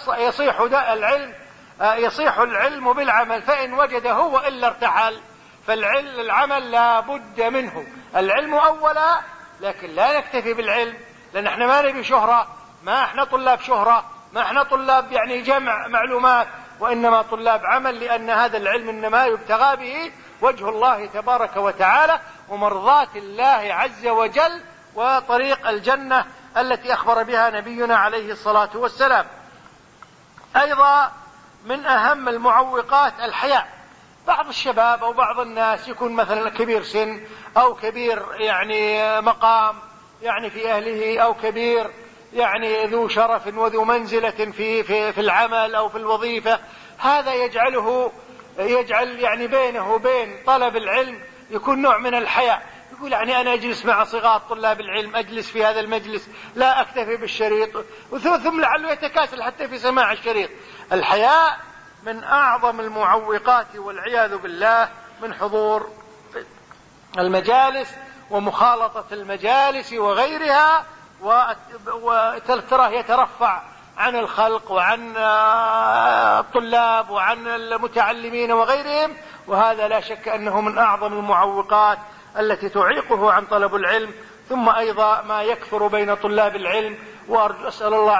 يصيح العلم بالعمل، فإن وجده وإلا ارتحل. فالعمل لا بد منه. العلم أولا، لكن لا نكتفي بالعلم، لأن احنا ما نبي شهرة، ما احنا طلاب شهرة، ما احنا طلاب يعني جمع معلومات، وإنما طلاب عمل، لأن هذا العلم إنما يبتغى به وجه الله تبارك وتعالى ومرضاة الله عز وجل وطريق الجنة التي أخبر بها نبينا عليه الصلاة والسلام. أيضا من أهم المعوقات الحياء. بعض الشباب أو بعض الناس يكون مثلا كبير سن أو كبير يعني مقام يعني في أهله، أو كبير يعني ذو شرف وذو منزلة في العمل أو في الوظيفة، هذا يجعل يعني بينه وبين طلب العلم يكون نوع من الحياء. يقول يعني أنا أجلس مع صغار طلاب العلم، أجلس في هذا المجلس، لا أكتفي بالشريط، ثم لعله يتكاسل حتى في سماع الشريط. الحياء من أعظم المعوقات والعياذ بالله من حضور المجالس ومخالطة المجالس وغيرها، وتراه يترفع عن الخلق وعن الطلاب وعن المتعلمين وغيرهم، وهذا لا شك أنه من أعظم المعوقات التي تعيقه عن طلب العلم. ثم أيضا ما يكثر بين طلاب العلم، وأسأل الله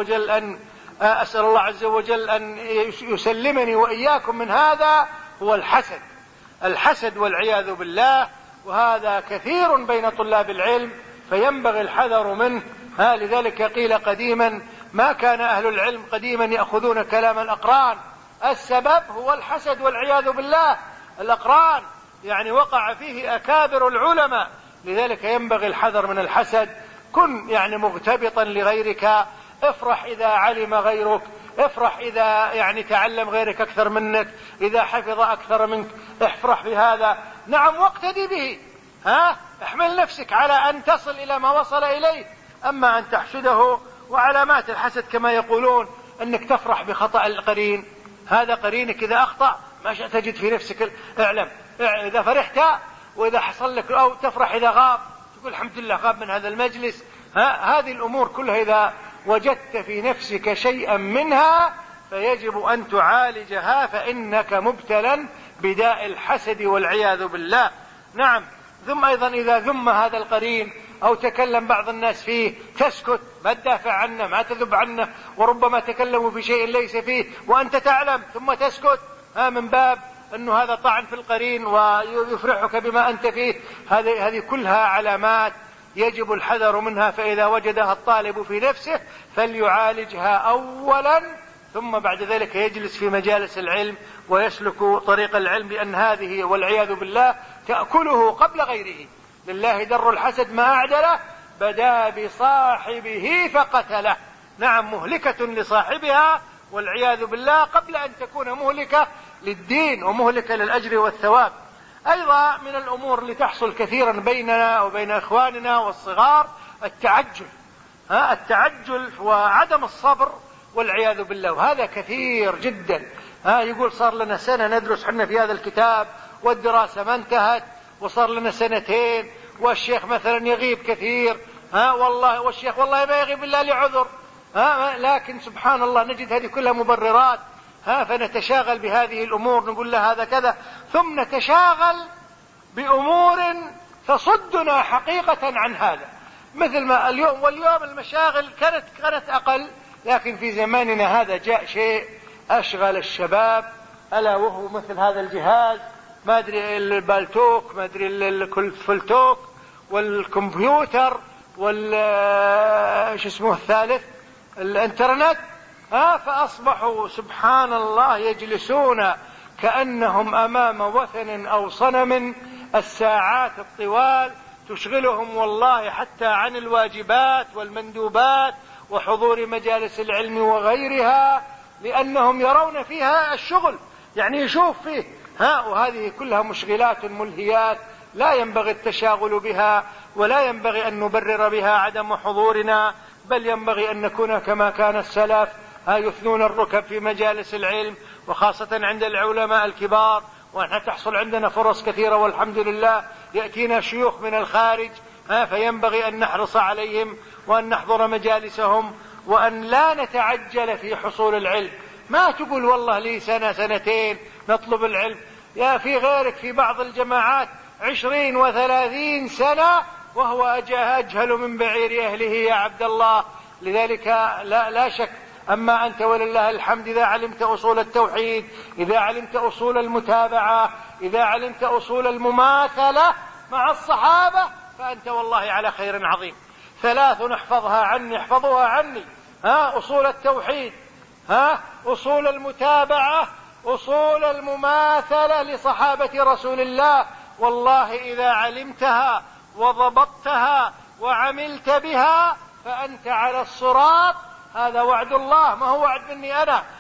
عز وجل أن يسلمني وإياكم من هذا، هو الحسد والعياذ بالله، وهذا كثير بين طلاب العلم، فينبغي الحذر منه. لذلك قيل قديما ما كان أهل العلم قديما يأخذون كلام الأقران. السبب هو الحسد والعياذ بالله. الأقران يعني وقع فيه أكابر العلماء، لذلك ينبغي الحذر من الحسد. كن يعني مغتبطا لغيرك، افرح إذا علم غيرك، افرح إذا يعني تعلم غيرك أكثر منك، إذا حفظ أكثر منك افرح بهذا. نعم، واقتدي به، احمل نفسك على أن تصل إلى ما وصل إليه. أما أن تحسده، وعلامات الحسد كما يقولون أنك تفرح بخطأ القرين، هذا قرينك إذا أخطأ ما شاء تجد في نفسك اعلم إذا فرحت، وإذا حصل لك أو تفرح إذا غاب تقول الحمد لله غاب من هذا المجلس. هذه الأمور كلها إذا وجدت في نفسك شيئا منها فيجب أن تعالجها، فإنك مبتلا بداء الحسد والعياذ بالله. نعم. ثم أيضا إذا ذم هذا القرين أو تكلم بعض الناس فيه تسكت، ما تدافع عنه، ما تذب عنه، وربما تكلموا في شيء ليس فيه وأنت تعلم ثم تسكت، من باب أنه هذا طعن في القرين ويفرحك بما أنت فيه. هذه كلها علامات يجب الحذر منها، فإذا وجدها الطالب في نفسه فليعالجها أولا، ثم بعد ذلك يجلس في مجالس العلم ويسلك طريق العلم، لأن هذه والعياذ بالله تأكله قبل غيره. لله در الحسد ما أعدله، بدا بصاحبه فقتله. نعم، مهلكة لصاحبها والعياذ بالله قبل أن تكون مهلكة للدين ومهلكة للأجر والثواب. أيضا من الأمور اللي تحصل كثيرا بيننا وبين إخواننا والصغار التعجل وعدم الصبر والعياذ بالله، وهذا كثير جدا. يقول صار لنا سنة ندرس حنا في هذا الكتاب والدراسة ما انتهت، وصار لنا سنتين، والشيخ مثلا يغيب كثير، والله والشيخ والله ما يغيب إلا لعذر، لكن سبحان الله نجد هذه كلها مبررات، فنتشاغل بهذه الأمور، نقول له هذا كذا، ثم نتشاغل بأمور تصدنا حقيقة عن هذا، مثل ما اليوم. واليوم المشاغل كانت أقل، لكن في زماننا هذا جاء شيء أشغل الشباب، ألا وهو مثل هذا الجهاز، ما أدري البالتوك، ما أدري الفلتوك، والكمبيوتر، شو اسمه الثالث، الانترنت. فأصبحوا سبحان الله يجلسون كأنهم أمام وثن أو صنم، الساعات الطوال تشغلهم والله حتى عن الواجبات والمندوبات وحضور مجالس العلم وغيرها، لأنهم يرون فيها الشغل، يعني يشوف فيه. وهذه كلها مشغلات ملهيات لا ينبغي التشاغل بها، ولا ينبغي أن نبرر بها عدم حضورنا، بل ينبغي أن نكون كما كان السلف يثنون الركب في مجالس العلم، وخاصة عند العلماء الكبار. ونحن تحصل عندنا فرص كثيرة والحمد لله، يأتينا شيوخ من الخارج، فينبغي أن نحرص عليهم وأن نحضر مجالسهم، وأن لا نتعجل في حصول العلم. ما تقول والله لي سنة سنتين نطلب العلم، يا في غيرك في بعض الجماعات 20 و30 سنة وهو أجهل من بعير أهله يا عبد الله. لذلك لا شك، أما أنت ولله الحمد إذا علمت أصول التوحيد، إذا علمت أصول المتابعة، إذا علمت أصول المماثلة مع الصحابة، فأنت والله على خير عظيم. 3 احفظها عني، احفظوها عني، أصول التوحيد، أصول المتابعة، أصول المماثلة لصحابة رسول الله. والله إذا علمتها وضبطتها وعملت بها فأنت على الصراط. هذا وعد الله، ما هو وعد مني أنا.